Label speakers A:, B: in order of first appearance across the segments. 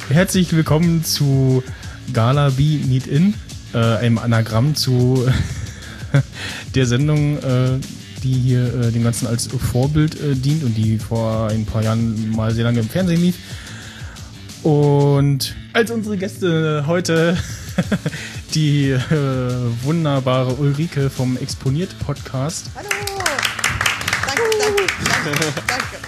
A: Herzlich willkommen zu Gala B Meet In, einem Anagramm zu der Sendung, die hier dem Ganzen als Vorbild dient und die vor ein paar Jahren mal sehr lange im Fernsehen lief. Und als unsere Gäste heute die wunderbare Ulrike vom Exponiert Podcast.
B: Hallo! Danke.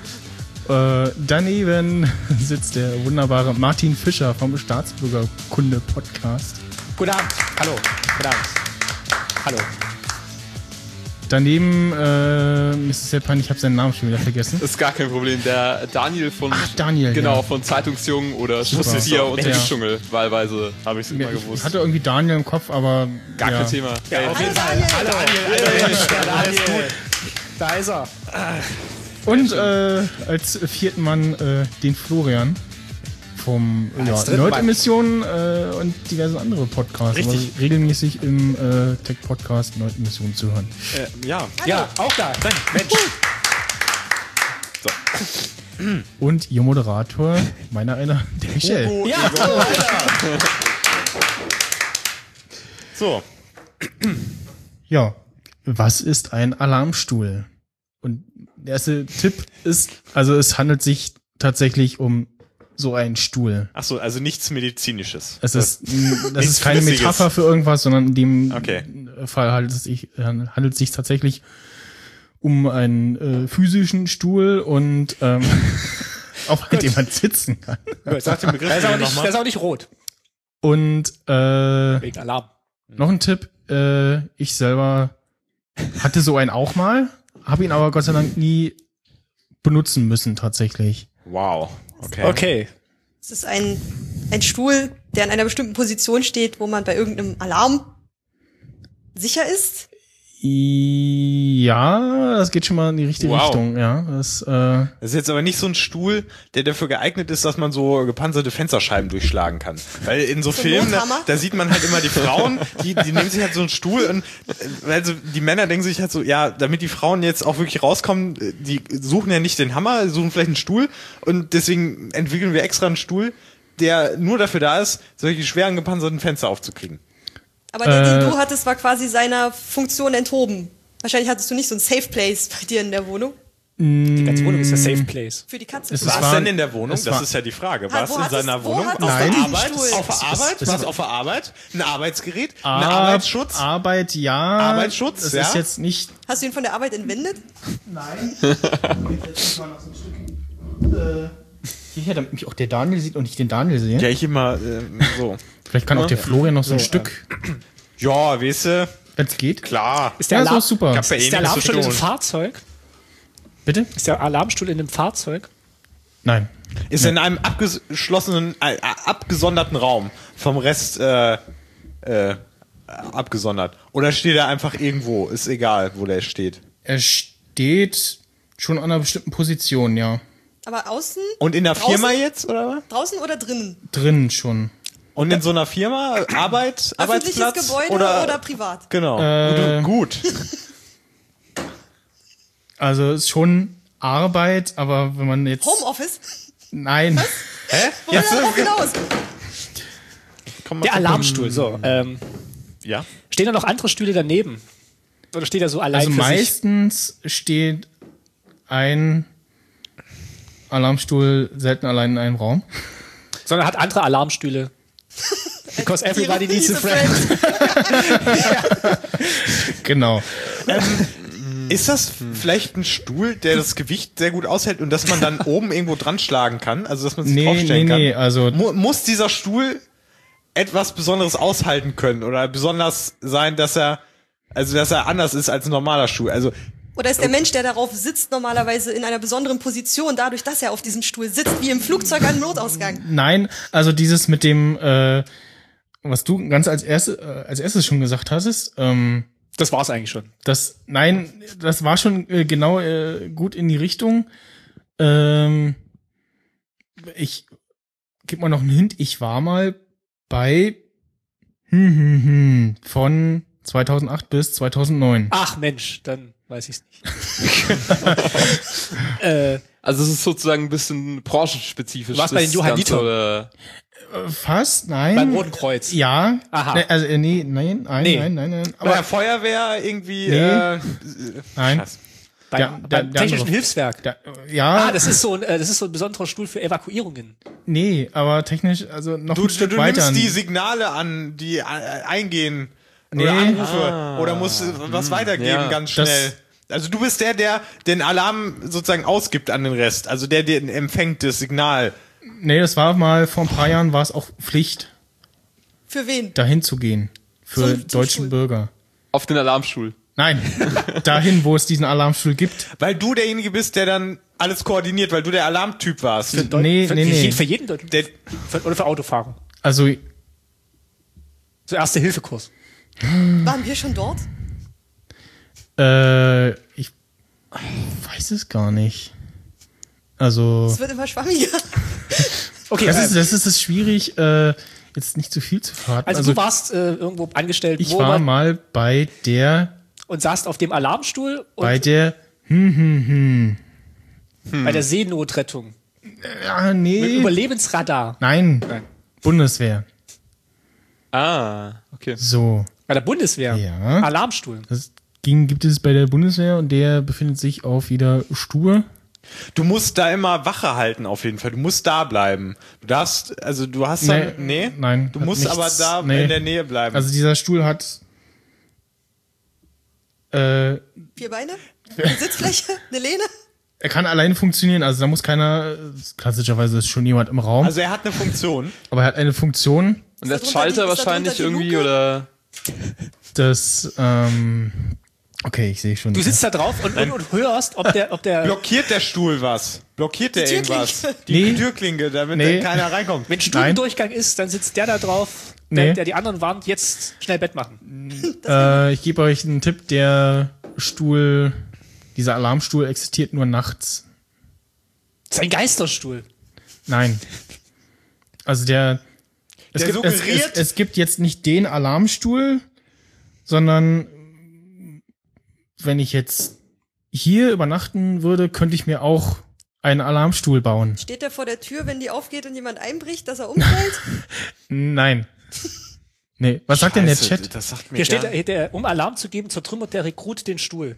A: Daneben sitzt der wunderbare Martin Fischer vom Staatsbürgerkunde Podcast.
C: Guten Abend. Hallo. Guten Abend. Hallo.
A: Daneben, ist es sehr peinlich, ich habe seinen Namen schon wieder vergessen.
D: Das ist gar kein Problem. Der Daniel von
A: Daniel,
D: genau,
A: ja.
D: von Zeitungsjungen oder
A: Super.
D: Schussetier unter
A: Ja.
D: dem Dschungel. Wahlweise habe ich es immer
A: Ich
D: gewusst.
A: hatte irgendwie Daniel im Kopf, aber
D: Gar
A: ja.
D: kein Thema.
C: Ja, auf jeden Fall. Hallo, alles gut. Da ist er.
A: Und als vierten Mann den Florian vom
C: dritten
A: Nerd-Emissionen und diverse andere Podcasts.
C: Richtig.
A: Aber regelmäßig im Tech-Podcast Nerd-Emissionen zu hören.
D: Ja.
C: Ja, auch da. Mensch.
A: Und ihr Moderator, meiner einer, der Michel.
C: Ja,
D: So.
A: Ja, was ist ein Alarmstuhl? Und der erste Tipp ist, also es handelt sich tatsächlich um so einen Stuhl.
E: Ach so, also nichts Medizinisches.
A: Das ist
E: Nichts
A: keine
E: Flüssiges.
A: Metapher für irgendwas, sondern in dem
E: Okay.
A: Fall handelt es sich tatsächlich um einen physischen Stuhl und auf dem man sitzen kann.
C: Gut, sag den Begriff. Der ist auch nicht rot.
A: Und
C: Wegen Alarm.
A: noch ein Tipp, ich selber hatte so einen auch mal, habe ihn aber Gott sei Dank nie benutzen müssen tatsächlich.
E: Wow. Okay.
C: Okay.
B: Es ist ein Stuhl, der in einer bestimmten Position steht, wo man bei irgendeinem Alarm sicher ist.
A: Ja, das geht schon mal in die richtige
E: Wow.
A: Richtung, ja. Das,
E: Das ist jetzt aber nicht so ein Stuhl, der dafür geeignet ist, dass man so gepanzerte Fensterscheiben durchschlagen kann. Weil in so
B: So ein
E: Filmen,
B: Nothammer?
E: da sieht man halt immer die Frauen, die nehmen sich halt so einen Stuhl und also die Männer denken sich halt so, ja, damit die Frauen jetzt auch wirklich rauskommen, die suchen ja nicht den Hammer, suchen vielleicht einen Stuhl und deswegen entwickeln wir extra einen Stuhl, der nur dafür da ist, solche schweren gepanzerten Fenster aufzukriegen.
B: Aber der, den du hattest, war quasi seiner Funktion enthoben. Wahrscheinlich hattest du nicht so ein Safe Place bei dir in der Wohnung.
C: Die ganze Wohnung ist der Safe Place.
B: Für die Katze.
A: Es
E: Was
A: war-
E: denn in der Wohnung?
A: es
E: Das
A: war-
E: ist ja die Frage.
B: Ha,
E: Was
B: wo
E: in
B: hattest-
E: seiner
B: wo
E: Wohnung?
B: hattest
E: Auf
A: du
E: der
A: den
E: Arbeit?
B: Stuhl?
E: Auf der Arbeit?
A: es-
E: Was auf der Arbeit? Ein Arbeitsgerät? Ein Arbeitsschutz?
A: Arbeit, ja.
E: Arbeitsschutz,
A: Das
E: ja.
A: ist jetzt nicht.
B: Hast du ihn von der Arbeit entwendet?
A: Nein. Hier, damit mich auch der Daniel sieht und ich den Daniel sehe.
E: Ja, ich immer so.
A: Vielleicht kann auch der Florian noch so ein Stück,
E: Ja, weißt du,
A: wenn es geht.
E: klar.
C: Ist
A: Ja,
C: der,
A: so
C: Alarm,
A: ist super.
E: Gab's ja eh
C: ist der
E: nichts zu
C: Alarmstuhl in einem
E: tun.
C: Fahrzeug?
A: Bitte?
C: Ist der Alarmstuhl in einem Fahrzeug?
A: Nein.
E: Ist in einem abgeschlossenen, abgesonderten Raum vom Rest abgesondert. Oder steht er einfach irgendwo? Ist egal, wo der steht.
A: Er steht schon an einer bestimmten Position, ja.
B: Aber außen?
E: Und in der
B: Draußen?
E: Firma jetzt, oder was?
B: Draußen oder drinnen?
A: Drin schon.
E: Und in so einer Firma,
B: Öffentliches
E: Arbeitsplatz?
B: Gebäude oder privat?
E: Genau. Gut.
A: Also ist schon Arbeit, aber wenn man jetzt.
B: Homeoffice?
A: Nein.
E: Hä?
B: Wo will er darauf hinaus?
E: Komm mal
C: Der
E: zum-
C: Alarmstuhl, so.
E: Ja.
C: Stehen da noch andere Stühle daneben? Oder steht er so allein
A: Also
C: für sich?
A: meistens steht ein Alarmstuhl selten allein in einem Raum.
C: Sondern hat andere Alarmstühle. Because everybody needs a friend.
A: Genau.
E: Ist das vielleicht ein Stuhl, der das Gewicht sehr gut aushält und dass man dann oben irgendwo dran schlagen kann? Also, dass man sich draufstellen kann?
A: Also
E: Muss dieser Stuhl etwas Besonderes aushalten können oder besonders sein, dass er anders ist als ein normaler Stuhl? Also,
B: Oder ist der Mensch, der darauf sitzt, normalerweise in einer besonderen Position, dadurch, dass er auf diesem Stuhl sitzt, wie im Flugzeug an Notausgang?
A: nein, also dieses mit dem, was du ganz als erstes schon gesagt hattest,
C: Das war's eigentlich schon.
A: das war schon genau gut in die Richtung. Ich gebe mal noch einen Hint, ich war mal bei von 2008 bis 2009.
C: Ach Mensch, dann weiß ich es nicht.
D: Also es ist sozusagen ein bisschen branchenspezifisch.
C: Du warst bei den
D: das
C: Johannitern.
D: Ganze, oder?
A: Fast, nein.
C: Beim Roten Kreuz.
A: Ja.
C: Aha.
A: Ne, also, nee.
C: Nee.
A: Nein.
E: Bei der
A: Aber,
E: Feuerwehr irgendwie.
A: Nee. Nein.
E: Scheiße.
C: Beim
A: der
C: Technischen
A: andere.
C: Hilfswerk.
A: Ja.
C: Das ist so ein besonderer Stuhl für Evakuierungen.
A: Nee, aber technisch, also noch
E: Du
A: ein Stück weiter.
E: nimmst die Signale an, die eingehen.
A: Nee.
E: Oder Anrufe. Oder musst was weitergeben
D: ja.
E: ganz schnell. Also du bist der den Alarm sozusagen ausgibt an den Rest. Also der empfängt das Signal.
A: Nee, das war mal, vor ein paar Jahren war es auch Pflicht,
B: Für wen?
A: dahin zu gehen. Für
B: Zum
A: deutschen
B: Stuhl.
A: Bürger.
D: Auf den Alarmstuhl.
A: Nein, dahin, wo es diesen Alarmstuhl gibt.
E: Weil du derjenige bist, der dann alles koordiniert, weil du der Alarmtyp warst.
A: Nee.
C: Für jeden Deutschen.
E: Der,
C: Oder für Autofahrer.
A: Also,
C: So Erste-Hilfe-Kurs.
B: Waren wir schon dort?
A: ich weiß es gar nicht. Also,
B: Es wird immer schwammiger.
C: Okay,
A: das ist schwierig, jetzt nicht zu viel zu verraten.
C: also du warst irgendwo angestellt,
A: ich war mal bei der,
C: und saßt auf dem Alarmstuhl und
A: bei der,
C: bei der Seenotrettung.
A: ja,
C: Mit
A: nee,
C: Überlebensradar.
A: nein, Bundeswehr.
D: Ah, okay.
A: So,
C: Bei der Bundeswehr.
A: Ja.
C: Alarmstuhl.
A: gibt es bei der Bundeswehr und der befindet sich auf wieder Stur.
E: du musst da immer Wache halten auf jeden Fall. Du musst da bleiben. Du hast dann, nee?
A: Nein.
E: Du
A: hat
E: musst
A: nichts-
E: aber da
A: nee.
E: in der Nähe bleiben.
A: Also dieser Stuhl hat
B: 4 Beine? Eine Sitzfläche? Eine Lehne?
A: er kann alleine funktionieren, also da muss keiner, klassischerweise ist schon jemand im Raum,
E: Also er hat eine Funktion.
A: aber er hat eine Funktion,
D: Und der
B: Ist da
D: Schalter
B: drunter die
D: wahrscheinlich irgendwie,
B: Luke?
D: oder?
A: das, okay, ich sehe schon.
C: Du sitzt da drauf und hörst, ob der
E: Blockiert der Stuhl was? Blockiert der
B: Die
E: irgendwas?
B: Türklinke.
E: Die
A: Nee.
E: Türklinke, damit
A: Nee.
E: da keiner reinkommt.
C: wenn Stundendurchgang ist, dann sitzt der da drauf,
A: Nee.
C: der die anderen warnt, jetzt schnell Bett machen.
A: Ich gebe euch einen Tipp, dieser Alarmstuhl existiert nur nachts.
C: Das ist ein Geisterstuhl.
A: Nein. Also
E: Der suggeriert-
A: es gibt jetzt nicht den Alarmstuhl, sondern wenn ich jetzt hier übernachten würde, könnte ich mir auch einen Alarmstuhl bauen.
B: Steht der vor der Tür, wenn die aufgeht und jemand einbricht, dass er umfällt?
A: Nein. Nee, was sagt denn der
E: Scheiße,
A: Chat?
E: Das sagt mir
C: Hier steht,
E: gar nicht.
C: um Alarm zu geben, zertrümmert der Rekrut den Stuhl.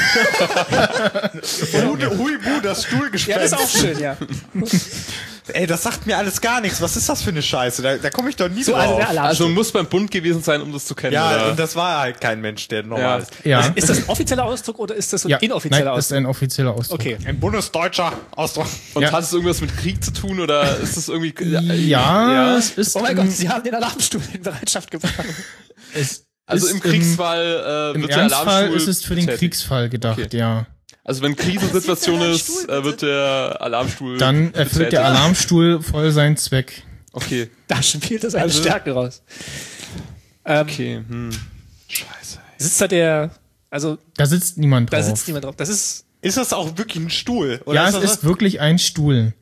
E: Huibu, das Stuhlgespenst.
C: Ja, das ist auch schön, ja.
E: Ey, das sagt mir alles gar nichts. Was ist das für eine Scheiße? Da komme ich doch nie
C: So,
E: drauf.
C: also der
D: Also
C: Alarmstuhl.
D: muss beim Bund gewesen sein, um das zu kennen,
E: ja,
D: oder?
E: und das war halt kein Mensch, der normal
D: Ja.
E: ist.
A: Ja,
C: Ist das ein offizieller Ausdruck oder ist das so ein
A: ja.
C: inoffizieller
A: Nein, das ist
C: Ausdruck?
A: ein offizieller Ausdruck.
C: Okay.
E: Ein bundesdeutscher Ausdruck.
D: Und
A: Ja.
D: hat es irgendwas mit Krieg zu tun, oder ist das irgendwie...
A: Ja, es ist
C: Oh mein Gott, sie haben den Alarmstuhl in Bereitschaft gebracht.
D: Also
A: ist
D: im Kriegsfall
A: im
D: wird der
A: Ernstfall
D: Alarmstuhl
A: ist es für den
D: betätigt.
A: Kriegsfall gedacht,
D: Okay.
A: ja.
D: Also wenn Krisensituation
B: Was
D: ist,
B: ist denn ein Stuhl,
D: wird der Alarmstuhl
A: Dann erfüllt der
D: betätigt.
A: Alarmstuhl voll seinen Zweck.
D: Okay,
C: Da spielt das eine
E: Also-
C: Stärke raus.
D: okay.
E: Scheiße.
C: Sitzt da also
A: Da sitzt niemand drauf.
C: da sitzt niemand drauf. Das ist,
E: Ist das auch wirklich ein Stuhl?
A: Ja, es
E: das
A: ist wirklich ein Stuhl.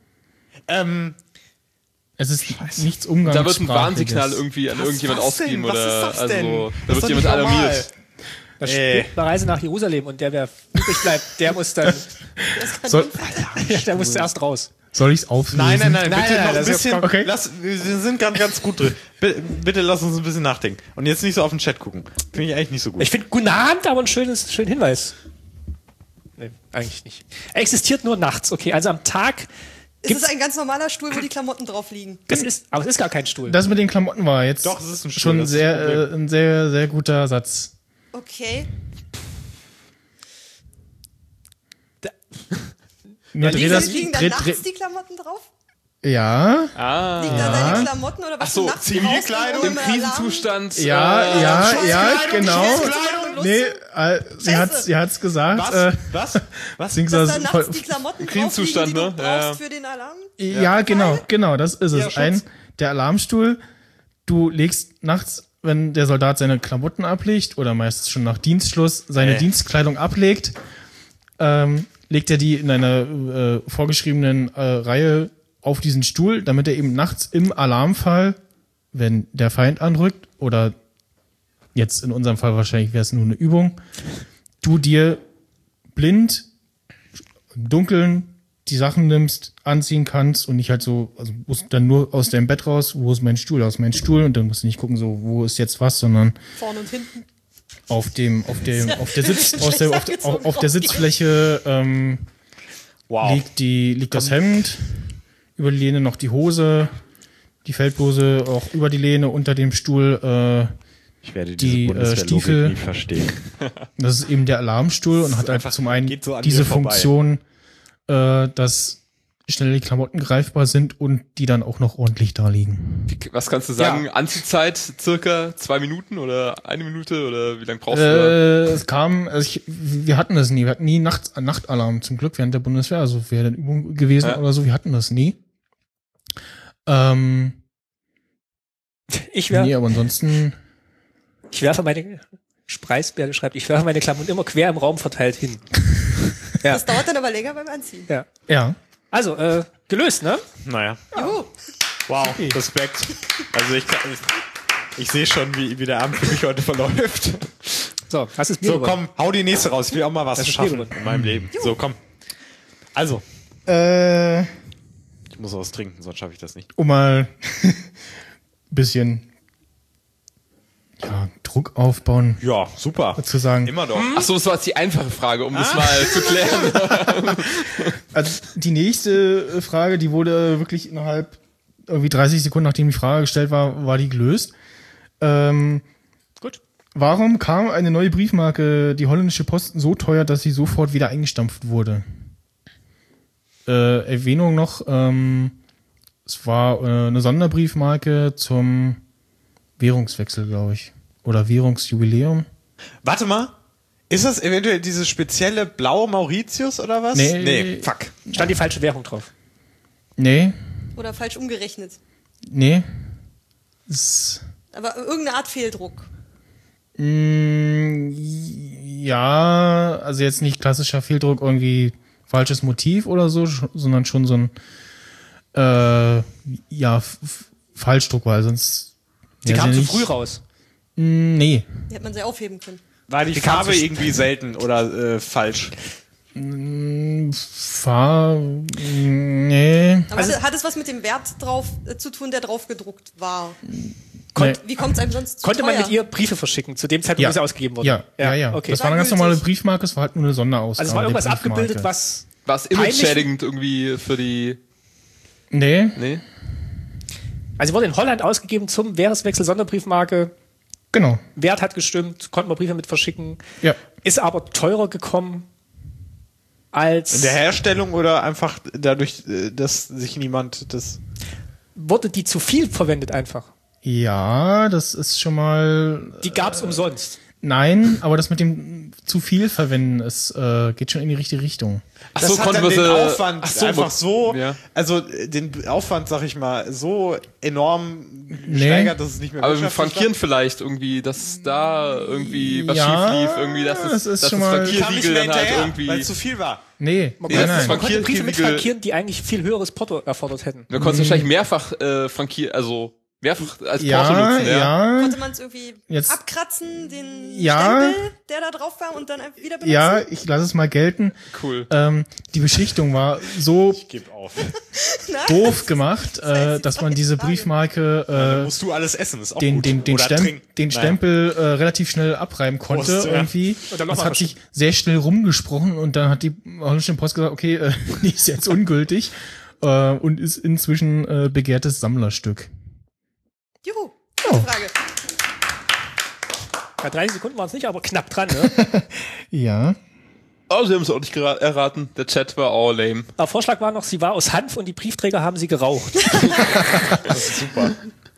A: Es ist nichts
D: Da
A: Umgangssprachliches.
D: wird ein Warnsignal irgendwie an
E: Was
D: irgendjemand
E: ist das denn?
D: ausgegeben,
E: Was
D: oder
E: ist das denn?
D: also
E: Das
D: da
E: ist
D: wird
E: doch
D: jemand
E: nicht normal.
D: alarmiert.
C: da spielt eine Reise nach Jerusalem und der, wer übrig bleibt, der muss dann,
A: Soll,
C: der muss zuerst raus.
A: soll ich's auflösen?
E: Nein, bitte
C: Nein,
E: noch ein
C: das ist
E: bisschen.
A: okay.
E: Wir sind ganz gut drin. Bitte lass uns ein bisschen nachdenken. Und jetzt nicht so auf den Chat gucken. Finde ich eigentlich nicht so gut.
C: Ich finde guten Abend aber einen schönen Hinweis. Nee, eigentlich nicht. Er existiert nur nachts, okay. Also am Tag
B: Es
C: gibt's,
B: ist ein ganz normaler Stuhl, wo die Klamotten drauf liegen.
C: aber es ist gar kein Stuhl.
A: Das mit den Klamotten war jetzt
E: Doch, es ist ein Stuhl,
A: schon
E: das ist das Problem.
A: ein sehr, sehr guter Satz.
B: Okay.
A: Mir dreht das,
B: Liegen da
A: dreht,
B: nachts die Klamotten drauf?
A: ja,
D: Ah,
B: Liegen da deine Klamotten oder was
D: Ach so,
B: du nachts
E: Zivilkleidung
B: brauchst,
D: im Krisenzustand.
A: ja, genau.
B: Schutzkleidung,
A: Nee, sie hat's gesagt.
E: Was?
A: Dings
B: Dass
A: das
B: da
A: voll-
B: nachts die Klamotten
D: Krisenzustand,
B: drauf liegen, die du
D: ne? Ja,
B: brauchst für den Alarm?
A: ja, genau, das ist es.
E: Schutz.
A: Der Alarmstuhl, du legst nachts, wenn der Soldat seine Klamotten ablegt, oder meistens schon nach Dienstschluss seine Dienstkleidung ablegt, legt er die in einer vorgeschriebenen Reihe auf diesen Stuhl, damit er eben nachts im Alarmfall, wenn der Feind anrückt, oder jetzt in unserem Fall wahrscheinlich wäre es nur eine Übung, du dir blind im Dunkeln die Sachen nimmst, anziehen kannst und nicht halt so, also musst dann nur aus deinem Bett raus, wo ist mein Stuhl, aus meinem Stuhl und dann musst du nicht gucken, so, wo ist jetzt was, sondern
B: Vorne und hinten.
A: auf der Sitzfläche liegt das Hemd, über die Lehne noch die Hose, die Feldbluse auch über die Lehne, unter dem Stuhl
E: Ich werde
A: die
E: Bundeswehrlogik
A: Stiefel.
E: nie verstehen.
A: Das ist eben der Alarmstuhl und hat halt
E: einfach-
A: zum einen
E: geht so an
A: diese
E: dir vorbei.
A: Funktion, dass schnell die Klamotten greifbar sind und die dann auch noch ordentlich da liegen.
D: Was kannst du sagen? Anziehzeit circa 2 Minuten oder 1 Minute oder wie lange brauchst du?
A: Es kam, wir hatten das nie. Wir hatten nie Nachtalarm zum Glück während der Bundeswehr. Also wäre dann Übung gewesen oder so. Wir hatten das nie.
C: Ich
A: Nee, aber ansonsten.
C: werfe meine, Spreisberge schreibt, ich werfe meine Klamotten immer quer im Raum verteilt hin. Ja.
B: Das dauert dann aber länger beim Anziehen.
C: Ja.
A: Ja.
C: Also, gelöst, ne?
E: Naja.
B: Juhu.
E: Wow, Respekt. Also ich sehe schon, wie der Abend für mich heute verläuft.
C: So, das ist Bier.
E: So, komm, hau die nächste raus. Ich will auch mal was
C: Das ist
E: schaffen
C: Bier
E: in meinem Leben. So, komm. Also, ich muss was trinken, sonst schaffe ich das nicht.
A: Um mal bisschen Druck aufbauen,
E: Ja, super.
A: zu sagen.
E: Immer doch.
D: Achso, das war jetzt die einfache Frage, um das mal zu klären.
A: Also die nächste Frage, die wurde wirklich innerhalb irgendwie 30 Sekunden, nachdem die Frage gestellt war die gelöst.
C: Gut.
A: Warum kam eine neue Briefmarke, die holländische Post, so teuer, dass sie sofort wieder eingestampft wurde? Erwähnung noch, es war eine Sonderbriefmarke zum Währungswechsel, glaube ich. Oder Währungsjubiläum.
E: Warte mal. Ist das eventuell diese spezielle blaue Mauritius oder was?
A: Nee.
E: Fuck.
C: Stand die falsche Währung drauf.
A: Nee,
B: Oder falsch umgerechnet.
A: nee. Es,
B: Aber irgendeine Art Fehldruck.
A: ja, also jetzt nicht klassischer Fehldruck, irgendwie falsches Motiv oder so, sondern schon so ein Falschdruck, weil sonst
C: Sie
A: ja,
C: kam
A: sie
C: zu
A: nicht-
C: früh raus.
A: Nee.
B: Die hätte man sehr aufheben können.
E: War die
C: kam
E: Farbe
C: zu-
E: irgendwie selten oder falsch?
A: Nee.
B: Aber hat es was mit dem Wert drauf zu tun, der drauf gedruckt war?
A: Nee.
B: Wie kommt es einem sonst zu
C: Konnte man
B: teuer?
C: mit ihr Briefe verschicken, zu dem Zeitpunkt,
A: Ja.
C: wo sie ausgegeben wurden?
A: Ja.
C: Okay.
A: Das war eine ganz normale Briefmarke, es war halt nur eine Sonderausgabe.
C: Also es war irgendwas
A: der Briefmarke.
C: abgebildet, was...
D: War es image-schädigend irgendwie für die...
A: Nee.
D: Nee?
C: Also wurde in Holland ausgegeben zum Währungswechsel Sonderbriefmarke.
A: Genau.
C: Wert hat gestimmt, konnte man Briefe mit verschicken.
A: Ja.
C: Ist aber teurer gekommen als...
E: In der Herstellung oder einfach dadurch, dass sich niemand das...
C: Wurde die zu viel verwendet einfach?
A: Ja, das ist schon mal.
C: Die gab's umsonst.
A: Nein, aber das mit dem zu viel verwenden, es geht schon in die richtige Richtung.
D: Ach
E: Das
D: so,
E: hat
D: konnte
E: dann
D: man
E: den
D: sie-
E: Aufwand
D: Ach so,
E: einfach so,
D: ja.
E: also den Aufwand, sag ich mal, so enorm gesteigert, dass es nicht mehr
D: Aber wir
E: wirtschaftlich
D: frankieren vielleicht irgendwie, dass da irgendwie was
A: Ja,
D: schief lief, irgendwie, dass
A: das ist
D: dass
A: schon
D: das
A: mal-
E: war. Kam nicht
D: Frankiersiegel
E: mehr
D: dann halt
E: hinterher,
D: irgendwie...
E: weil es zu viel war.
A: Nee,
C: Man
A: nein,
C: konnte,
A: nein.
C: man konnte Briefe mit
D: Frankiersiegel-
C: frankieren, die eigentlich viel höheres Porto erfordert hätten.
D: Man konnte es wahrscheinlich mehrfach frankieren, also mehrfach als Porto
A: Ja,
D: nutzen, ja.
B: Konnte man es irgendwie
A: Jetzt-
B: abkratzen, den
A: Ja.
B: Stempel, der da drauf war, und dann einfach wieder benutzen?
A: Ja, ich lasse es mal gelten.
D: Cool.
A: Die Beschichtung war so
E: Gib auf.
A: doof gemacht,
B: heißt,
A: dass man diese Briefmarke
E: Musst du alles essen, ist auch
A: den
E: gut. Oder trinken.
A: den
E: Naja.
A: Stempel relativ schnell abreiben konnte
E: Prost, ja.
A: irgendwie.
C: Und dann noch
A: Das
C: mal
A: hat sich sehr schnell rumgesprochen und dann hat die holländische Post gesagt, okay, die ist jetzt ungültig und ist inzwischen begehrtes Sammlerstück.
B: Juhu, gute Frage.
C: Bei 30 Sekunden waren es nicht, aber knapp dran, ne?
A: Ja.
D: Oh, sie haben es auch nicht erraten. Der Chat war all lame.
C: Der Vorschlag war noch, sie war aus Hanf und die Briefträger haben sie geraucht.
E: Das ist super.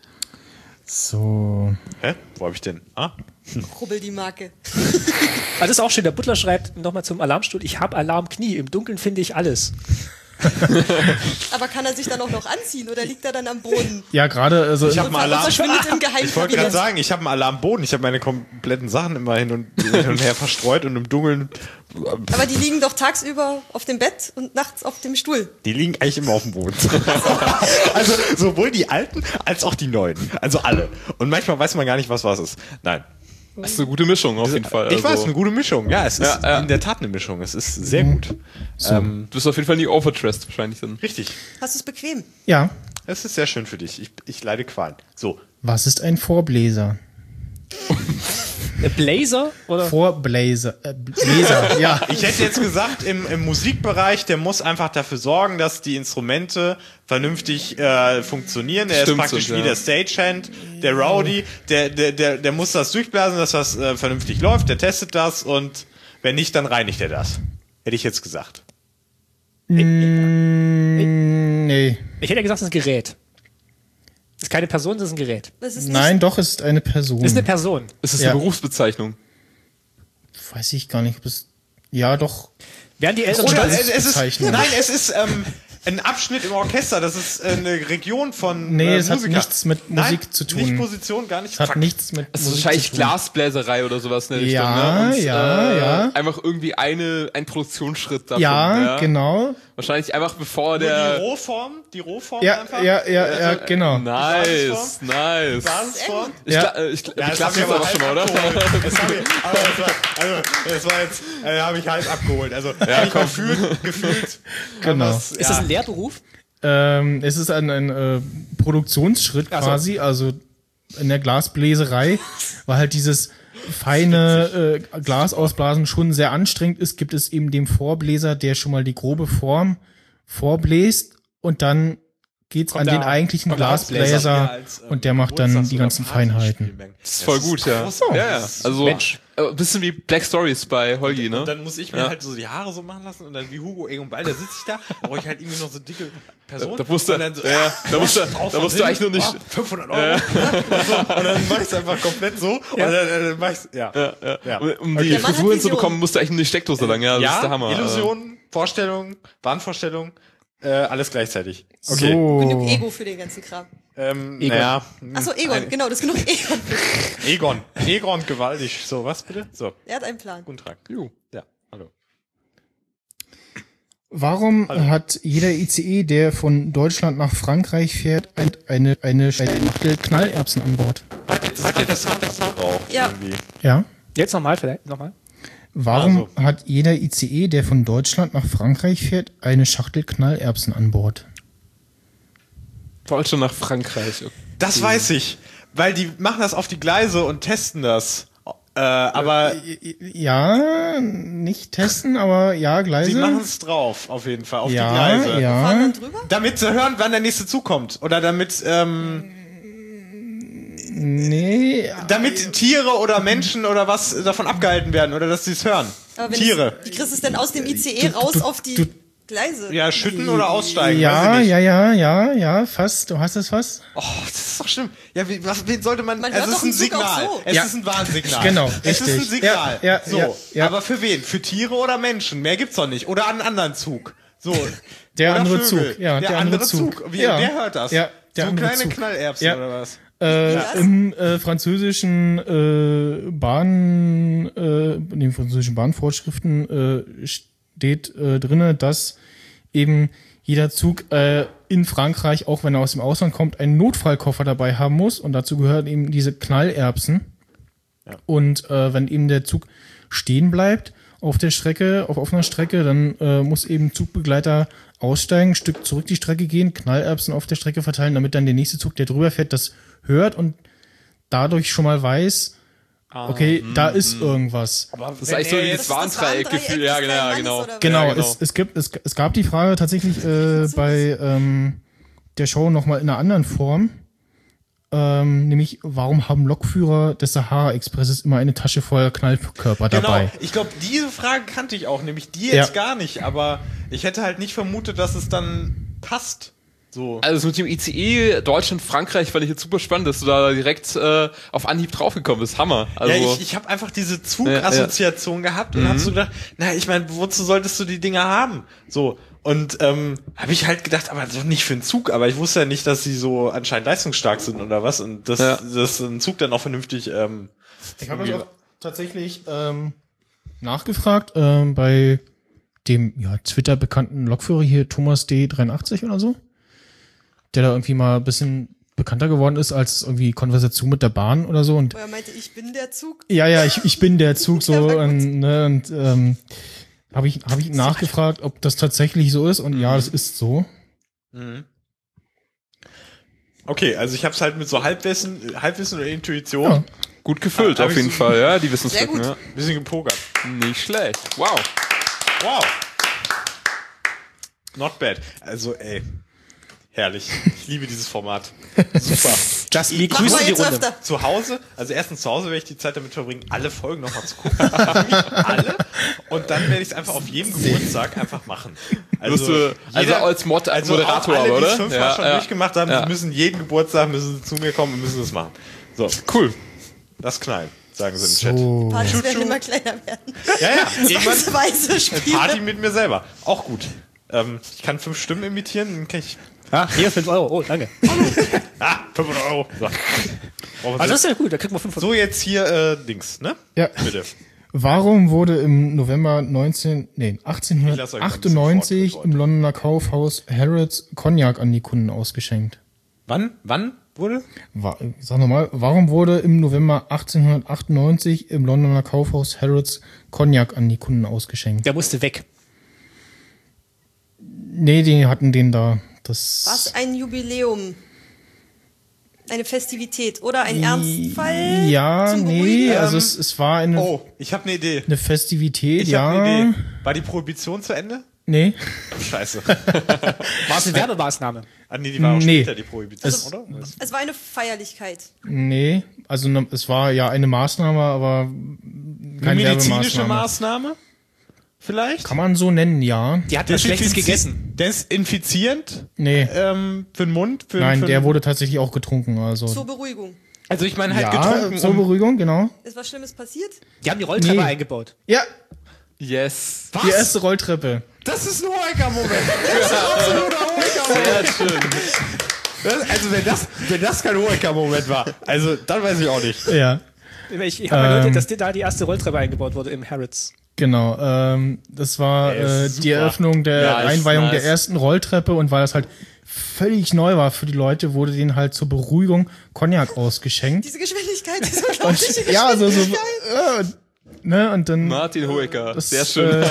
A: So.
E: Hä? Wo hab ich denn? Ah?
B: Rubbel die Marke.
C: Also ist auch schön, der Butler schreibt nochmal zum Alarmstuhl, ich habe Alarmknie, im Dunkeln finde ich alles.
B: Aber kann er sich dann auch noch anziehen oder liegt er dann am Boden?
A: Ja, gerade, also
E: Ich hab einen Alarm.
B: Verschwindet im
E: Ich wollte gerade
B: Geheimkabinett.
E: sagen, ich habe einen Alarmboden. Ich habe meine kompletten Sachen immer hin und her verstreut und im Dunkeln.
B: Aber die liegen doch tagsüber auf dem Bett und nachts auf dem Stuhl.
E: Die liegen eigentlich immer auf dem Boden. Also sowohl die alten als auch die neuen. Also alle. Und manchmal weiß man gar nicht, was ist. Nein.
D: Das ist eine gute Mischung auf jeden Fall.
E: Ich weiß, eine gute Mischung. Ja, es ist in der Tat eine Mischung. Es ist sehr gut.
D: Du bist auf jeden Fall nie overdressed wahrscheinlich dann.
E: Richtig.
B: Hast du es bequem?
A: Ja.
E: Es ist sehr schön für dich. Ich leide Qualen. So.
A: Was ist ein Vorbläser?
C: Blazer? Oder?
A: Vorbläser. Bläser, ja.
E: Ich hätte jetzt gesagt, im Musikbereich, der muss einfach dafür sorgen, dass die Instrumente vernünftig funktionieren. Er ist
D: Stimmt,
E: praktisch
D: so,
E: wie
D: ja.
E: der Stagehand, der Rowdy, der muss das durchblasen, dass das vernünftig läuft, der testet das und wenn nicht, dann reinigt er das. Hätte ich jetzt gesagt.
A: Nee.
C: Ich hätte ja gesagt, das ist ein Gerät. Das ist keine Person, das ist ein Gerät.
B: Das ist
A: Nein, doch, es ist eine Person.
C: Das ist eine Person.
D: Ist das
A: Ja.
D: eine Berufsbezeichnung?
A: Weiß ich gar nicht, ob es. Ja, doch.
C: Werden die Eltern
E: Oder
C: stolz?
E: es ist,
A: Bezeichnung.
E: nein, es ist ein Abschnitt im Orchester. Das ist eine Region von
A: Nee, es hat
E: Musikern.
A: nichts mit Musik
E: Nein,
A: zu tun.
E: Nicht Position, gar nicht.
A: Es hat
E: Fuck.
A: nichts mit
D: Das ist
A: Musik
D: wahrscheinlich
A: zu tun.
D: Glasbläserei oder sowas in der
A: Ja,
D: Richtung, ne?
A: ja.
D: Einfach irgendwie ein Produktionsschritt davon.
A: Ja, genau.
D: Wahrscheinlich einfach bevor
E: Nur
D: der...
E: die Rohform
A: Ja,
E: einfach.
A: ja, genau.
D: Nice, nice.
E: Basisform.
D: Ich
A: Ja.
D: glaube,
E: das
D: jetzt
E: hab ich
D: aber schon mal, oder?
E: abgeholt. Das war jetzt, habe ich halb abgeholt. Also, ja, gefühlt.
A: Genau.
E: Was,
C: Ist das ein Lehrberuf?
A: Es ist ein Produktionsschritt
C: Ach so.
A: quasi, also in der Glasbläserei, weil halt dieses feine Glas ausblasen schon sehr anstrengend ist, gibt es eben den Vorbläser, der schon mal die grobe Form vorbläst und dann geht's an
C: der-
A: den eigentlichen
C: kommt der
A: Glasbläser und der macht dann die ganzen Feinheiten.
D: Das ist voll gut, ja. Ja, ja. Also,
C: Mensch.
D: ein bisschen wie Black Stories bei Holgi, ne?
E: Und dann muss ich mir halt so die Haare so machen lassen und dann wie Hugo Egon Balder sitze ich da, brauche ich halt irgendwie noch so dicke Personen.
D: Da musst du,
E: und dann so,
D: da musst du eigentlich nur nicht...
E: 500 Euro. Und dann mach ich es einfach komplett so. Und dann mach ich's, ja.
D: Um die
B: Der Mann hat
D: Frisuren zu
B: Vision.
D: bekommen, musst du eigentlich nur die Steckdose lang. Ja, das ist der Hammer.
E: Illusion, Vorstellung, Wahnvorstellung, alles gleichzeitig. Okay.
B: genug
A: So.
B: Ego für den ganzen Kram.
E: Naja.
B: Achso, Egon, genau, das ist genug Egon.
E: Egon gewaltig. So, was bitte? So,
B: Er hat einen Plan.
E: guten Tag.
D: Jo.
E: Ja, hallo.
A: Warum hat jeder ICE, der von Deutschland nach Frankreich fährt, eine Schachtel Knallerbsen an Bord?
E: Sagt ihr das auch
B: Ja.
E: irgendwie?
A: Ja.
C: Jetzt nochmal, vielleicht nochmal.
A: Warum hat jeder ICE, der von Deutschland nach Frankreich fährt, eine Schachtel Knallerbsen an Bord?
D: Deutschland nach Frankreich.
E: Das weiß ich, weil die machen das auf die Gleise und testen das. Aber
A: Ja, nicht testen, aber ja, Gleise.
E: sie machen es drauf, auf jeden Fall, auf die
A: ja,
E: Gleise.
B: Fahren
A: ja.
B: dann drüber?
E: Damit sie hören, wann der nächste Zug kommt. Oder damit,
A: Nee,
E: damit Tiere oder Menschen oder was davon abgehalten werden oder dass sie es hören.
B: Aber wenn
E: Tiere.
B: wie kriegst du es denn aus dem ICE raus auf die Gleise?
E: Ja, schütten oder aussteigen,
A: ja,
E: weiß ich nicht.
A: ja, fast. Du hast es fast.
E: Oh, das ist doch schlimm. Ja, wen sollte man,
B: Man
E: es
B: hört
E: ist
B: doch
E: ein
B: einen Zug auch
E: Signal.
B: so.
E: Es
A: Ja.
E: ist ein Warnsignal.
A: Genau,
E: Es ist ein
A: richtig.
E: Signal.
A: Ja,
E: so.
A: ja.
E: Aber für wen? Für Tiere oder Menschen? Mehr gibt's doch nicht. Oder einen anderen Zug. So.
A: Der
E: Oder
A: andere
E: Vögel.
A: Zug. Ja, der andere Zug.
E: Wie,
A: Ja.
E: wer hört das?
A: Ja, der
E: so
A: andere
E: kleine
A: Zug.
E: Knallerbsen
A: Ja.
E: oder was?
A: Im französischen in den französischen Bahnvorschriften steht drinne, dass eben jeder Zug in Frankreich, auch wenn er aus dem Ausland kommt, einen Notfallkoffer dabei haben muss und dazu gehören eben diese Knallerbsen.
E: Ja.
A: Und wenn eben der Zug stehen bleibt auf der Strecke, auf offener Strecke, dann muss eben Zugbegleiter aussteigen, ein Stück zurück die Strecke gehen, Knallerbsen auf der Strecke verteilen, damit dann der nächste Zug, der drüber fährt, das hört und dadurch schon mal weiß, okay, da ist irgendwas.
E: Aber
D: Das ist eigentlich so dieses Warndreieck-Gefühl. Ja, genau.
A: Genau,
D: Ja, genau.
A: es gab die Frage tatsächlich bei der Show nochmal in einer anderen Form, nämlich warum haben Lokführer des Sahara-Expresses immer eine Tasche voller Knallkörper dabei?
E: Genau, ich glaube, diese Frage kannte ich auch, nämlich die jetzt gar nicht, aber ich hätte halt nicht vermutet, dass es dann passt. So.
D: Also mit dem ICE Deutschland-Frankreich fand ich jetzt super spannend, dass du da direkt auf Anhieb draufgekommen bist. Hammer. Also,
E: Ja, ich habe einfach diese Zugassoziation gehabt und hab so gedacht, na, ich meine, wozu solltest du die Dinger haben? So. Und habe ich halt gedacht, aber doch nicht für einen Zug, aber ich wusste ja nicht, dass sie so anscheinend leistungsstark sind oder was und dass ein Zug dann auch vernünftig
A: Ich habe das auch tatsächlich nachgefragt bei dem Twitter bekannten Lokführer hier, Thomas D83 oder so, der da irgendwie mal ein bisschen bekannter geworden ist als irgendwie Konversation mit der Bahn oder so. Und
B: Wo er meinte, ich bin der Zug.
A: ja, ich bin der Zug so
B: Ja, war gut.
A: und habe ich nachgefragt, ob das tatsächlich so ist und ja, das ist so.
E: Okay, also ich hab's halt mit so Halbwissen oder Intuition
A: Ja.
D: Gut gefüllt,
E: Hab
D: auf
E: ich
D: jeden
E: so-
D: Fall, ja, die
B: Sehr
D: Wissenslücken.
B: gut.
D: Ja.
E: ein bisschen gepokert.
D: Nicht schlecht. Wow.
E: Wow. Not bad. Also, ey. Herrlich. Ich liebe dieses Format. Super.
C: Just Me,
B: Machen
C: grüße
B: wir
C: in die
B: jetzt
C: Runde.
B: öfter.
E: Zu Hause, also erstens zu Hause werde ich die Zeit damit verbringen, alle Folgen nochmal zu gucken. Alle. Und dann werde ich es einfach auf jedem Geburtstag einfach machen.
D: Wirst du- also als Moderator,
E: auch alle,
D: aber,
E: die es
D: oder?
E: 5-mal
D: Ja,
E: schon
D: ja.
E: durchgemacht haben,
D: Ja.
E: sie müssen jeden Geburtstag müssen sie zu mir kommen und müssen das machen. So,
D: Cool.
E: das knallen, sagen sie im Chat.
A: So.
B: Partys werden immer kleiner werden.
E: Ja, ja. Irgendwann
B: Zwangsweise
E: eine
B: Spiele.
E: Party mit mir selber. Auch gut. Ich kann 5 Stimmen imitieren, dann kann ich.
C: Ah, hier 5 Euro. Oh, danke.
E: 500 Euro. So.
C: Also das ist ja gut, da kriegt man 5
E: So, jetzt hier Dings, ne?
A: Ja.
E: Bitte.
A: Warum wurde im November
E: lass euch mal ein bisschen
A: 1898
E: fortführen.
A: im Londoner Kaufhaus Harrods Cognac an die Kunden ausgeschenkt?
E: Wann wurde?
A: Sag nochmal, warum wurde im November 1898 im Londoner Kaufhaus Harrods Cognac an die Kunden ausgeschenkt?
C: Der musste weg.
A: Nee, die hatten den da. Das
B: Was ein Jubiläum. Eine Festivität oder ein Ernstfall?
A: Ja,
B: zum
A: nee,
B: Beruhigen?
A: also es war eine,
E: Oh, ich habe eine Idee.
A: eine Festivität,
E: Ich
A: ja.
E: habe eine Idee. War die Prohibition zu Ende?
A: Nee.
E: Scheiße.
C: War es eine Werbemaßnahme?
E: Ah, nee, die war auch
A: Nee.
E: später, die Prohibition,
A: Es-
E: oder?
B: Es war eine Feierlichkeit.
A: Nee, also es war ja eine Maßnahme, aber
E: Eine
A: keine
E: medizinische
A: Werbemaßnahme.
E: Maßnahme? Vielleicht?
A: Kann man so nennen, ja.
C: Die hat was Schlechtes gegessen.
E: Desinfizierend?
A: Nee.
E: Für den Mund?
A: Nein,
E: für
A: der wurde tatsächlich auch getrunken, also.
B: Zur Beruhigung.
E: Also ich meine halt
A: ja,
E: getrunken.
A: zur Beruhigung, genau.
B: Ist was Schlimmes passiert?
C: Die haben die Rolltreppe
A: Nee.
C: eingebaut.
A: Ja,
D: Yes.
A: die erste Rolltreppe.
E: Das ist ein Hoeker-Moment. Das ist ein absoluter Hoeker-Moment.
D: Sehr schön.
E: Also wenn das kein Hoeker-Moment war, also dann weiß ich auch nicht.
A: Ja,
C: Ich habe mal gehört, dass da die erste Rolltreppe eingebaut wurde im Harrods.
A: genau. Das war
E: Ey, ist
A: die
E: super.
A: Eröffnung der
D: Ja, ist
A: Einweihung
D: nice.
A: der ersten Rolltreppe und weil das halt völlig neu war für die Leute, wurde denen halt zur Beruhigung Cognac ausgeschenkt.
B: Diese Geschwindigkeit, diese unglaubliche Geschwindigkeit.
A: Ja, so, ne, und dann.
D: Martin Hoeker.
A: das,
D: Sehr schön.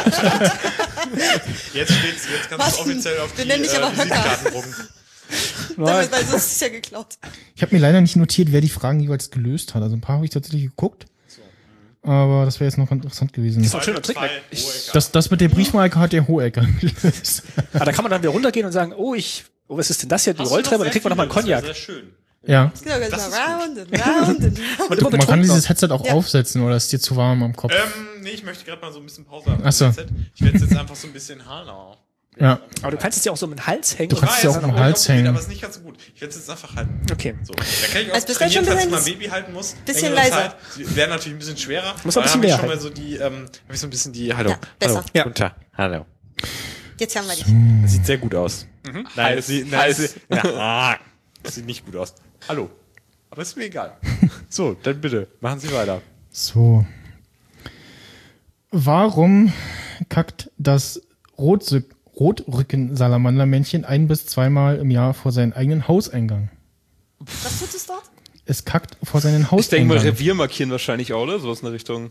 E: Jetzt kannst du
B: Was?
E: offiziell auf
B: Wir
E: die
B: nennen dich aber Höcker.
E: Visitenkarten drucken.
B: Damit, weil sonst ist es ja geklaut.
A: Ich habe mir leider nicht notiert, wer die Fragen jeweils gelöst hat. Also ein paar habe ich tatsächlich geguckt. Aber das wäre jetzt noch interessant gewesen.
C: ein schöner Trick.
A: Das mit der Briefmarke hat der Hohecker gelöst.
C: Aber da kann man dann wieder runtergehen und sagen, oh, was ist denn das hier, die Rolltreppe? Dann kriegt man nochmal einen Cognac.
E: Sehr schön.
A: Ja.
B: Genau, ganz
E: Das
B: mal
E: ist
B: round and round and round.
C: Und immer
A: Man kann
C: betrunken.
A: dieses Headset auch
B: Ja.
A: aufsetzen oder ist dir zu warm am Kopf?
E: Nee, ich möchte gerade mal so ein bisschen Pause haben.
A: Ach so.
E: Ich werde jetzt einfach so ein bisschen Hanau.
A: Ja.
C: Aber du kannst es ja auch so um den Hals hängen.
A: Du kannst es ja auch am Hals hängen.
E: Aber es ist nicht ganz so gut. Ich werde es jetzt einfach halten.
C: Okay.
E: So. Da kann ich auch
B: Also bist du schon
E: trainieren, falls ich
B: ein
E: mal ein Baby halten muss.
B: bisschen
E: längere
B: leiser.
E: Zeit. Wäre natürlich ein bisschen schwerer.
C: Muss ein
E: aber
C: bisschen
E: dann
C: mehr
E: habe ich schon mal
C: halten.
E: so die, habe ich so ein bisschen die, hallo.
B: Ja, besser.
E: Hallo.
C: Ja.
E: Guten Tag. Hallo.
B: Jetzt haben wir dich.
E: Das sieht sehr gut aus. Nein,
D: Heiß,
E: das sieht, nein,
D: heiß.
E: das sieht, das sieht nicht gut aus. Hallo. Aber ist mir egal. So, dann bitte, machen Sie weiter.
A: So. Warum kackt das Rotrücken-Salamandermännchen 1- bis 2-mal im Jahr vor seinen eigenen Hauseingang?
B: Was tut es dort?
A: Es kackt vor seinen
D: Ich denke mal,
A: Hauseingang.
D: Revier markieren wahrscheinlich auch, oder? Sowas in der Richtung.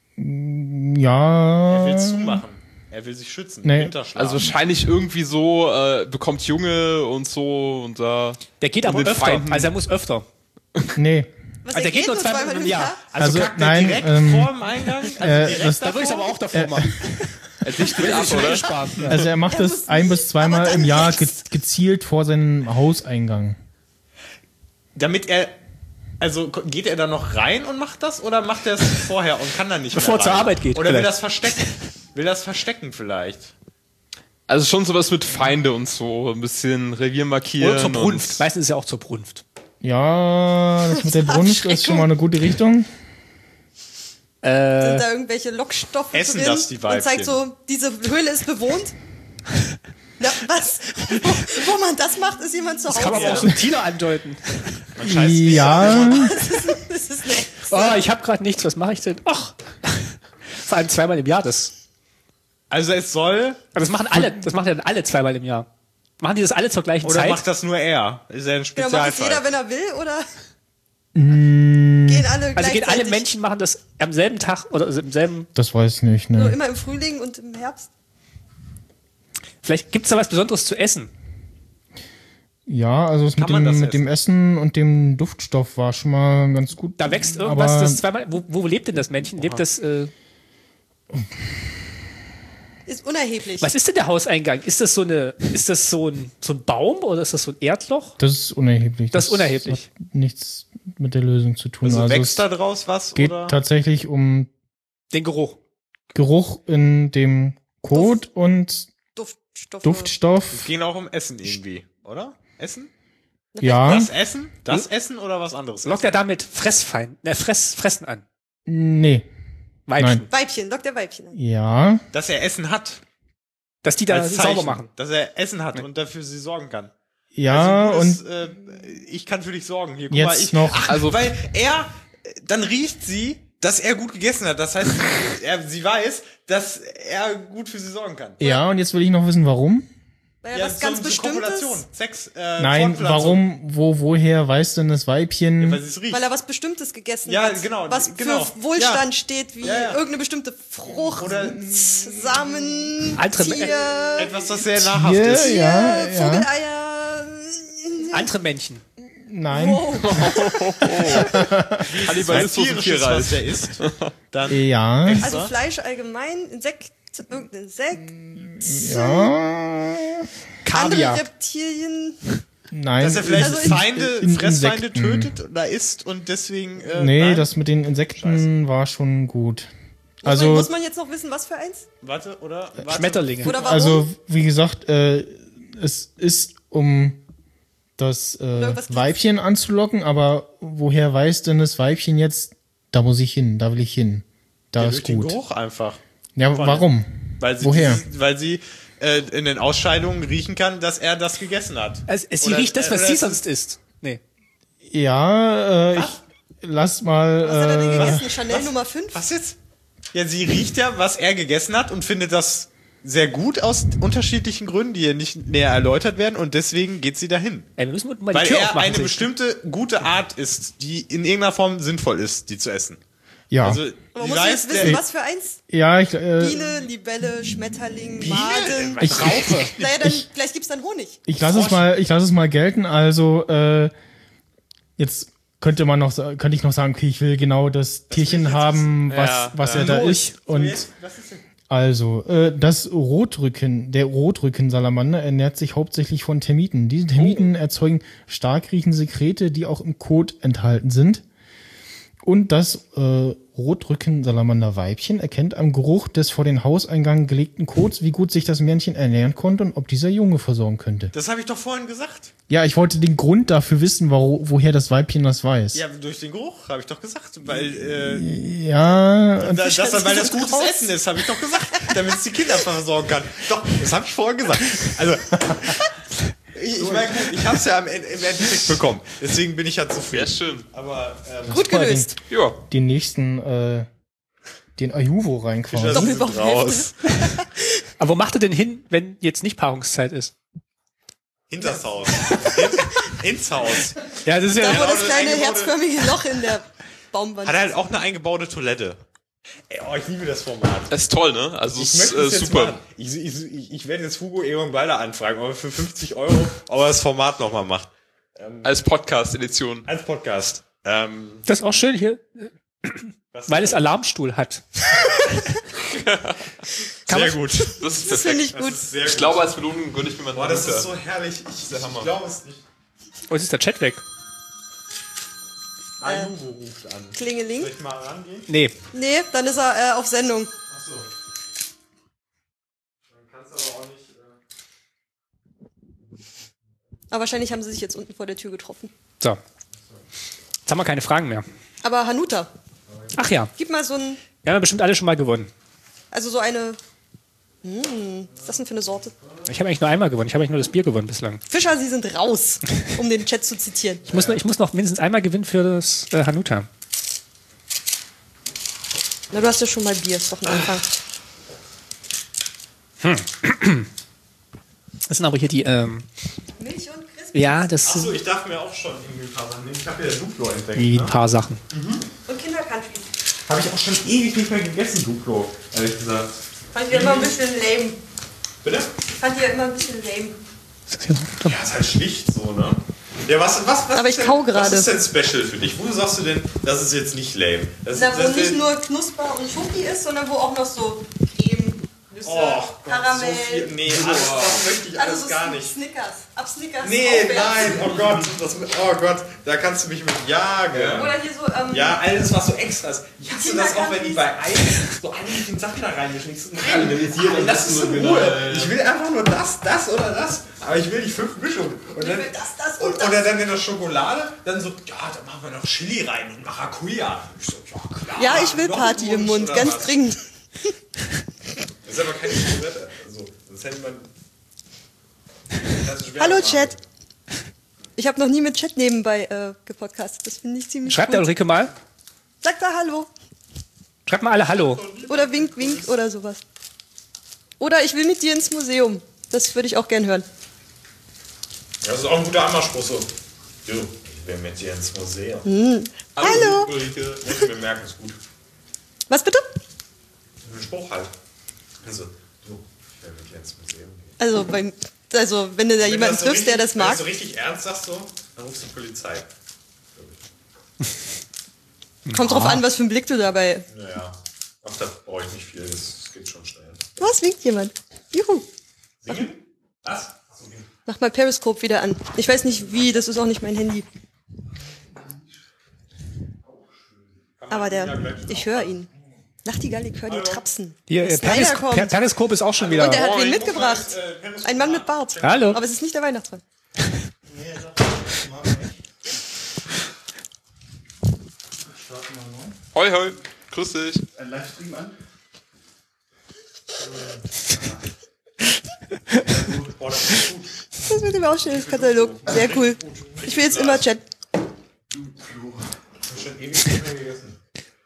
A: Ja.
E: Er will zumachen. Er will sich schützen.
A: Nee.
E: Winterschlaf.
D: Also wahrscheinlich irgendwie so, bekommt Junge und so und da.
C: Der geht aber
D: Und den
C: öfter.
D: Feinden.
C: Also er muss öfter.
A: Nee.
B: Was,
C: Also der geht nur zweimal im Jahr.
A: Also,
E: kackt
A: nein,
E: er direkt vor dem Eingang? Also
A: das-
C: Da würde ich es aber auch davor machen.
D: Er dichtet ab, oder?
C: Sparen.
A: Also er macht
B: Er
A: es
B: muss
A: 1- bis 2-mal
B: aber dann
A: im Jahr
B: jetzt.
A: gezielt vor seinem Hauseingang.
E: Damit er, also geht er da noch rein und macht das oder macht er es vorher und kann dann nicht
C: Bevor
E: mehr
C: er zur
E: rein?
C: Arbeit geht,
E: Oder will
C: vielleicht.
E: das verstecken? Will das verstecken vielleicht?
D: Also schon sowas mit Feinde und so. Ein bisschen Revier markieren.
C: Oder zur Brunft.
D: und-
C: Meistens ist es ja auch zur Brunft.
A: Ja, das mit der Brunft ist schon mal eine gute Richtung.
B: Sind da irgendwelche Lockstoffe
E: Essen
B: drin
E: das die
B: und zeigt
E: Weibchen?
B: so, diese Höhle ist bewohnt? Ja, was? Wo man das macht, ist jemand zu Hause.
C: Kann man aber auch subtiler andeuten.
E: Man scheißt nicht
A: Ja,
B: Das ist eine
C: Oh, ich habe gerade nichts, was mache ich denn? Ach. Vor allem zweimal im Jahr das.
E: Also es soll,
C: Aber das machen ja dann alle zweimal im Jahr. Machen die das alle zur gleichen
E: Oder
C: Zeit?
E: macht das nur er? Ist er ein
B: Genau, macht es
E: Spezialfall?
B: jeder, wenn er will, oder? Gehen alle
C: Also
B: gleichzeitig?
C: gehen alle Männchen machen das am selben Tag oder im selben...
A: Das weiß ich nicht,
B: So
A: ne.
B: immer im Frühling und im Herbst?
C: Vielleicht gibt's da was Besonderes zu essen.
A: Ja, also das
E: Kann man das
A: mit dem Essen und dem Duftstoff war schon mal ganz gut.
C: Da wächst irgendwas,
A: aber
C: das zweimal... Wo lebt denn das Männchen? Lebt das...
B: Ist unerheblich.
C: Was ist denn der Hauseingang? Ist das so ein Baum oder ist das so ein Erdloch?
A: das ist unerheblich.
C: Das ist unerheblich.
A: Hat nichts mit der Lösung zu tun.
E: Also
A: Also
E: wächst
A: es
E: da draus was?
A: geht
E: Oder?
A: tatsächlich um
C: Den Geruch.
A: Geruch in dem Kot und
B: Duftstoffe.
A: Duftstoff.
E: Es ging auch um Essen irgendwie, oder? Essen?
A: Ja,
E: Das Essen? Das Essen oder was anderes?
C: Lockt er damit Fressen an?
A: nee,
C: Weibchen.
A: Nein.
B: Weibchen, lockt der Weibchen an.
A: ja,
E: Dass er Essen hat.
C: Dass die da
E: Als Zeichen,
C: sauber machen.
E: Dass er Essen hat und dafür sie sorgen kann.
A: ja
E: Also,
A: und
E: ich kann für dich sorgen. Hier, guck
A: jetzt
E: mal, ich,
A: noch.
E: Ach,
D: Also-
E: weil dann riecht sie, dass er gut gegessen hat. Das heißt, sie weiß, dass er gut für sie sorgen kann.
A: Ja, und jetzt will ich noch wissen, warum?
B: Weil ja, was ganz
E: Kopulation,
B: Bestimmtes.
E: Sex,
A: Nein,
E: Fortpflanzung.
A: woher weiß denn das Weibchen?
E: Weil sie es riecht.
B: Weil er was Bestimmtes gegessen
E: Ja,
B: hat.
E: genau,
B: Was
E: genau.
B: für Wohlstand
E: Ja.
B: steht, wie
E: Ja, ja.
B: irgendeine bestimmte Frucht,
E: Oder-
B: Samen,
C: Andere-
B: Tier,
E: Etwas, das sehr nahrhaft ist.
A: Tier, ja, ja.
B: Vogeleier.
C: Andere Männchen.
A: Nein.
D: Kannibalismus und
E: Tierisches, was
D: Tierreich.
E: der isst. Dann
A: Ja,
B: Also Fleisch allgemein, irgendein Insekt,
A: ja,
C: Kaviar.
B: andere Reptilien.
A: nein.
E: dass er vielleicht
B: Also
E: Fressfeinde
A: Insekten.
E: tötet oder isst und deswegen.
A: Nee,
E: nein.
A: das mit den Insekten war schon gut.
B: Muss
A: Also,
B: man jetzt noch wissen, was für eins?
E: Warte, oder? Warte.
C: Schmetterlinge.
B: Oder warum?
A: also wie gesagt, es ist um das
B: irgendwas
A: Weibchen anzulocken, aber woher weiß denn das Weibchen jetzt, da muss ich hin, da will ich hin. Da
E: Ja,
A: ist
E: durch den
A: gut.
E: Geruch einfach.
A: Ja, warum?
E: Weil sie,
A: Woher?
E: Weil sie in den Ausscheidungen riechen kann, dass er das gegessen hat.
C: Also, sie
E: Oder-
C: riecht das, was
E: oder
C: sie
E: es
C: sonst isst. Nee.
A: Ja, ich lass mal.
B: Was hat er denn gegessen? Chanel Nummer 5?
E: Was jetzt? Ja, sie riecht ja, was er gegessen hat und findet das sehr gut aus unterschiedlichen Gründen, die hier nicht näher erläutert werden und deswegen geht sie dahin.
C: Ey, wir müssen mal die
E: Weil
C: Tür
E: er
C: aufmachen.
E: eine bestimmte gute Art ist, die in irgendeiner Form sinnvoll ist, die zu essen.
A: Ja,
E: Also,
B: Aber
E: sie
B: muss jetzt wissen, was für eins?
A: ja,
B: Biene, Libelle, Schmetterling, Maden.
A: ich,
B: Naja, dann, vielleicht gibt's dann Honig.
A: ich lasse es mal gelten. Also jetzt könnte ich noch sagen, okay, ich will genau das Tierchen haben, was er da isst. Und
E: was ist denn?
A: also der Rotrückensalamander ernährt sich hauptsächlich von Termiten. Diese Termiten erzeugen stark riechende Sekrete, die auch im Kot enthalten sind. Und das Rotrückensalamander-Weibchen erkennt am Geruch des vor den Hauseingang gelegten Kots, wie gut sich das Männchen ernähren konnte und ob dieser Junge versorgen könnte.
E: Das habe ich doch vorhin gesagt.
A: Ja, ich wollte den Grund dafür wissen, woher das Weibchen das weiß.
E: Ja, durch den Geruch, habe ich doch gesagt. Weil,
A: Ja,
E: weil das gutes Essen ist, habe ich doch gesagt. Damit es die Kinder versorgen kann. Doch, das habe ich vorhin gesagt. Also, ich meine, gut, ich habe es ja im Endeffekt bekommen. Deswegen bin ich ja zufrieden.
D: Sehr schön.
E: Aber,
B: Gut gelöst.
D: Ja.
A: den nächsten, den Ayuvo rein quasi.
B: Doppelbauch
E: raus.
C: Aber wo macht er denn hin, wenn jetzt nicht Paarungszeit ist?
E: Hinters Haus. Ins Haus.
C: Ja, das ist
B: Da, wo
C: ja...
B: das kleine
E: eingebaute-
B: herzförmige Loch in der Baumwand
E: Hat er halt auch eine eingebaute Toilette. Ey, oh, ich liebe das Format.
D: Das ist toll, ne? Also,
E: Ich
D: es
E: möchte
D: ist
E: es jetzt
D: super.
E: machen. Ich werde jetzt Hugo Egon Balder anfragen, aber für 50 €, ob er das Format nochmal macht.
D: Als Podcast-Edition.
E: Als Podcast.
C: Das ist auch schön hier, weil es Alarmstuhl hat.
E: Sehr gut.
D: Das ist
B: Das finde ich
D: perfekt.
B: gut.
E: Sehr
D: Ich glaube, als Belohnung gönne ich mir mal
E: Boah,
D: einen
E: das ist
D: Winter.
E: so herrlich. Ich
D: Hammer.
E: glaube es nicht.
C: Oh, jetzt ist der Chat weg.
E: Ayuvo ruft an.
B: Klingeling.
E: Soll ich mal rangehen?
C: Nee.
B: Nee, dann ist er auf Sendung.
E: Achso. Dann kannst du aber auch nicht.
B: Aber wahrscheinlich haben sie sich jetzt unten vor der Tür getroffen.
C: So. Jetzt haben wir keine Fragen mehr.
B: Aber Hanuta,
C: Ach ja,
B: gib mal so ein,
C: wir haben ja bestimmt alle schon mal gewonnen.
B: also so eine, was ist das denn für eine Sorte?
C: Ich habe eigentlich nur einmal gewonnen. Ich habe eigentlich nur das Bier gewonnen bislang.
B: Fischer, Sie sind raus, um den Chat zu zitieren.
C: Ich muss noch mindestens einmal gewinnen für das Hanuta.
B: Na, du hast ja schon mal Bier, ist doch ein Anfang.
C: Das sind aber hier die,
B: Milch und Crispy.
C: ja, das
E: Achso,
C: sind
E: ich darf mir auch schon irgendwie ein paar Sachen nehmen. Ich habe ja Duplo entdeckt.
C: die
E: Ne?
C: paar Sachen.
B: Und Kindercountry.
E: Habe ich auch schon ewig nicht mehr gegessen, Duplo, ehrlich gesagt.
B: Fand ich ja immer ein bisschen lame.
E: Bitte?
B: Fand ich ja immer ein bisschen lame.
E: Ja, ist halt schlicht so, ne? Ja, was
B: Aber
E: ist
B: ich kau
E: denn,
B: gerade.
E: Was ist denn special für dich? Wo sagst du denn, das ist jetzt nicht lame? Das
B: Na,
E: ist,
B: wo
E: das
B: nicht
E: ist-
B: nur Knusper und Schoki ist, sondern wo auch noch so Creme, Nüsse,
E: Oh Gott,
B: Karamell.
E: so viel. Nee, alles, das möchte ich alles
B: also so
E: gar nicht.
B: Snickers. Ab Snickers.
E: Nee,
B: aufwärts.
E: nein, oh Gott, da kannst du mich mit jagen.
B: Oder hier so,
E: Ja, alles, was so extra ist. Ich hasse das auch, wenn die
B: Kinderkantis.
E: bei Eis so einige Sachen da reinmischen. Ich so, nein, lass es in Ruhe. Ich will einfach nur das oder das. Aber ich will die 5 Mischungen. Und dann,
B: will das und das.
E: Oder dann in der Schokolade, dann so, ja, da machen wir noch Chili rein und Maracuja. Ich so, ja klar.
B: Ja, ich will
E: noch
B: Party
E: ein
B: im Mund,
E: oder
B: ganz
E: was?
B: dringend.
E: Das ist aber keine Schokolade. Also, das hätte man... Das ist schwer
B: Hallo
E: zu
B: Chat. Ich habe noch nie mit Chat nebenbei gepodcastet. Das finde ich ziemlich
C: Schreibt der
B: gut.
C: Ulrike mal.
B: Sagt da Hallo.
C: Schreibt mal alle Hallo.
B: Oder Wink, Wink oder sowas. Oder ich will mit dir ins Museum. Das würde ich auch gern hören.
E: Das ist auch ein guter Anmachspruch so. Du, ich will mit dir ins Museum.
B: Hallo.
E: Ulrike, muss ich mir merken, ist gut.
B: Was bitte?
E: Ein Spruch halt. Also, du, ich will mit dir ins Museum gehen.
B: Also wenn du da
E: Wenn
B: jemanden
E: du so
B: triffst, der
E: richtig-
B: das mag.
E: Wenn du so richtig ernst sagst, so, dann rufst du die Polizei.
B: Kommt drauf an, was für einen Blick du dabei.
E: Naja, ach, da brauche ich nicht viel, das geht schon schnell.
B: Was winkt jemand? Juhu.
E: Singen? Was? Achso,
B: Mach mal Periscope wieder an. Ich weiß nicht wie, das ist auch nicht mein Handy. Aber ich höre ihn. Nachtigall, ich höre die Trapsen.
C: Hier,
B: Der Snyder kommt.
C: Periskop ist auch schon wieder.
B: Und der hat wen
E: ich muss
B: mitgebracht.
E: mal,
B: Ein Mann mit Bart.
C: Hallo.
B: Aber es ist nicht der Weihnachtsmann.
D: Hoi, hoi. Grüß dich.
F: Ein Livestream an?
E: Boah, das ist gut.
B: Das mit dem Ausstellungskatalog. Sehr cool. Ich will jetzt immer Chat.
E: Ich habe schon ewig nicht mehr gegessen.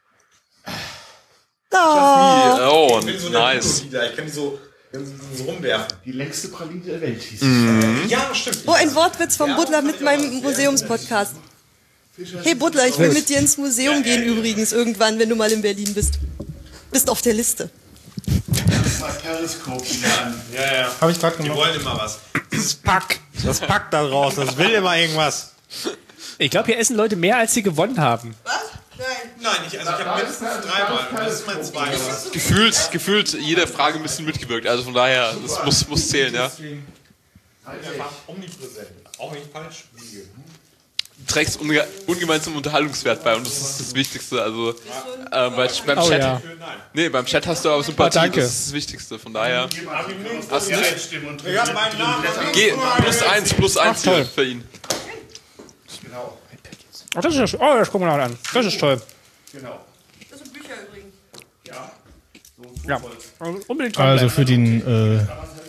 B: Oh.
D: Oh,
E: Ich bin so der
D: nice.
E: Udo-Lieder. Ich kann die so rumwerfen.
F: Die längste Praline der Welt hieß es.
E: Ja, stimmt.
B: Oh, ein Wortwitz vom Butler mit meinem Museumspodcast. Hey Butler, ich will mit dir ins Museum gehen übrigens irgendwann, wenn du mal in Berlin bist. Bist auf der Liste.
F: Mal Periscope wieder an.
E: Ja, ja.
A: Habe ich gerade
E: Die
A: gemacht.
E: wollen immer was. Dieses Pack. Das Pack da draußen, das will immer irgendwas.
C: Ich glaube, hier essen Leute mehr, als sie gewonnen haben.
B: Was? Nein.
E: Nein, ich habe mindestens 3-mal. Das ist mein 2.
D: Gefühlt jede Frage ein bisschen mitgewirkt. Also von daher, das muss zählen, ja.
E: Einfach omnipräsent. Auch nicht falsch liege.
D: Du trägst ungemein zum Unterhaltungswert bei und das ist das Wichtigste. Also beim
C: Oh
D: Chat,
C: ja.
D: nee, beim Chat hast du aber Sympathie.
C: danke.
D: Das ist das Wichtigste. Von daher, hast du nicht?
F: Stimmen und
E: Ich hab meinen Namen.
D: Geh, +1
C: toll.
D: hier für ihn.
F: Genau.
C: Oh, das ist, oh, das gucken wir mal an. Das ist toll.
F: Genau.
B: Das sind Bücher übrigens.
F: Ja.
C: Ja. Unbedingt
A: Also
C: dranbleiben.
A: für den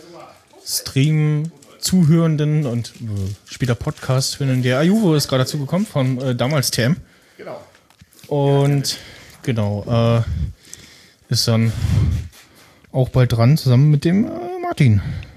A: Stream-Zuhörenden und später Podcast-Hörenden, der Ayuvo ist gerade dazu gekommen, von damals TM.
F: Genau.
A: Und genau, ist dann auch bald dran, zusammen mit dem Martin.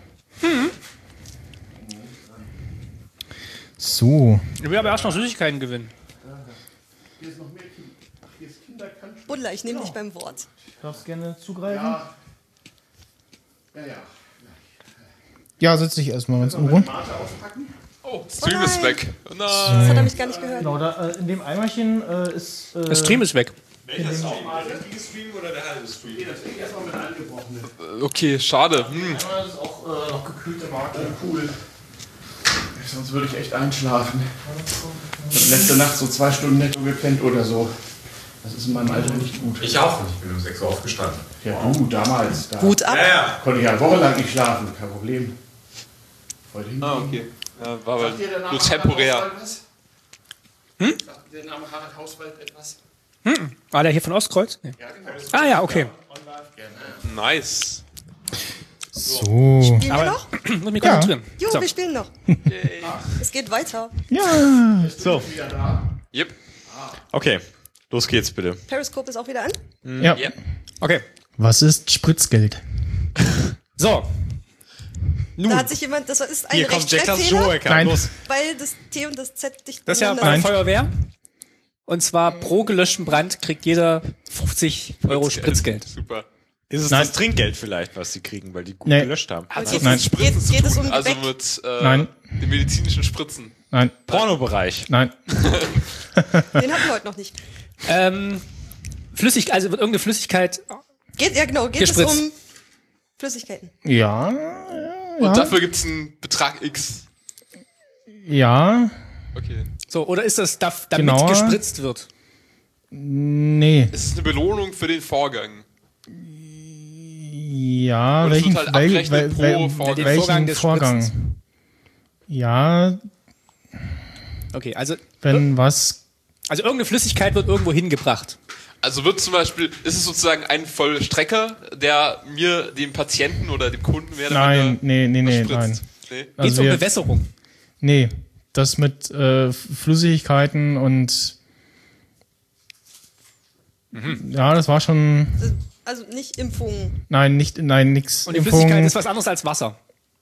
A: So,
C: Ich will aber erst noch Süßigkeiten gewinnen.
F: Hier ist noch mehr Kinder. Ach, hier ist Kinderkanzler.
B: Butler, ich nehme dich beim Wort.
A: darfst gerne zugreifen?
F: Ja. Ja, ja.
A: Ja, setz dich erstmal ganz in Ruhe.
F: Mate auspacken.
D: Oh, Stream ist weg. Oh nein.
B: Das hat er mich gar nicht gehört.
A: Genau, da, in dem Eimerchen ist...
C: Der Stream ist weg.
E: Welcher Stream? Der richtige Stream oder der halbe Stream?
F: Das fängt erstmal mit angebrochenen.
D: Okay, schade.
F: Das ist auch noch gekühlte Mate. Cool. Sonst würde ich echt einschlafen. Ich habe letzte Nacht so 2 Stunden netto gepennt oder so. Das ist in meinem Alter nicht gut.
E: Ich auch nicht. Ich bin um 6 Uhr aufgestanden.
F: Ja, du, damals. Da
B: Hut ab.
E: Ja, ja.
F: konnte ich ja wochenlang nicht schlafen. Kein Problem. Heute hin.
D: Ah, okay. Ja, war aber
F: Sagt dir der Name
D: nur temporär.
F: Harald Hauswald was? Sagt dir der Name Harald Hauswald etwas?
C: War der hier von Ostkreuz? Nee.
F: Ja, genau.
C: Ah ja, okay.
D: Nice.
A: So,
B: Spielen wir noch?
C: Muss mich konzentrieren.
B: Jo,
C: So.
B: wir spielen noch. Es geht weiter.
A: ja,
E: So.
F: Wieder da.
D: Yep.
E: Okay. Los geht's bitte.
B: Periscope ist auch wieder an.
A: ja.
D: Yep.
C: Okay.
A: Was ist Spritzgeld?
C: So. Nun,
B: Da hat sich jemand, das ist ein
E: Hier kommt der klassische
B: Rechtschreibfehler,
E: Joker.
A: Nein.
E: Los.
B: weil das T und das Z dicht
C: das ist ja bei
B: beieinander
C: der
B: sind.
C: Feuerwehr. Und zwar pro gelöschten Brand kriegt jeder 50 Euro Spritzgeld.
D: Super.
E: Ist es
A: Nein.
E: das Trinkgeld vielleicht, was sie kriegen, weil die gut
A: Nee.
E: gelöscht haben?
D: Hat
B: Okay.
D: was
A: Nein.
D: mit Spritzen zu
B: Geht es
D: tun?
B: um
D: Also
B: Gebäck?
D: mit
A: Nein.
D: den medizinischen Spritzen.
A: Nein,
E: Pornobereich.
A: nein.
B: Den hatten wir heute noch nicht.
C: Also wird irgendeine Flüssigkeit.
B: Geht es
C: Gespritzt.
B: um Flüssigkeiten?
A: Ja,
D: Und dafür gibt's einen Betrag X.
A: ja,
D: Okay.
C: So, oder ist das, damit
A: Genauer.
C: gespritzt wird?
A: nee.
D: Es ist eine Belohnung für den Vorgang.
A: Ja,
D: Und es
A: welchen,
D: wird halt abrechnen pro Vorgang.
C: Den
A: welchen
C: Vorgang des
A: Vorgang? Ja,
C: Okay, also
A: wenn
C: irgendeine Flüssigkeit wird irgendwo hingebracht.
D: Also wird zum Beispiel, ist es sozusagen ein Vollstrecker, der mir, dem Patienten oder dem Kunden mehr oder
A: Nein,
D: weniger
A: nee,
D: was
A: nein.
D: spritzt? Nee?
C: Geht
A: Also
C: es um
A: wir,
C: Bewässerung?
A: nee, das mit Flüssigkeiten und ja, das war schon,
B: Also nicht Impfungen.
A: nein, nix.
C: Und die Flüssigkeit ist was anderes als Wasser.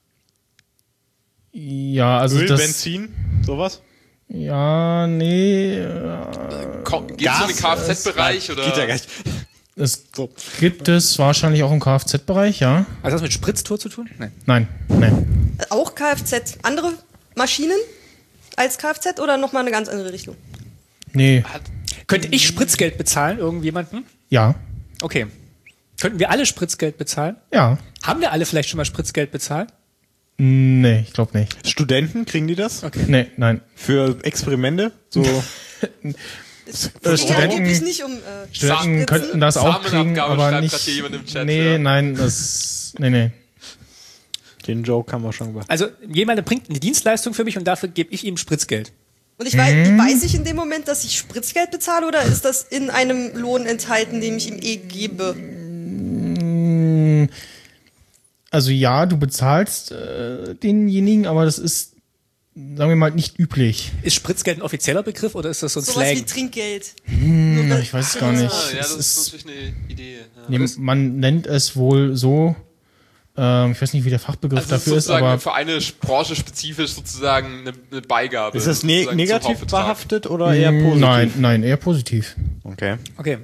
A: Ja, also
E: Öl,
A: das,
E: Benzin, sowas?
A: ja, nee,
D: Geht es um den
E: Gas,
D: Kfz-Bereich oder?
E: Geht ja gar nicht.
A: es gibt es wahrscheinlich auch im Kfz-Bereich, ja?
C: Hat das mit Spritztour zu tun? Nein.
A: Nein, nein.
B: Auch Kfz. Andere Maschinen als Kfz oder nochmal eine ganz andere Richtung?
A: Nee,
C: Könnte ich Spritzgeld bezahlen, irgendjemanden?
A: ja,
C: Okay. Könnten wir alle Spritzgeld bezahlen?
A: ja.
C: Haben wir alle vielleicht schon mal Spritzgeld bezahlt?
A: Nee, ich glaube nicht.
E: Studenten, kriegen die das?
A: Nee, nein.
E: Für Experimente? So.
B: Es geht ja
A: Studenten-
B: angeblich nicht um
A: Studenten
B: Spritzen.
A: könnten das auch kriegen,
D: Samenabgabe
A: aber
D: schreibt
A: nicht.
D: grad hier jemand im Chat,
A: nee,
D: ja.
A: nein, das. Nee.
E: Den Joke haben wir schon gemacht.
C: Also jemand bringt eine Dienstleistung für mich und dafür gebe ich ihm Spritzgeld.
B: Und weiß ich in dem Moment, dass ich Spritzgeld bezahle oder ist das in einem Lohn enthalten, den ich ihm gebe?
A: Also ja, du bezahlst denjenigen, aber das ist, sagen wir mal, nicht üblich.
C: Ist Spritzgeld ein offizieller Begriff oder ist das so ein
B: Sowas wie
C: Slang?
B: Trinkgeld.
A: Ich weiß es gar nicht.
D: Ah, ja,
A: Es
D: das ist
A: ist,
D: natürlich eine Idee. Ja.
A: nee, man nennt es wohl so. Ich weiß nicht, wie der Fachbegriff
D: Also es ist
A: dafür ist,
D: sozusagen
A: aber
D: für eine Branche spezifisch sozusagen eine Beigabe.
E: Ist das
D: sozusagen zum
E: negativ
D: Hauptbetrag.
E: behaftet oder eher positiv?
A: nein, eher positiv.
E: Okay.
C: Okay.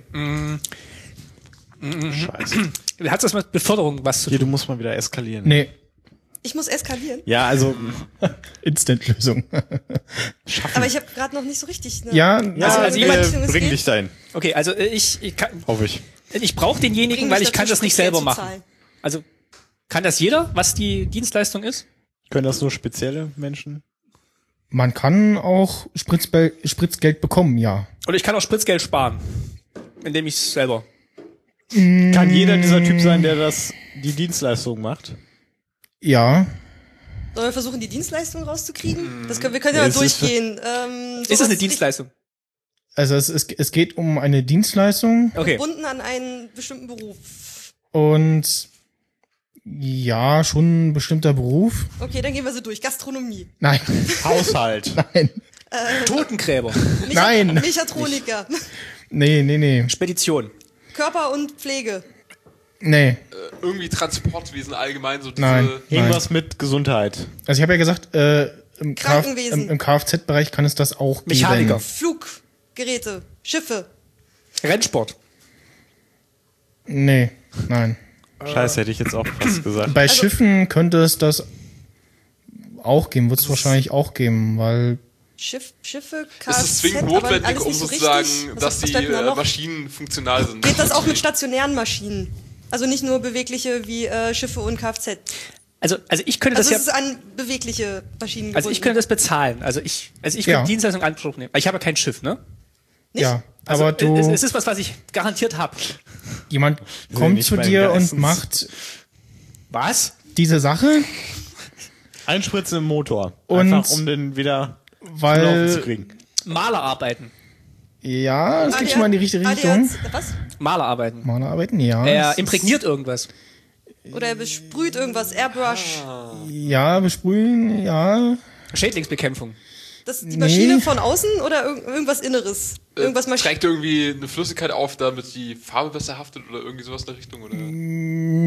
E: Scheiße.
C: Hat das mit Beförderung was zu
E: Hier,
C: tun?
E: du musst mal wieder eskalieren.
A: Nee,
B: Ich muss eskalieren.
E: Ja, also.
A: Instant-Lösung.
B: Aber ich habe gerade noch nicht so richtig. Ne?
A: Ja,
C: also
E: wir
C: jemand-
E: bringen dich dahin.
C: Okay, also ich
E: Hoffe ich.
C: brauche denjenigen, weil ich kann das nicht selber machen.
B: Zahlen.
C: Also kann das jeder, was die Dienstleistung ist?
E: Können das nur spezielle Menschen?
A: man kann auch Spritzgeld bekommen, ja.
C: Oder ich kann auch Spritzgeld sparen, indem ich es selber.
E: Kann jeder dieser Typ sein, der die Dienstleistung macht?
A: Ja.
B: Sollen wir versuchen, die Dienstleistung rauszukriegen? Wir können ja mal
E: Es ist-
B: durchgehen.
C: Ist es eine Dienstleistung?
A: Also es geht um eine Dienstleistung
C: Okay.
B: Gebunden an einen bestimmten Beruf.
A: und ja, schon ein bestimmter Beruf.
B: Okay, dann gehen wir so durch. Gastronomie.
A: Nein,
E: Haushalt.
A: nein,
C: Totengräber.
A: Nein.
B: Mechatroniker.
A: nee,
C: Spedition.
B: Körper und Pflege.
A: nee.
D: Irgendwie Transportwesen allgemein, so diese.
A: Nein.
E: Irgendwas mit Gesundheit.
A: Also ich habe ja gesagt, im
B: Krankenwesen.
A: im Kfz-Bereich kann es das auch
C: Mechaniker.
A: geben.
B: Fluggeräte. Schiffe.
C: Rennsport.
A: Nee, nein.
E: Scheiße, hätte ich jetzt auch fast gesagt.
A: Bei Schiffen könnte es das auch geben, wird es wahrscheinlich auch geben, weil
B: Schiffe,
D: Ist
B: Kfz,
D: es zwingend
B: aber
D: notwendig,
B: alles
D: um
B: nicht so
D: sozusagen,
B: richtig.
D: dass
B: Was
D: die
B: bleibt denn da noch?
D: Maschinen funktional sind?
B: Geht das auch mit stationären Maschinen? Also nicht nur bewegliche wie Schiffe und Kfz.
C: Also ich könnte
B: Also
C: das
B: es
C: ja.
B: ist an bewegliche Maschinen
C: Also ich
B: gebunden.
C: könnte das bezahlen. Also ich könnte
A: Ja.
C: Dienstleistung in Anspruch nehmen. Weil ich habe ja kein Schiff, ne?
B: Nicht?
A: ja,
C: Also
A: aber du
C: es ist was ich garantiert habe.
A: jemand kommt
E: nicht
A: zu
E: beim
A: dir und
E: Essens.
A: macht
C: Was?
A: diese Sache,
E: Einspritzen im Motor.
A: Und-
E: Einfach, um den wieder zum Laufen zu
A: weil
E: kriegen.
C: Malerarbeiten.
A: ja, es geht schon mal in die richtige Richtung.
B: Was?
C: Malerarbeiten.
A: Malerarbeiten, ja.
C: Er imprägniert irgendwas.
B: Oder er besprüht irgendwas. Airbrush.
A: Ja, besprühen, ja.
C: Schädlingsbekämpfung.
B: Das die Maschine
A: Nee.
B: von außen oder irgendwas Inneres? Irgendwas Maschine.
D: Trägt irgendwie eine Flüssigkeit auf, damit die Farbe besser haftet oder irgendwie sowas in der Richtung? Oder?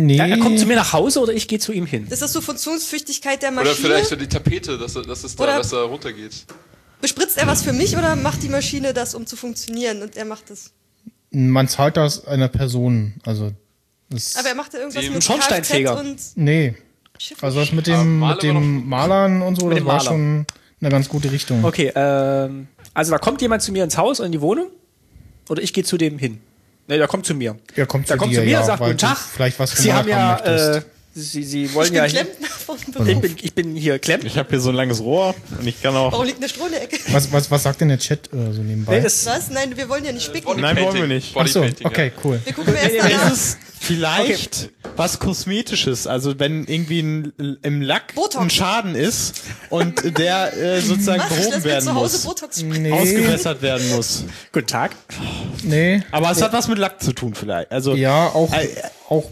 A: Nee.
C: Ja, er kommt zu mir nach Hause oder ich gehe zu ihm hin.
B: Das ist so Funktionstüchtigkeit der Maschine.
D: Oder vielleicht so die Tapete, dass es da
B: Oder-
D: besser runtergeht.
B: Bespritzt er was für mich oder macht die Maschine das, um zu funktionieren und er macht das?
A: Man zahlt das einer Person. Also, das,
B: Aber er macht ja irgendwas
D: Dem
B: mit
C: Schornsteinfeger.
B: Kfz und
A: nee.
B: Schiff.
A: Also das mit
D: Aber
A: dem,
D: Maler
A: mit dem Malern und so,
C: Mit
A: das
C: dem
A: war
C: Maler.
A: schon eine ganz gute Richtung.
C: Okay, also da kommt jemand zu mir ins Haus und in die Wohnung oder ich gehe zu dem hin. Ne, der kommt zu mir.
A: Er kommt
C: Der
A: zu
C: kommt
A: dir,
C: zu mir
A: ja,
C: und sagt,
A: weil
C: guten
A: du
C: Tag.
A: vielleicht was
C: Sie
A: gemacht
C: haben ja,
A: möchtest.
C: Sie wollen
B: Ich bin
C: ja hier,
B: Klempner vom Beruf.
C: ich bin hier Klemm.
E: Ich habe hier so ein langes Rohr und ich kann auch.
B: Warum liegt eine Stroh in der Ecke?
A: Was sagt denn der Chat so nebenbei?
C: Nee, das,
B: Was? Nein, wir wollen ja nicht spicken.
E: Nein, wollen wir nicht.
A: Ach so,
D: Bodypainting,
A: okay, cool.
B: Wir gucken erst
E: Es
B: danach.
E: ist vielleicht was Kosmetisches, also wenn irgendwie im Lack
B: Botox.
E: ein Schaden ist und der sozusagen
B: Ach, ich
E: behoben
B: lass mir
E: werden
B: zu Hause
E: muss,
B: Botox spritzen.
A: Nee,
E: ausgebessert werden muss.
C: guten Tag.
A: nee.
E: Aber es hat was mit Lack zu tun vielleicht. Also
A: Ja, auch,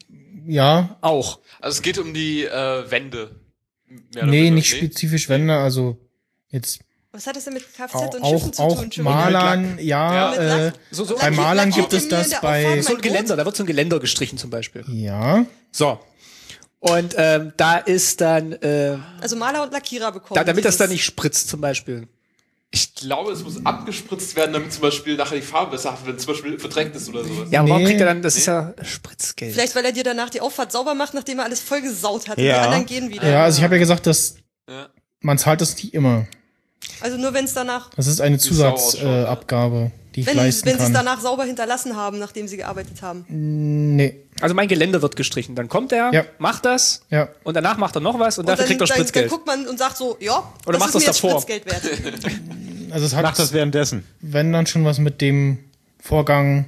A: ja.
C: Auch.
D: Also es geht um die Wände. Mehr oder
A: Nee,
D: weniger.
A: nicht spezifisch Wände, also jetzt
B: Was hat das denn mit Kfz und Schiffen
A: auch,
B: zu
A: auch
B: tun? Entschuldigung?
A: Malern, ja,
B: Mit Lack?
C: So, so,
A: bei Malern gibt es
B: mir
A: das
B: der
A: bei,
B: Auffahrt
C: so ein
B: mein
C: Geländer,
B: Boot?
C: da wird so ein Geländer gestrichen zum Beispiel.
A: ja,
C: So. Und da ist dann,
B: Also Maler und Lackierer bekommen.
C: damit das
B: dieses-
C: dann nicht spritzt zum Beispiel.
D: Ich glaube, es muss abgespritzt werden, damit zum Beispiel nachher die Farbe besser hat, wenn es zum Beispiel verdreckt ist oder sowas.
C: Ja, aber warum
A: Nee.
C: kriegt er dann, das ist ja Spritzgeld.
B: Vielleicht, weil er dir danach die Auffahrt sauber macht, nachdem er alles vollgesaut hat. Und
E: Ja.
B: die anderen gehen wieder.
A: ja, also ich habe ja gesagt, dass
D: Ja.
A: man zahlt das nicht immer.
B: Also nur wenn es danach,
A: Das ist eine
D: Wie es sauer ausschaut,
A: Zusatzabgabe, die ich
B: wenn
A: leisten
B: sie es
A: kann.
B: danach sauber hinterlassen haben, nachdem sie gearbeitet haben.
A: Nee,
C: Also mein Geländer wird gestrichen. Dann kommt er,
A: Ja.
C: macht das
A: ja.
C: und danach macht er noch was und
B: Und
C: dafür kriegt er
B: dann
C: Spritzgeld.
B: guckt man und sagt so, ja,
C: Oder macht
B: ist mir
C: das
B: jetzt
C: davor.
B: Spritzgeld wert.
A: Also es hat,
E: mach das währenddessen.
A: wenn dann schon was mit dem Vorgang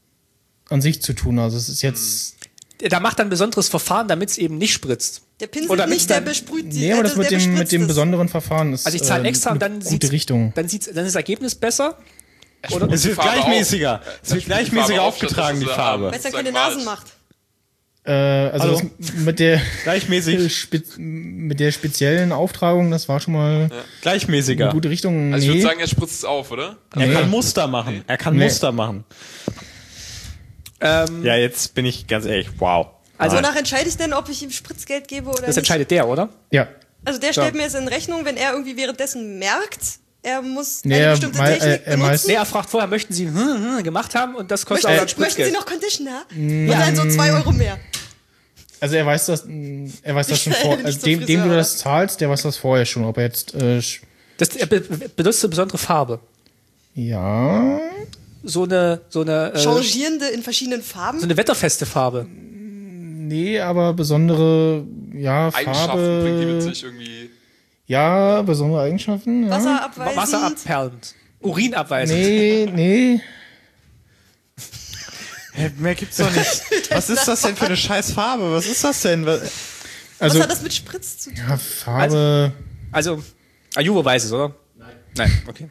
A: an sich zu tun. Also es ist jetzt,
C: Da macht er ein besonderes Verfahren, damit es eben nicht spritzt.
B: Der pinselt
C: Oder
B: nicht, der
C: dann-
B: besprüht die.
A: nee, aber das
B: der
A: mit dem
B: bespritzt es.
A: besonderen Verfahren ist
C: Also ich zahle extra und
A: eine
C: dann
A: gute Richtung.
C: dann ist das Ergebnis besser.
D: Oder
E: Es wird
D: Farbe
E: gleichmäßiger.
D: auf.
E: Es wird
D: Die
E: gleichmäßiger
D: Farbe auf,
E: aufgetragen, die
D: statt dass
E: Farbe.
B: Weil es dann
D: Sag
B: keine
D: mal.
B: Nasen macht.
A: Also
E: Hallo?
A: das mit der
E: Gleichmäßig.
A: mit der speziellen Auftragung, das war schon mal
E: Gleichmäßiger.
A: eine gute Richtung.
D: Also ich würde
A: Nee.
D: sagen, er spritzt es auf, oder?
E: Er
A: Nee.
E: kann Muster machen. Er kann
A: Nee.
E: Muster machen. Ja, jetzt bin ich ganz ehrlich, wow.
C: Also
B: Wonach entscheide ich denn, ob ich ihm Spritzgeld gebe oder
C: das
B: nicht?
C: entscheidet der, oder?
A: Ja.
B: Also der stellt mir jetzt in Rechnung, wenn er irgendwie währenddessen merkt, er muss
A: Nee,
B: eine bestimmte Technik
A: er meist-
B: benutzen.
C: Nee, er fragt vorher, möchten Sie gemacht haben und das kostet
B: Möchten,
C: auch dann
B: möchten Sie
C: Spritzgeld.
B: noch Conditioner? Und dann so 2 Euro mehr.
A: Also er weiß das schon
B: Ich
A: vor,
B: will nicht
A: also
B: zum
A: dem du
B: Friseur.
A: das zahlst, der weiß das vorher schon, ob er jetzt
C: Er benutzt eine besondere Farbe.
A: ja,
C: So eine
B: Changierende in verschiedenen Farben.
C: so eine wetterfeste Farbe.
A: nee, aber besondere
D: Eigenschaften bringt die mit
A: Farbe,
D: sich irgendwie.
A: ja, besondere Eigenschaften, ja.
B: Wasserabweisend.
C: Wasserabperlend. Urinabweisend.
A: Nee,
E: Hä, mehr gibt's doch nicht. Was ist das denn für eine scheiß Farbe? Was ist das denn?
B: Was
A: also
B: hat das mit Spritz zu tun?
A: ja, Farbe,
C: Also, Ayuvo weiß es, oder? Nein, okay.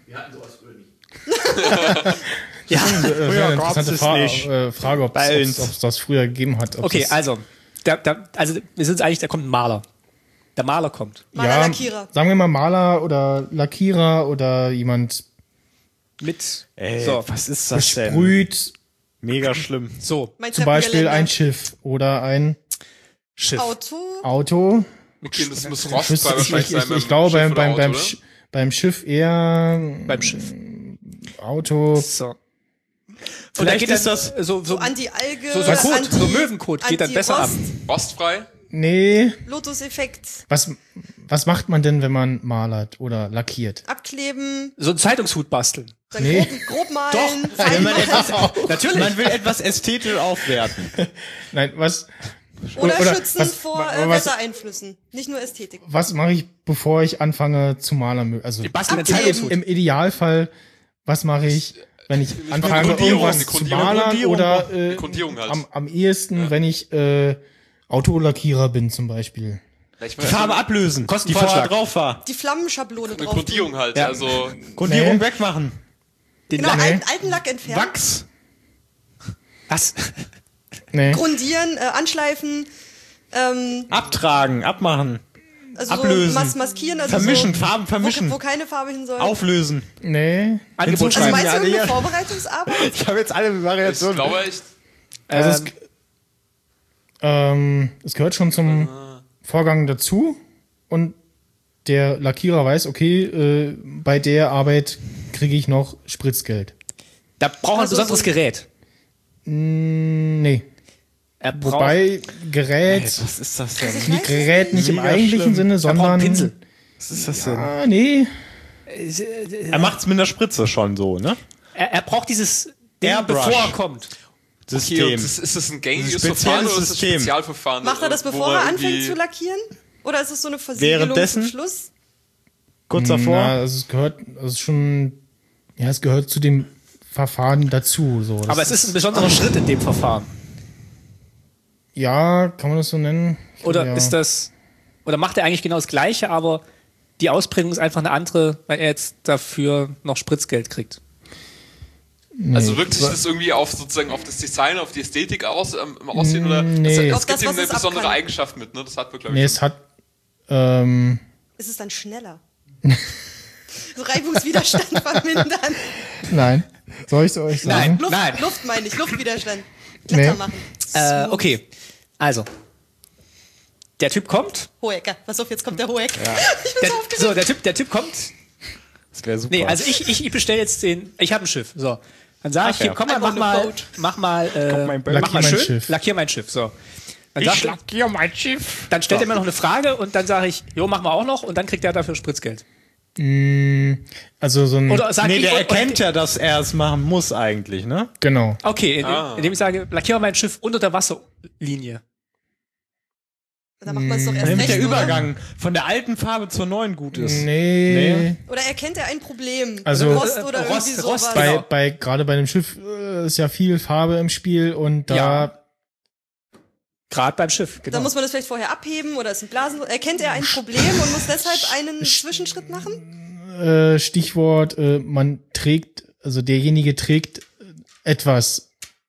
E: Früher
A: eine
E: gab's
A: interessante
E: es nicht.
A: Frage, ob
E: Bei
A: es
E: uns.
A: das früher gegeben hat. ob
C: Okay,
A: das,
C: also, also wir sind uns einig, da kommt ein Maler. Der Maler kommt.
B: Maler, Lackierer.
A: sagen wir mal Maler oder Lackierer oder jemand
C: Mit.
E: Ey,
C: So.
E: was ist das denn?
A: sprüht
E: Mega schlimm.
C: So,
B: Mein
A: zum Beispiel
B: Treppengeländer.
A: ein Schiff oder ein
C: Schiff.
B: Auto.
A: Auto.
D: Okay, das muss
A: Ich,
D: rostfrei wahrscheinlich sein.
A: ich glaube
D: Schiff oder Auto, oder?
A: beim Schiff eher
C: Beim Schiff.
A: Auto.
C: So. Und da
E: Vielleicht
C: geht
E: ist
C: dann
E: das
C: so
B: Anti-Alge.
C: So Kot, so Möwenkot geht dann besser ab.
D: Rostfrei?
A: Nee.
B: Lotus-Effekt.
A: Was macht man denn, wenn man malert oder lackiert?
B: Abkleben.
C: so einen Zeitungshut basteln.
B: Dann
A: Nee.
B: grob malen.
E: Doch,
B: fein
E: wenn man
B: malen.
C: Natürlich.
E: Man will etwas ästhetisch aufwerten.
A: Nein, was
B: Oder,
A: oder
B: schützen
A: was-
B: vor
A: was-
B: Wettereinflüssen. Nicht nur Ästhetik.
A: mache ich, bevor ich anfange zu malern? Also
C: Die basteln einen
B: Abkleben.
C: Zeitungshut.
A: im Idealfall, was mache ich, wenn ich anfange,
D: Grundierung,
A: irgendwas
D: eine
A: zu
D: Grundierung,
A: malern
E: Grundierung,
A: oder
D: Die Grundierung halt.
A: am ehesten, wenn ich Autolackierer bin zum Beispiel.
D: Ich
E: Die
D: meine,
E: Farbe ablösen, die
C: Kostenvorschlag.
E: vorher drauf war.
B: Die Flammenschablone
D: eine
B: drauf.
D: Grundierung halt.
E: Ja.
D: Also,
E: Grundierung
A: Nee.
E: wegmachen.
C: Den
B: Genau,
C: Lack-
B: alten Lack entfernen.
E: Wachs.
C: Was?
A: Nee.
B: Grundieren, anschleifen,
E: Abtragen, abmachen.
B: also
E: Ablösen.
B: so maskieren. Also
E: Vermischen,
B: so,
E: Farben vermischen.
B: Wo keine Farbe hin soll.
E: Auflösen.
A: Nee.
C: Angebot
E: Also
B: Also
C: schreiben.
B: meinst du
E: Ja,
B: irgendeine
E: ja.
B: Vorbereitungsarbeit?
E: Ich habe jetzt alle
D: ich
E: Variationen.
D: glaube echt,
A: Also, Es gehört schon zum Vorgang dazu und der Lackierer weiß, okay, bei der Arbeit kriege ich noch Spritzgeld.
C: Da braucht er ein besonderes Gerät.
A: Nee.
C: Er braucht,
A: Wobei Gerät,
E: Was ist das denn?
A: nicht Gerät nicht im
E: Mega
A: eigentlichen
E: schlimm.
A: Sinne,
C: er braucht
A: sondern
C: einen Pinsel.
E: Was ist das denn?
A: Ah, nee.
E: Er macht's mit einer Spritze schon so, ne?
C: Er braucht dieses Ding,
E: Airbrush.
C: bevor er kommt.
E: System.
D: Okay, und ist das ein gängiges
E: Spezielles
D: Verfahren oder ist das ein
E: System.
D: Spezialverfahren?
B: Macht er das,
D: wo
B: bevor er anfängt
D: irgendwie-
B: zu lackieren? Oder ist es so eine Versiegelung
E: Währenddessen?
B: zum Schluss?
E: Kurz davor.
A: Na, also es gehört, also schon, ja, es gehört zu dem Verfahren dazu. So. Das
C: Aber es ist ein besonderer Schritt in dem Verfahren.
A: ja, kann man das so nennen?
C: Oder
A: ja.
C: ist das, oder macht er eigentlich genau das Gleiche, aber die Ausprägung ist einfach eine andere, weil er jetzt dafür noch Spritzgeld kriegt.
A: Nee.
D: Also wirkt sich das irgendwie auf sozusagen auf das Design, auf die Ästhetik aus, im Aussehen oder
A: Nee.
D: das
B: Auf das,
D: gibt ihm
B: was
D: eine
B: es
D: besondere
B: abkann.
D: Eigenschaft mit, ne? Das hat wir glaube ich.
A: Nee,
D: schon.
A: es hat,
B: Ist es dann schneller? So Reibungswiderstand vermindern.
A: nein. Soll ich euch sagen?
C: Nein.
B: Luft meine ich, Luftwiderstand. Kletter
A: Nee.
B: machen.
C: Okay, also. Der Typ kommt.
B: Hohecker. Pass auf, jetzt kommt der Hohecker. Ich bin
C: Der,
B: so aufgeregt.
C: so, der Typ kommt.
E: Das wäre super.
C: Nee, also ich bestelle jetzt ich habe ein Schiff. So. Dann sage ich,
E: ja.
C: hier, komm mal,
B: I want a boat.
C: mach mal
E: mein Boot.
C: mach mal
A: Lackier mein
C: schön,
A: Schiff.
C: lackier mein Schiff. So. Dann, sagt,
E: lackiere mein Schiff.
C: dann stellt er mir noch eine Frage und dann sage ich, jo, machen wir auch noch und dann kriegt er dafür Spritzgeld.
A: Also so ein,
C: Oder sag
E: Nee,
C: ich,
E: der
C: und-
E: erkennt ja, dass er es machen muss eigentlich, ne?
A: genau.
C: Okay, indem ich sage, lackiere mein Schiff unter der Wasserlinie.
B: Dann macht man es doch erst
E: Damit
B: recht,
E: der
B: oder?
E: Übergang von der alten Farbe zur neuen gut ist.
A: Nee.
B: Oder erkennt er ein Problem?
A: Also-
B: Rost oder
C: Rost,
B: irgendwie
C: Rost,
B: sowas.
C: genau.
A: Gerade bei einem Schiff ist ja viel Farbe im Spiel und da
C: Ja. Gerade beim Schiff, genau.
B: Dann muss man das vielleicht vorher abheben oder ist ein Blasen. Erkennt er ein Problem und muss deshalb einen Zwischenschritt machen?
A: Stichwort, man trägt, also derjenige trägt etwas.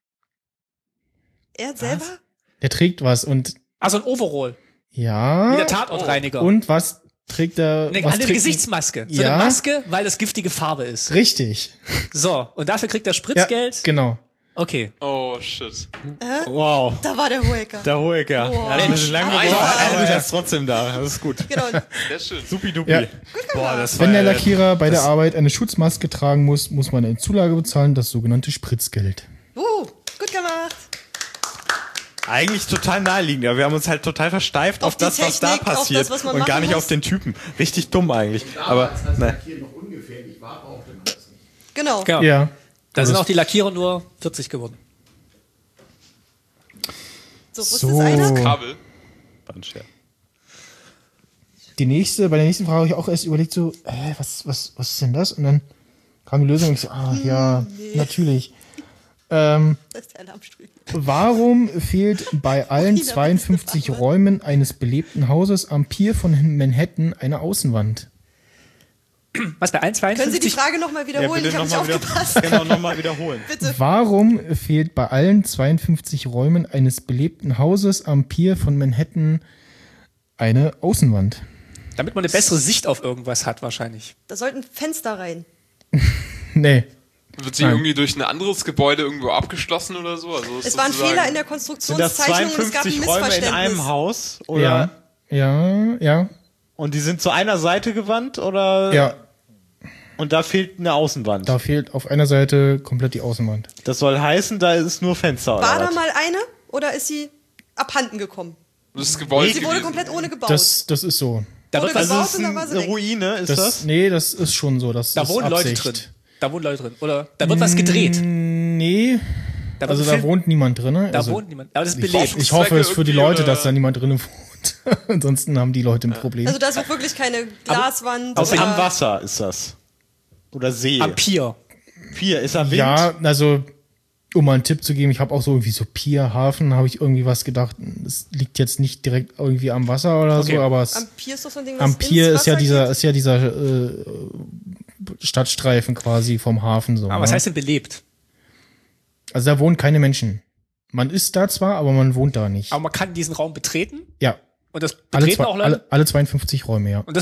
B: Er selber?
A: Der trägt was und
C: Also ein Overall,
A: ja.
C: wie der Tatortreiniger.
A: Und was trägt er?
C: Eine,
A: was
C: eine
A: trägt-
C: Gesichtsmaske. So
A: Ja.
C: eine Maske, weil das giftige Farbe ist.
A: Richtig.
C: So, und dafür kriegt er
A: Ja,
C: Spritzgeld.
A: genau.
C: Okay.
D: Oh shit.
E: Wow.
B: Da war der Hohecker.
E: Der Hohecker.
B: Wow.
E: Ja, ein bisschen lange
B: Mensch.
E: gebraucht, aber er ist trotzdem da. Das ist gut.
B: Genau.
D: Sehr schön.
E: Supidupi.
A: Ja.
E: Boah, das
A: Wenn
E: war
A: der Lackierer bei der Arbeit eine Schutzmaske tragen muss, muss man eine Zulage bezahlen, das sogenannte Spritzgeld.
B: Gut gemacht.
E: eigentlich total naheliegend. Aber wir haben uns halt total versteift auf
B: die
E: das, was da
B: Technik, auf
E: passiert
B: das, was man
E: und gar
B: machen
E: nicht
B: muss.
E: auf den Typen. Richtig dumm eigentlich. Aber ne.
F: Hier noch ungefährlich war, brauchte man das nicht.
B: Genau.
C: Genau.
A: Ja.
C: Da sind auch die Lackierer nur 40 geworden.
B: So, wusste
A: So.
B: es einer?
D: Kabel.
E: War ein Scherz.
A: Bei der nächsten Frage habe ich auch erst überlegt, so, was ist denn das? Und dann kam die Lösung und ich so, natürlich.
B: Das ist der Alarmstuhl.
A: Warum fehlt bei allen 52 Räumen eines belebten Hauses am Pier von Manhattan eine Außenwand?
C: Was, bei 1,52?
B: Können Sie die Frage nochmal wiederholen? ich habe nicht aufgepasst.
E: Genau, nochmal wiederholen.
B: Bitte.
A: Warum fehlt bei allen 52 Räumen eines belebten Hauses am Pier von Manhattan eine Außenwand?
C: Damit man eine bessere Sicht auf irgendwas hat, wahrscheinlich.
B: Da sollten Fenster rein.
A: Nee.
D: Wird sie irgendwie durch ein anderes Gebäude irgendwo abgeschlossen oder so? Also
B: Es war ein
D: sozusagen-
B: Fehler in der
E: Sind das
B: Konstruktionszeichnung und es gab ein
E: 52 Räume in
B: Missverständnis.
E: einem Haus? Oder?
A: Ja.
E: Und die sind zu einer Seite gewandt? Oder?
A: Ja,
E: Und da fehlt eine Außenwand.
A: da fehlt auf einer Seite komplett die Außenwand.
E: Das soll heißen, da ist nur Fenster.
B: War
E: oder
B: da
E: was?
B: mal eine oder ist sie abhanden gekommen?
D: Das ist Gebäude
B: Sie wurde
D: gewesen.
B: komplett ohne gebaut.
A: Das ist so.
C: Da
B: Wurde
C: wird was,
B: gebaut
E: Das ist
B: und dann war sie
E: eine
B: weg.
E: Ruine, ist das?
A: Nee, das ist schon so. Das
C: da
A: ist
C: wohnen Leute
A: Absicht.
C: drin. Da wohnen Leute drin. Oder da wird was gedreht.
A: Nee,
C: Da wird
A: also da
C: gefilmt.
A: wohnt niemand drin.
C: Da
A: Also,
C: wohnt niemand. Aber das ist belebt.
A: ich hoffe es für die
D: irgendwie,
A: Leute,
D: oder?
A: dass da niemand drin wohnt. Ansonsten haben die Leute ein Problem.
B: Also da ist auch wirklich keine Glaswand.
E: Also
B: oder
E: am Wasser ist das. Oder See.
C: Am Pier.
E: Pier, ist am Wind?
A: Ja, also um mal einen Tipp zu geben, ich habe auch so irgendwie so Pier, Hafen, habe ich irgendwie was gedacht. Es liegt jetzt nicht direkt irgendwie am Wasser oder
C: Okay.
A: so, aber
B: Am Pier ist doch so ein Ding, was
A: am Pier
B: ins
A: ist ja
B: Wasser
A: dieser Stadtstreifen quasi vom Hafen so.
C: Aber was
A: ne?
C: heißt denn belebt?
A: Also da wohnen keine Menschen. Man ist da zwar, aber man wohnt da nicht.
C: Aber man kann diesen Raum betreten
A: Ja,
C: und das
A: alle,
C: betreten auch Leute.
A: alle 52 Räume, ja.
C: Und das ist eine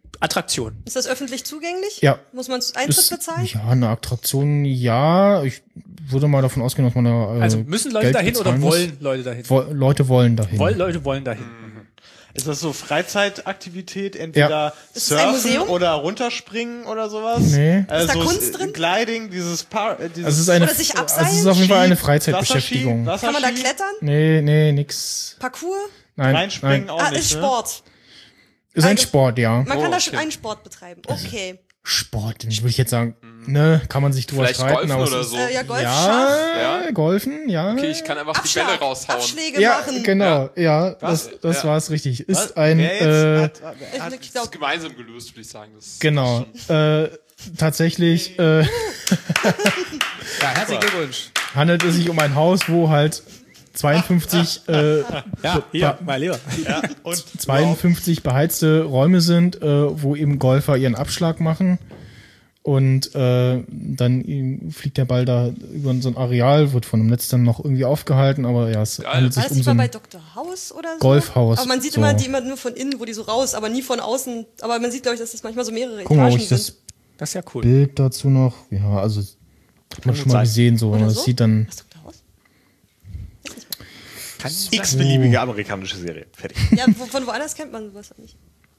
C: Attraktion.
B: Ist das öffentlich zugänglich?
A: Ja.
B: Muss man Eintritt bezahlen?
A: Ja, eine Attraktion, ja. Ich würde mal davon ausgehen, dass man da
C: Also müssen Leute
A: Geld
C: dahin oder
A: bezahlen muss.
C: wollen Leute dahin?
A: Leute wollen dahin.
C: Leute wollen dahin.
E: Ist das so Freizeitaktivität, entweder
B: Ist es ein
E: Surfen
B: Museum?
E: oder runterspringen oder sowas?
A: Nee.
B: Ist da
E: so
B: Kunst drin?
E: Gliding, dieses
A: Also es ist eine,
B: Oder sich
A: also
B: abseilen?
A: es ist auf jeden Fall eine
E: Ski,
A: Freizeitbeschäftigung.
B: Kann man da klettern?
A: Nee, nix.
B: Parkour?
A: Nein,
E: Reinspringen
A: nein.
E: auch
B: Ah,
E: nicht,
B: ist
E: ne?
B: Sport.
A: Ist ein Sport, ja.
B: Man kann da
D: okay.
B: einen Sport betreiben. Okay.
A: Sport, würde ich jetzt sagen, ne, kann man sich drüber
D: Vielleicht
A: streiten,
D: Golfen
A: aber
D: oder
A: es ist,
D: so.
B: Ja, Golf, Schach,
A: ja, Golfen, ja.
D: Okay, ich kann einfach die Bälle
B: Abschlag,
D: raushauen.
B: Abschläge
A: Ja,
B: machen.
A: genau, ja,
E: Was?
A: das
D: Ja.
A: war's richtig. Ist
E: Was?
A: ein,
E: Wer jetzt hat
B: Ich
D: Das ist
B: glaub,
D: gemeinsam gelöst, würde ich sagen. Das ist
A: genau, tatsächlich,
C: Ja, herzlichen Glückwunsch.
A: handelt es sich um ein Haus, wo halt 52,
C: Ja, hier, mein Lieber.
E: ja, und
A: 52 beheizte Räume sind, wo eben Golfer ihren Abschlag machen. Und dann fliegt der Ball da über so ein Areal, wird von einem Netz dann noch irgendwie aufgehalten, aber ja, es handelt
B: war
A: sich
B: das
A: um
B: nicht
A: so
B: mal bei
A: ein
B: Dr. House oder so?
A: Golfhaus.
B: Aber man sieht
A: so.
B: immer die immer nur von innen, wo die so raus, aber nie von außen. Aber man sieht, glaube ich, dass das manchmal so mehrere
A: Guck mal, ob
B: Etagen
A: ich das
B: sind.
C: Das ist ja cool.
A: Bild dazu noch, ja, also hat man
C: gut
A: schon mal
C: sein.
A: gesehen, so,
B: Oder
A: das
B: so?
A: sieht dann,
B: Was Dr. House?
C: Kann
E: x-beliebige amerikanische Serie. Fertig.
B: Ja, von woanders kennt man sowas nicht.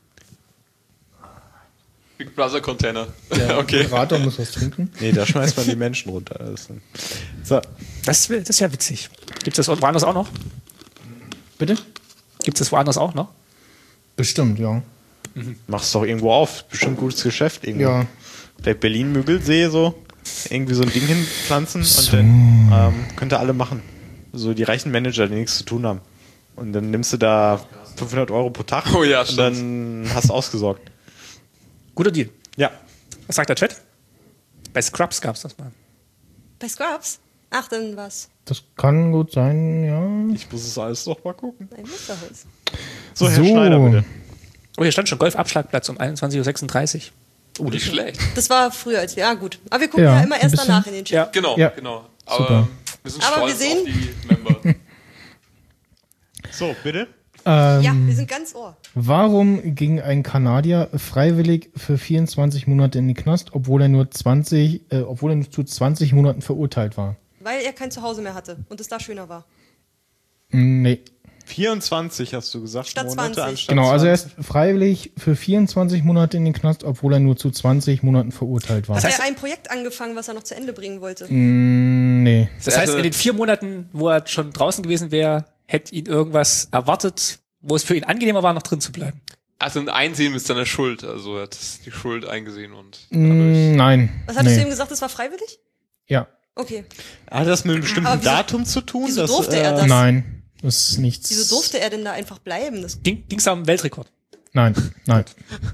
D: Big Brother Container.
A: der
D: Okay.
A: Moderator muss was trinken.
E: Nee, da schmeißt man die Menschen runter. So.
C: das ist ja witzig. Gibt es das woanders auch noch?
A: Bitte?
C: Gibt es das woanders auch noch?
A: Bestimmt, ja.
E: Mach's doch irgendwo auf. Bestimmt gutes Geschäft irgendwo.
A: Ja.
E: Vielleicht Berlin-Müggelsee so. Irgendwie so ein Ding hinpflanzen und dann könnt ihr alle machen. So die reichen Manager, die nichts zu tun haben. Und dann nimmst du da 500 € pro Tag
D: Oh ja,
E: und
D: stimmt.
E: dann hast du ausgesorgt.
C: Guter Deal.
E: Ja.
C: Was sagt der Chat? Bei Scrubs gab es das mal.
B: Bei Scrubs? Ach, dann was?
A: Das kann gut sein, ja.
E: Ich muss es alles doch mal gucken.
B: Ein Musterhaus.
E: So, Herr
A: So.
E: Schneider, bitte.
C: Oh, hier stand schon Golfabschlagplatz um 21:36 Uhr.
D: Oh, nicht schlecht.
B: Das war früher als wir. Ja, gut. Aber wir gucken
A: Ja,
B: ja immer
A: ein
B: erst
A: bisschen.
B: danach in den Chat.
C: Ja.
D: Genau,
A: Ja.
D: genau.
A: Super.
D: Aber wir sind
B: Aber
D: stolz
B: wir sehen-
D: auf die Member.
E: So, bitte.
B: Ja, wir sind ganz ohr.
A: Warum ging ein Kanadier freiwillig für 24 Monate in den Knast, obwohl er nur zu 20 Monaten verurteilt war?
B: Weil er kein Zuhause mehr hatte und es da schöner war.
A: Nee.
E: 24 hast du gesagt.
B: Statt
E: Monate
B: 20.
E: anstatt
A: Genau, also er
E: 20.
A: ist freiwillig für 24 Monate in den Knast, obwohl er nur zu 20 Monaten verurteilt war.
B: Hat er ein Projekt angefangen, was er noch zu Ende bringen wollte?
A: Nee.
C: Das heißt, in den 4 Monaten, wo er schon draußen gewesen wäre, hätte ihn irgendwas erwartet, wo es für ihn angenehmer war, noch drin zu bleiben.
D: Also ein Einsehen mit seiner Schuld. Also er hat die Schuld eingesehen und
A: Nein.
B: Was hattest
A: nee.
B: du ihm gesagt, das war freiwillig?
A: Ja.
B: Okay.
E: Hat das mit einem bestimmten
B: Aber wieso-
E: Datum zu tun?
B: wieso
E: dass,
B: durfte er das?
A: Nein. Das ist nichts.
B: Wieso durfte er denn da einfach bleiben? Das
C: Ging es um Weltrekord?
A: Nein. Nein.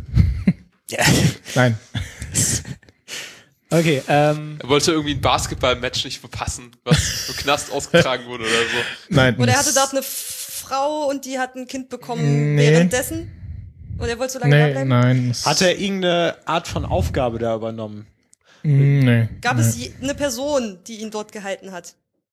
A: Nein.
C: Okay,
D: er wollte irgendwie ein Basketball-Match nicht verpassen, was im Knast ausgetragen wurde oder so.
A: Nein.
B: Oder er
A: das-
B: hatte dort eine Frau und die hat ein Kind bekommen
A: Nee.
B: währenddessen? Und er wollte so lange da
A: Nee,
B: bleiben?
A: nein. das-
E: Hat er irgendeine Art von Aufgabe da übernommen?
A: Nee.
B: Gab
A: nee.
B: es eine Person, die ihn dort gehalten hat?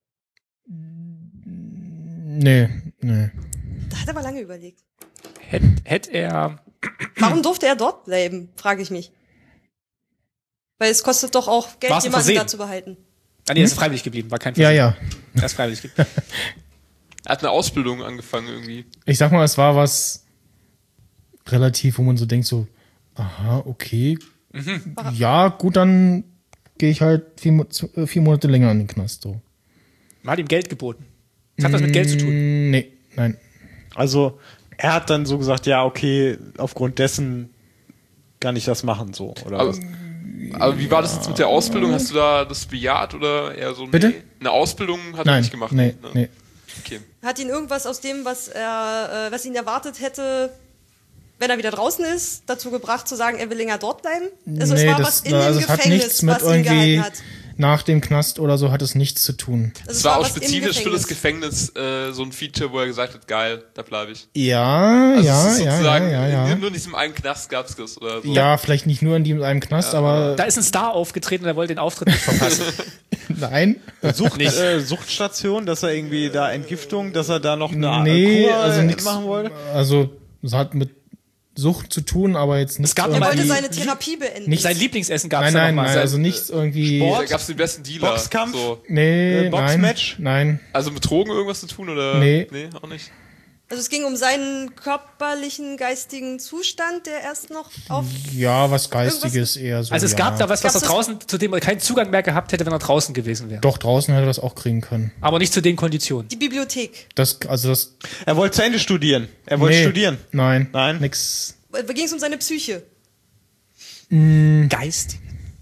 A: Nee. Nee.
B: Da hat er aber lange überlegt.
C: Hätte er...
B: Warum durfte er dort bleiben, frage ich mich. Weil es kostet doch auch Geld,
C: War's ein
B: jemanden
C: Versehen?
B: da zu behalten.
C: Ah, nee, er ist freiwillig geblieben, war kein
A: Ja,
C: Versehen.
A: ja.
C: Er ist freiwillig geblieben.
D: Er hat eine Ausbildung angefangen irgendwie.
A: Ich sag mal, es war was relativ, wo man so denkt, so, aha, okay. Ja, gut, dann gehe ich halt 4 Monate länger in den Knast. So.
C: Man hat ihm Geld geboten. Das hat was mit Geld zu tun.
A: Nee, nein.
E: Also, er hat dann so gesagt, ja, okay, aufgrund dessen kann ich das machen, so, oder
D: Aber,
E: was?
D: aber wie war das jetzt mit der Ausbildung? Hast du da das bejaht oder eher so?
A: Bitte?
D: Nee, eine Ausbildung hat er
A: Nein.
D: nicht gemacht.
A: Nee,
D: ne?
A: nee.
D: Okay.
B: Hat ihn irgendwas aus dem, was ihn erwartet hätte, wenn er wieder draußen ist, dazu gebracht zu sagen, er will länger dort bleiben? Also es war was in dem
A: es hat
B: Gefängnis,
A: nichts mit
B: was ihn
A: irgendwie
B: gehalten hat.
A: nach dem Knast oder so hat es nichts zu tun.
B: Also
D: Es war auch
B: was im
D: spezifisch für das Gefängnis so ein Feature, wo er gesagt hat, geil, da bleibe ich.
A: Ja,
D: Also
A: ja,
D: es ist
A: ja,
D: sozusagen,
A: ja.
D: nur in diesem einen Knast gab es das oder so.
A: Ja, vielleicht nicht nur in einem Knast, aber
C: Da ist ein Star aufgetreten und er wollte den Auftritt nicht verpassen.
A: nein.
E: Suchtstation, dass er irgendwie da Entgiftung, dass er da noch eine
A: Nee,
E: Kur
A: also nichts.
E: machen wollte?
A: Also es hat mit Sucht zu tun, aber jetzt nicht
C: gab
B: Er
C: mal
B: wollte
A: irgendwie...
B: seine Therapie beenden.
A: Nicht-
C: Sein Lieblingsessen gab es
A: Nein,
C: ja noch mal.
A: also nichts irgendwie...
D: Da gab's den besten Dealer.
E: Boxkampf?
D: So.
A: Nee,
E: Boxmatch?
A: nein.
D: Also mit Drogen irgendwas zu tun oder?
A: Nee.
D: Nee, auch nicht.
B: Also es ging um seinen körperlichen, geistigen Zustand, der erst noch auf...
A: Ja, was Geistiges eher so.
C: Also es gab da was er
B: Gab's das-
C: draußen, zu dem er keinen Zugang mehr gehabt hätte, wenn er draußen gewesen wäre.
A: Doch, draußen hätte er das auch kriegen können.
C: Aber nicht zu den Konditionen.
B: Die Bibliothek.
A: Das.
E: Er wollte zu Ende studieren. Er wollte studieren.
A: Nein.
E: Nein.
A: Nix.
B: Da ging es um seine Psyche.
C: Geistig.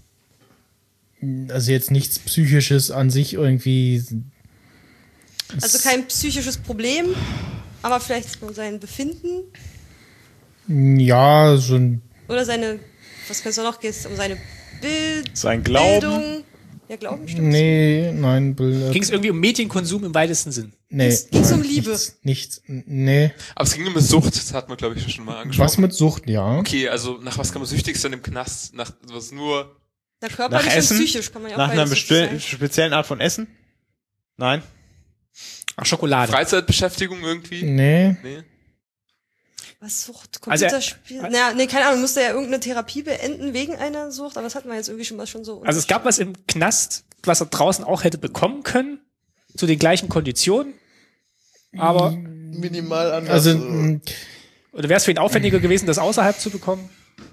A: Also jetzt nichts Psychisches an sich irgendwie.
B: Also kein psychisches Problem, aber vielleicht um sein Befinden
A: Ja, so ein.
B: oder seine, was kannst du noch, geht es um seine
E: Sein Glauben.
B: Bildung. Ja, Glauben stimmt.
A: Nee, nein,
C: Ging es irgendwie um Medienkonsum im weitesten Sinn?
A: nee.
B: Ging's um
A: nein,
B: Liebe?
A: Nichts. Nee.
D: Aber es ging um Sucht, das hat man, glaube ich, schon mal angesprochen.
A: Was mit Sucht, ja.
D: Okay, also nach was kann man süchtig sein im Knast? Nach was nur...
B: Na, körperlich
E: Nach
B: und
E: Essen?
B: psychisch kann man ja auch
E: Nach einer
B: beides sein.
E: speziellen Art von Essen? Nein.
C: Ach, Schokolade.
D: Freizeitbeschäftigung irgendwie?
A: Nee.
D: Nee.
B: Was Sucht?
C: Also
B: Computerspiel? Nee, keine Ahnung, musste ja irgendeine Therapie beenden wegen einer Sucht, aber das hatten wir jetzt irgendwie schon so.
C: Also es gab was im Knast, was er draußen auch hätte bekommen können, zu den gleichen Konditionen, aber
E: Minimal anders.
A: Also,
C: oder wäre es für ihn aufwendiger gewesen, das außerhalb zu bekommen?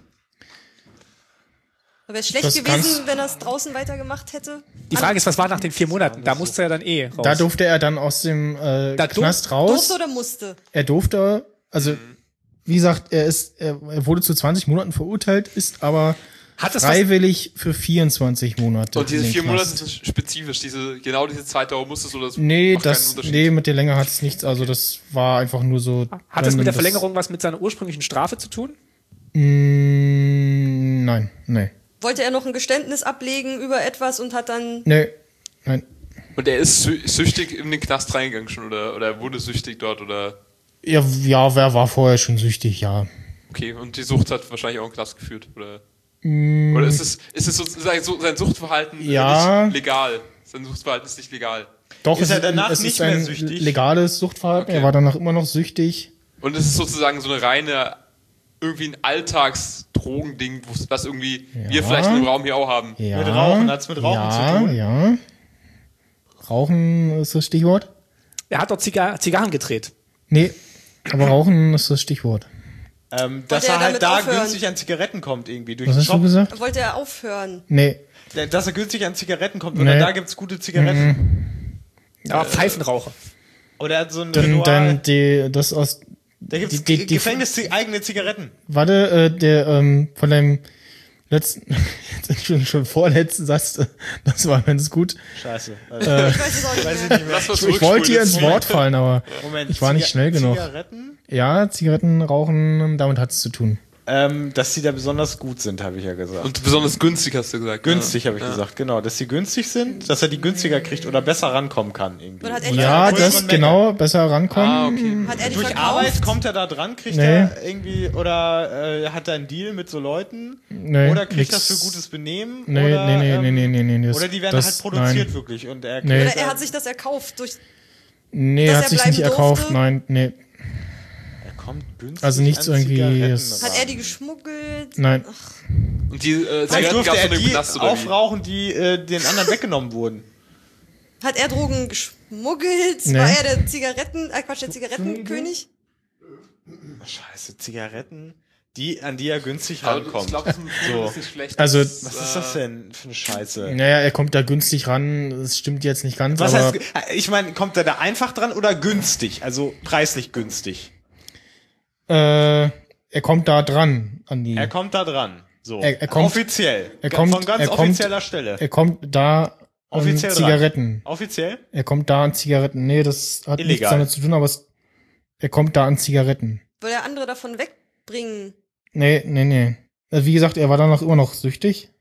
B: Wäre es schlecht
A: das
B: gewesen,
A: kannst-
B: wenn er es draußen weitergemacht hätte?
C: Die Frage ist, was war nach den 4 Monaten? Da musste er dann raus.
A: da durfte er dann aus dem Knast raus.
B: Durfte oder musste?
A: Er durfte, also, wie gesagt, er wurde zu 20 Monaten verurteilt, ist aber
C: Hat das
A: freiwillig für 24 Monate.
D: Und diese
A: in den
D: 4 Monate
A: Knast.
D: sind spezifisch, genau diese Zeitdauer muss es oder so.
A: Nee,
D: macht keinen Unterschied.
A: nee, mit der Länge hat es nichts, also das war einfach nur so.
C: Hat das mit der
A: random,
C: Verlängerung was mit seiner ursprünglichen Strafe zu tun?
A: Nein, nee.
B: Wollte er noch ein Geständnis ablegen über etwas und hat dann.
A: Nee, nein.
D: Und er ist süchtig in den Knast reingegangen schon oder er wurde süchtig dort oder...
A: Ja, wer war vorher schon süchtig, ja.
D: Okay, und die Sucht hat wahrscheinlich auch einen Knast geführt, oder? Oder ist es sozusagen so, sein Suchtverhalten
A: Ja.
D: nicht legal? Sein Suchtverhalten ist nicht legal.
A: Doch,
E: Ist
A: es
E: er danach
A: es
E: nicht
A: ist ein
E: mehr süchtig?
A: legales Suchtverhalten.
D: Okay.
A: Er war danach immer noch süchtig.
D: Und es ist sozusagen so eine reine, irgendwie ein Alltagsdrogending, was irgendwie wir vielleicht im Raum hier auch haben.
A: Ja.
E: Mit Rauchen, hat's mit Rauchen zu tun?
A: Ja. Rauchen ist das Stichwort?
C: Er hat dort Zigarren gedreht.
A: Nee, aber Rauchen ist das Stichwort.
E: Dass
B: Wollte
E: er
B: er
E: halt
B: damit
E: da
B: aufhören?
E: günstig an Zigaretten kommt irgendwie. Durch
A: Was
E: den
A: hast du
E: Shop.
A: gesagt?
B: Wollte er aufhören?
A: Nee.
E: Dass er günstig an Zigaretten kommt.
A: Nee.
E: Oder da gibt's gute Zigaretten.
C: Aber Pfeifenraucher.
E: Oder er hat so ein
A: Dann
E: Ritual.
A: das aus.
E: Da gibt's
A: die-
E: Gefängnis-eigene Zigaretten.
A: Warte, von deinem letzten, jetzt schon vorletzten Satz, das war ganz gut.
E: Scheiße.
B: Ich weiß es auch nicht mehr.
E: Weiß ich nicht mehr.
D: Lass mal
A: Ich wollte dir ins
D: zurückspulen.
A: Wort fallen, aber
E: Moment.
A: ich war nicht schnell genug.
E: Zigaretten?
A: Ja, Zigaretten, Rauchen, damit hat es zu tun.
E: Dass die da besonders gut sind, habe ich ja gesagt.
D: Und besonders günstig hast du gesagt.
E: günstig,
D: ja.
E: habe ich gesagt, genau. Dass sie günstig sind, dass er die günstiger kriegt oder besser rankommen kann irgendwie.
B: Und hat er die
A: Ja,
B: verkauft?
A: das genau, besser rankommen.
D: Ah, okay.
B: Hat er die
E: Durch
B: verkauft?
E: Arbeit kommt er da dran, kriegt
A: Nee.
E: er irgendwie, oder hat er einen Deal mit so Leuten?
A: Nee,
E: oder kriegt
A: nix.
E: das für gutes Benehmen?
A: Nee,
E: oder,
A: nee. Das,
E: oder die werden
A: das,
E: halt produziert
A: nein.
E: wirklich und er
A: Nee.
B: Oder er hat sich das erkauft durch.
A: Nee,
B: dass
A: hat
B: er
A: sich
B: bleiben
A: nicht erkauft,
B: durfte?
A: nein, nee.
E: er kommt günstig
A: Also nichts
E: an
A: irgendwie-
E: Zigaretten
A: es-
B: Hat
E: ran.
B: er die geschmuggelt?
A: Nein.
D: Und die
E: Vielleicht
D: Zigaretten
E: durfte
D: gab's
E: er
D: von dem
E: die
D: Knast oder wie?
E: aufrauchen, die den anderen weggenommen wurden.
B: Hat er Drogen geschmuggelt?
A: Nee.
B: War er der der Zigarettenkönig?
E: Scheiße, Zigaretten, an die er günstig
D: Aber ich
E: rankommt.
D: glaube, das ist ein
E: So.
D: bisschen schlecht.
A: Also-
E: Was ist das denn für eine Scheiße?
A: Naja, er kommt da günstig ran, das stimmt jetzt nicht ganz,
E: Was
A: aber
E: heißt, ich meine, kommt er da einfach dran oder günstig? Also preislich günstig.
A: er kommt da dran an die.
E: Er kommt da dran. So.
A: Er kommt-
E: offiziell.
A: er kommt-
E: Von ganz
A: er kommt-
E: offizieller Stelle.
A: Er kommt da an
E: Offiziell dran.
A: Zigaretten.
E: Offiziell?
A: Er kommt da an Zigaretten. Nee, das hat nichts
E: Illegal.
A: damit zu tun, aber er kommt da an Zigaretten.
B: Will er andere davon wegbringen?
A: Nee. Also wie gesagt, er war danach immer noch süchtig.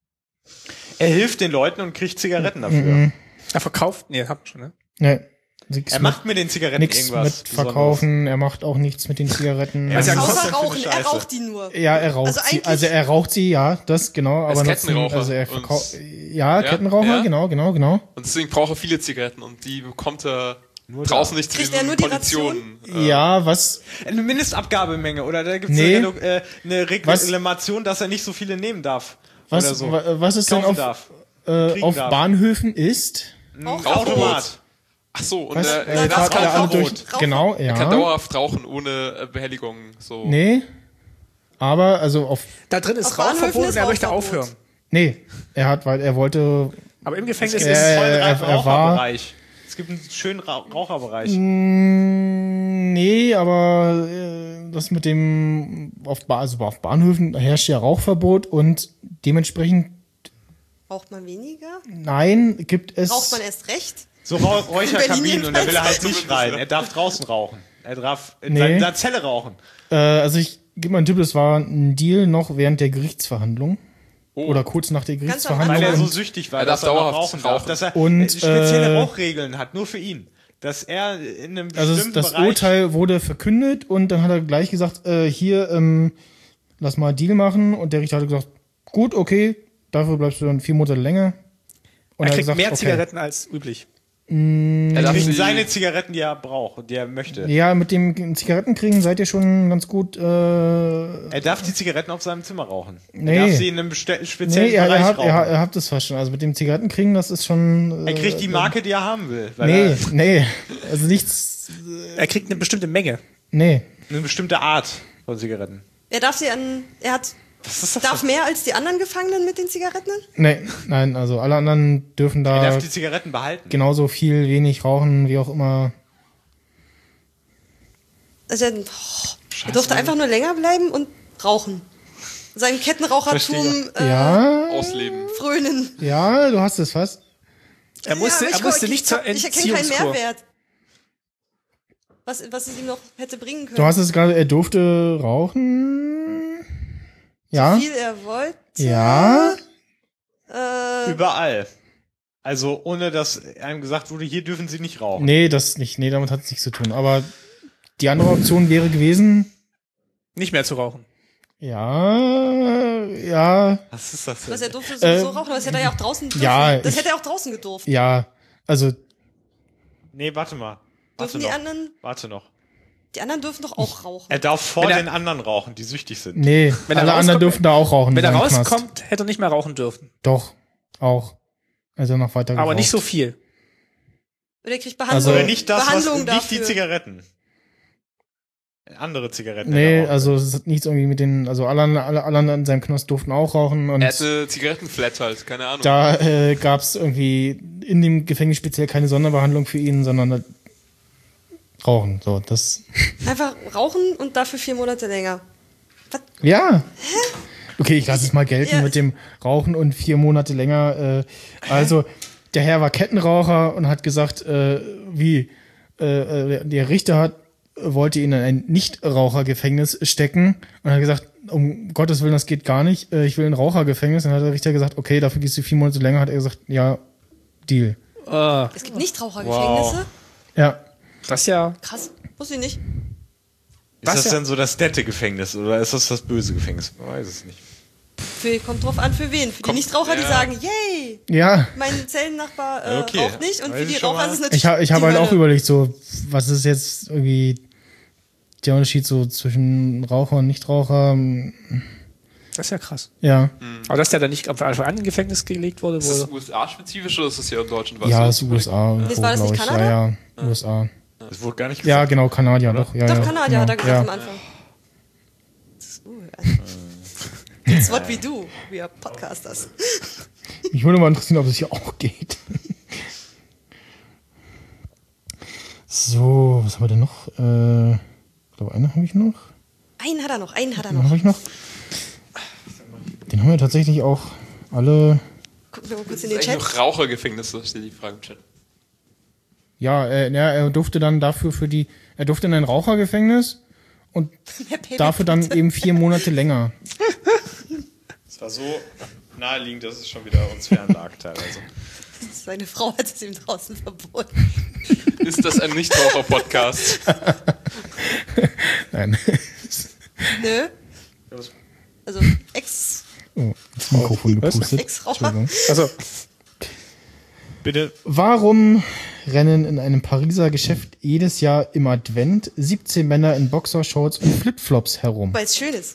E: Er hilft den Leuten und kriegt Zigaretten dafür.
A: Mhm.
C: Er verkauft? Nee, hat schon, ne?
A: Nee. Nix
E: Er macht mit den Zigaretten
A: nichts
E: irgendwas.
A: mit Verkaufen, er macht auch nichts mit den Zigaretten.
E: Was ja
B: Außer
E: kostet für eine
B: rauchen, er
E: Scheiße?
B: raucht die nur.
A: Ja, er raucht
B: Also
A: sie.
B: eigentlich-
A: Also er raucht sie, ja, das genau.
D: ist
A: Aber ansonsten-
D: Kettenraucher
A: also er
D: und-
A: verkauft. Ja, Kettenraucher,
D: ja.
A: genau.
D: Und deswegen braucht er viele Zigaretten und die bekommt er draußen nicht zu
B: Kriegt er
D: diesen
B: nur die
D: Konditionen.
A: Ja, was?
E: Eine Mindestabgabemenge oder da gibt es
A: Nee.
E: eine Reklamation, dass er nicht so viele nehmen darf.
A: Was,
E: oder so.
A: was ist denn
E: Kaufen
A: auf,
E: darf.
A: auf
E: darf.
A: Bahnhöfen ist?
E: Automat.
D: Ach so, und
A: Was?
D: er
B: das
A: Fahrt ihr alle
B: Rauchen.
A: durch? Genau,
D: kann
A: ja.
D: dauerhaft rauchen ohne Behelligung. So.
A: Nee. Aber, also auf.
C: Da drin ist
B: Auf Bahnhöfen
C: Rauchverbot und
B: ist
C: er möchte
B: Rauchverbot.
C: aufhören.
A: Nee. Er wollte.
C: Aber im Gefängnis
A: Er-
C: ist
A: er war-
E: Raucherbereich. Es gibt einen schönen Raucherbereich.
A: Nee, aber das mit dem. Also auf Bahnhöfen herrscht ja Rauchverbot und dementsprechend.
B: Raucht man weniger?
A: Nein, gibt es.
B: Raucht man erst recht?
E: So Räucherkabinen und da will er halt
D: jedenfalls.
E: nicht rein. Er darf draußen rauchen. Er darf in
A: Nee.
E: seiner Zelle rauchen.
A: Also ich gebe mal einen Tipp, das war ein Deal noch während der Gerichtsverhandlung.
D: Oh.
A: Oder kurz nach der
B: Ganz am
A: Gerichtsverhandlung.
E: Weil er so
A: Und,
E: süchtig war,
D: Er
E: dass
D: darf
E: er noch
D: dauerhaft
E: rauchen darf.
D: rauchen.
E: Dass er
A: Und,
E: spezielle Rauchregeln hat, nur für ihn. Dass er in einem
A: also
E: bestimmten
A: das
E: Bereich...
A: Urteil wurde verkündet und dann hat er gleich gesagt, hier, lass mal einen Deal machen. Und der Richter hat gesagt, gut, okay, dafür bleibst du dann 4 Monate länger. Und
C: er
A: hat
C: kriegt
A: gesagt,
C: mehr
A: okay.
C: Zigaretten als üblich.
D: Er darf
E: kriegt
D: sie-
E: seine Zigaretten, die er braucht und die er möchte.
A: Ja, mit dem Zigarettenkriegen seid ihr schon ganz gut.
E: Er darf die Zigaretten auf seinem Zimmer rauchen.
A: Nee.
E: Er darf sie in einem speziellen
A: Nee,
E: Bereich
A: ihr
E: rauchen.
A: habt es fast schon. Also mit dem Zigarettenkriegen, das ist schon.
E: Er kriegt die Marke, die er haben will. Weil
A: Nee,
E: er
A: nee. Also nichts.
C: Er kriegt eine bestimmte Menge.
A: Nee.
E: eine bestimmte Art von Zigaretten.
B: Er darf sie an. Er hat. Darf mehr als die anderen Gefangenen mit den Zigaretten?
A: Nee, nein, also alle anderen dürfen
E: Er
A: da
E: darf die Zigaretten behalten.
A: genauso viel, wenig rauchen, wie auch immer.
B: Also er durfte einfach nur länger bleiben und rauchen. Sein Kettenrauchertum
A: Ja,
D: Ausleben.
B: frönen.
A: ja, du hast es fast.
C: Er musste,
B: aber
C: er musste nicht zur
B: Ich erkenne keinen
C: Entziehungskur.
B: Mehrwert. Was es ihm noch hätte bringen können.
A: Du hast es gerade, er durfte rauchen. Ja.
B: Wie viel er wollte.
A: Ja.
E: Überall. Also ohne, dass einem gesagt wurde, hier dürfen sie nicht rauchen.
A: Nee, das nicht. Nee, damit hat es nichts zu tun. Aber die andere Option wäre gewesen,
C: Nicht mehr zu rauchen.
A: ja,
E: Was ist das denn?
B: Was er durfte sowieso rauchen, aber das hätte er ja auch draußen dürfen.
A: ja,
B: das
A: ich-
B: hätte er auch draußen gedurft.
A: ja. Also,
E: Nee, warte mal. Warte
B: Dürfen die
E: noch.
B: anderen,
E: Warte noch.
B: die anderen dürfen doch auch rauchen.
E: Er darf vor
C: Wenn er-
E: den anderen rauchen, die süchtig sind.
A: nee,
C: Wenn er
A: alle anderen
C: rauskommt-
A: dürfen da auch rauchen.
C: Wenn er
A: in seinem Knast.
C: rauskommt, hätte er nicht mehr rauchen dürfen.
A: Doch, auch. Also noch weiter
C: Aber
A: geraucht.
C: nicht so viel.
B: Oder er kriegt
A: Also-
B: Behandlung.
E: Oder nicht das, was,
B: Behandlung
E: nicht die
B: dafür.
E: Zigaretten. Andere Zigaretten.
A: Nee,
E: er raucht.
A: also es hat nichts irgendwie mit den, also alle anderen in seinem Knast durften auch rauchen und
D: Er hatte Zigarettenflat halt, keine Ahnung.
A: da gab's irgendwie in dem Gefängnis speziell keine Sonderbehandlung für ihn, sondern halt rauchen. So, das.
B: Einfach rauchen und dafür 4 Monate länger.
A: Ja. Okay, ich lasse es mal gelten
B: Ja.
A: mit dem Rauchen und 4 Monate länger. Also, der Herr war Kettenraucher und hat gesagt, der Richter wollte ihn in ein Nichtrauchergefängnis stecken und hat gesagt, um Gottes Willen, das geht gar nicht. Ich will ein Rauchergefängnis. Dann hat der Richter gesagt, okay, dafür gehst du 4 Monate länger. Hat er gesagt, ja, Deal.
B: Es gibt Nichtrauchergefängnisse.
A: Ja.
C: Das ist ja.
B: Krass, wusste ich nicht.
E: Ist das
C: ja-
E: denn so das nette Gefängnis oder ist das das böse Gefängnis? Man weiß es nicht.
B: Kommt drauf an, für wen. Für die Nichtraucher, die
D: ja.
B: sagen, yay,
A: Ja.
B: mein Zellennachbar
E: Okay,
B: raucht nicht. Und
E: weiß
B: für die
E: ich schon
B: Raucher
E: mal.
B: ist es natürlich
A: Ich habe
B: die
A: halt auch
B: Hölle.
A: überlegt, so, was ist jetzt irgendwie der Unterschied so zwischen Raucher und Nichtraucher?
C: Das ist ja krass.
A: Ja.
C: Aber dass der dann nicht am Anfang an in Gefängnis gelegt wurde,
D: Ist das
C: wurde.
D: USA-spezifisch oder ist das hier in Deutschland?
A: Ja,
D: Weißt
A: das
D: du?
A: ist USA.
B: Nee, war das nicht
A: glaub ich.
B: Kanada?
A: Ja, ja, USA.
E: Das wurde gar nicht
A: Ja,
E: gesagt.
A: genau, Kanadier, doch. Ja,
B: Doch,
A: ja,
B: Kanadier
A: genau.
B: hat er gesagt
A: ja.
B: am Anfang. It's what we do. We are Podcasters.
A: Mich würde mal interessieren, ob es hier auch geht. So, was haben wir denn noch? Ich glaube, einen habe ich noch.
B: Einen hat er noch, einen hat er
A: Den
B: noch.
A: habe ich noch. Den haben wir tatsächlich auch alle.
B: Gucken wir mal kurz in
D: Das
B: den
D: ist eigentlich
B: Chat.
D: noch Rauchergefängnisse, steht die Frage im Chat.
A: Ja, er durfte dann dafür er durfte in ein Rauchergefängnis und
B: Mehr Payback
A: dafür dann
B: bitte.
A: eben 4 Monate länger.
E: Es war so naheliegend, dass es schon wieder uns fern lag teilweise.
B: Seine Frau hat es ihm draußen verboten.
D: Ist das ein Nichtraucher-Podcast?
A: Nein.
B: Nö. Also Ex-Raucher.
A: Oh, ins Mikrofon gepustet.
B: Ex-Raucher.
A: Entschuldigung.
C: Also,
E: Bitte.
A: Warum rennen in einem Pariser Geschäft jedes Jahr im Advent 17 Männer in Boxershorts und Flipflops herum?
B: Weil es schön ist.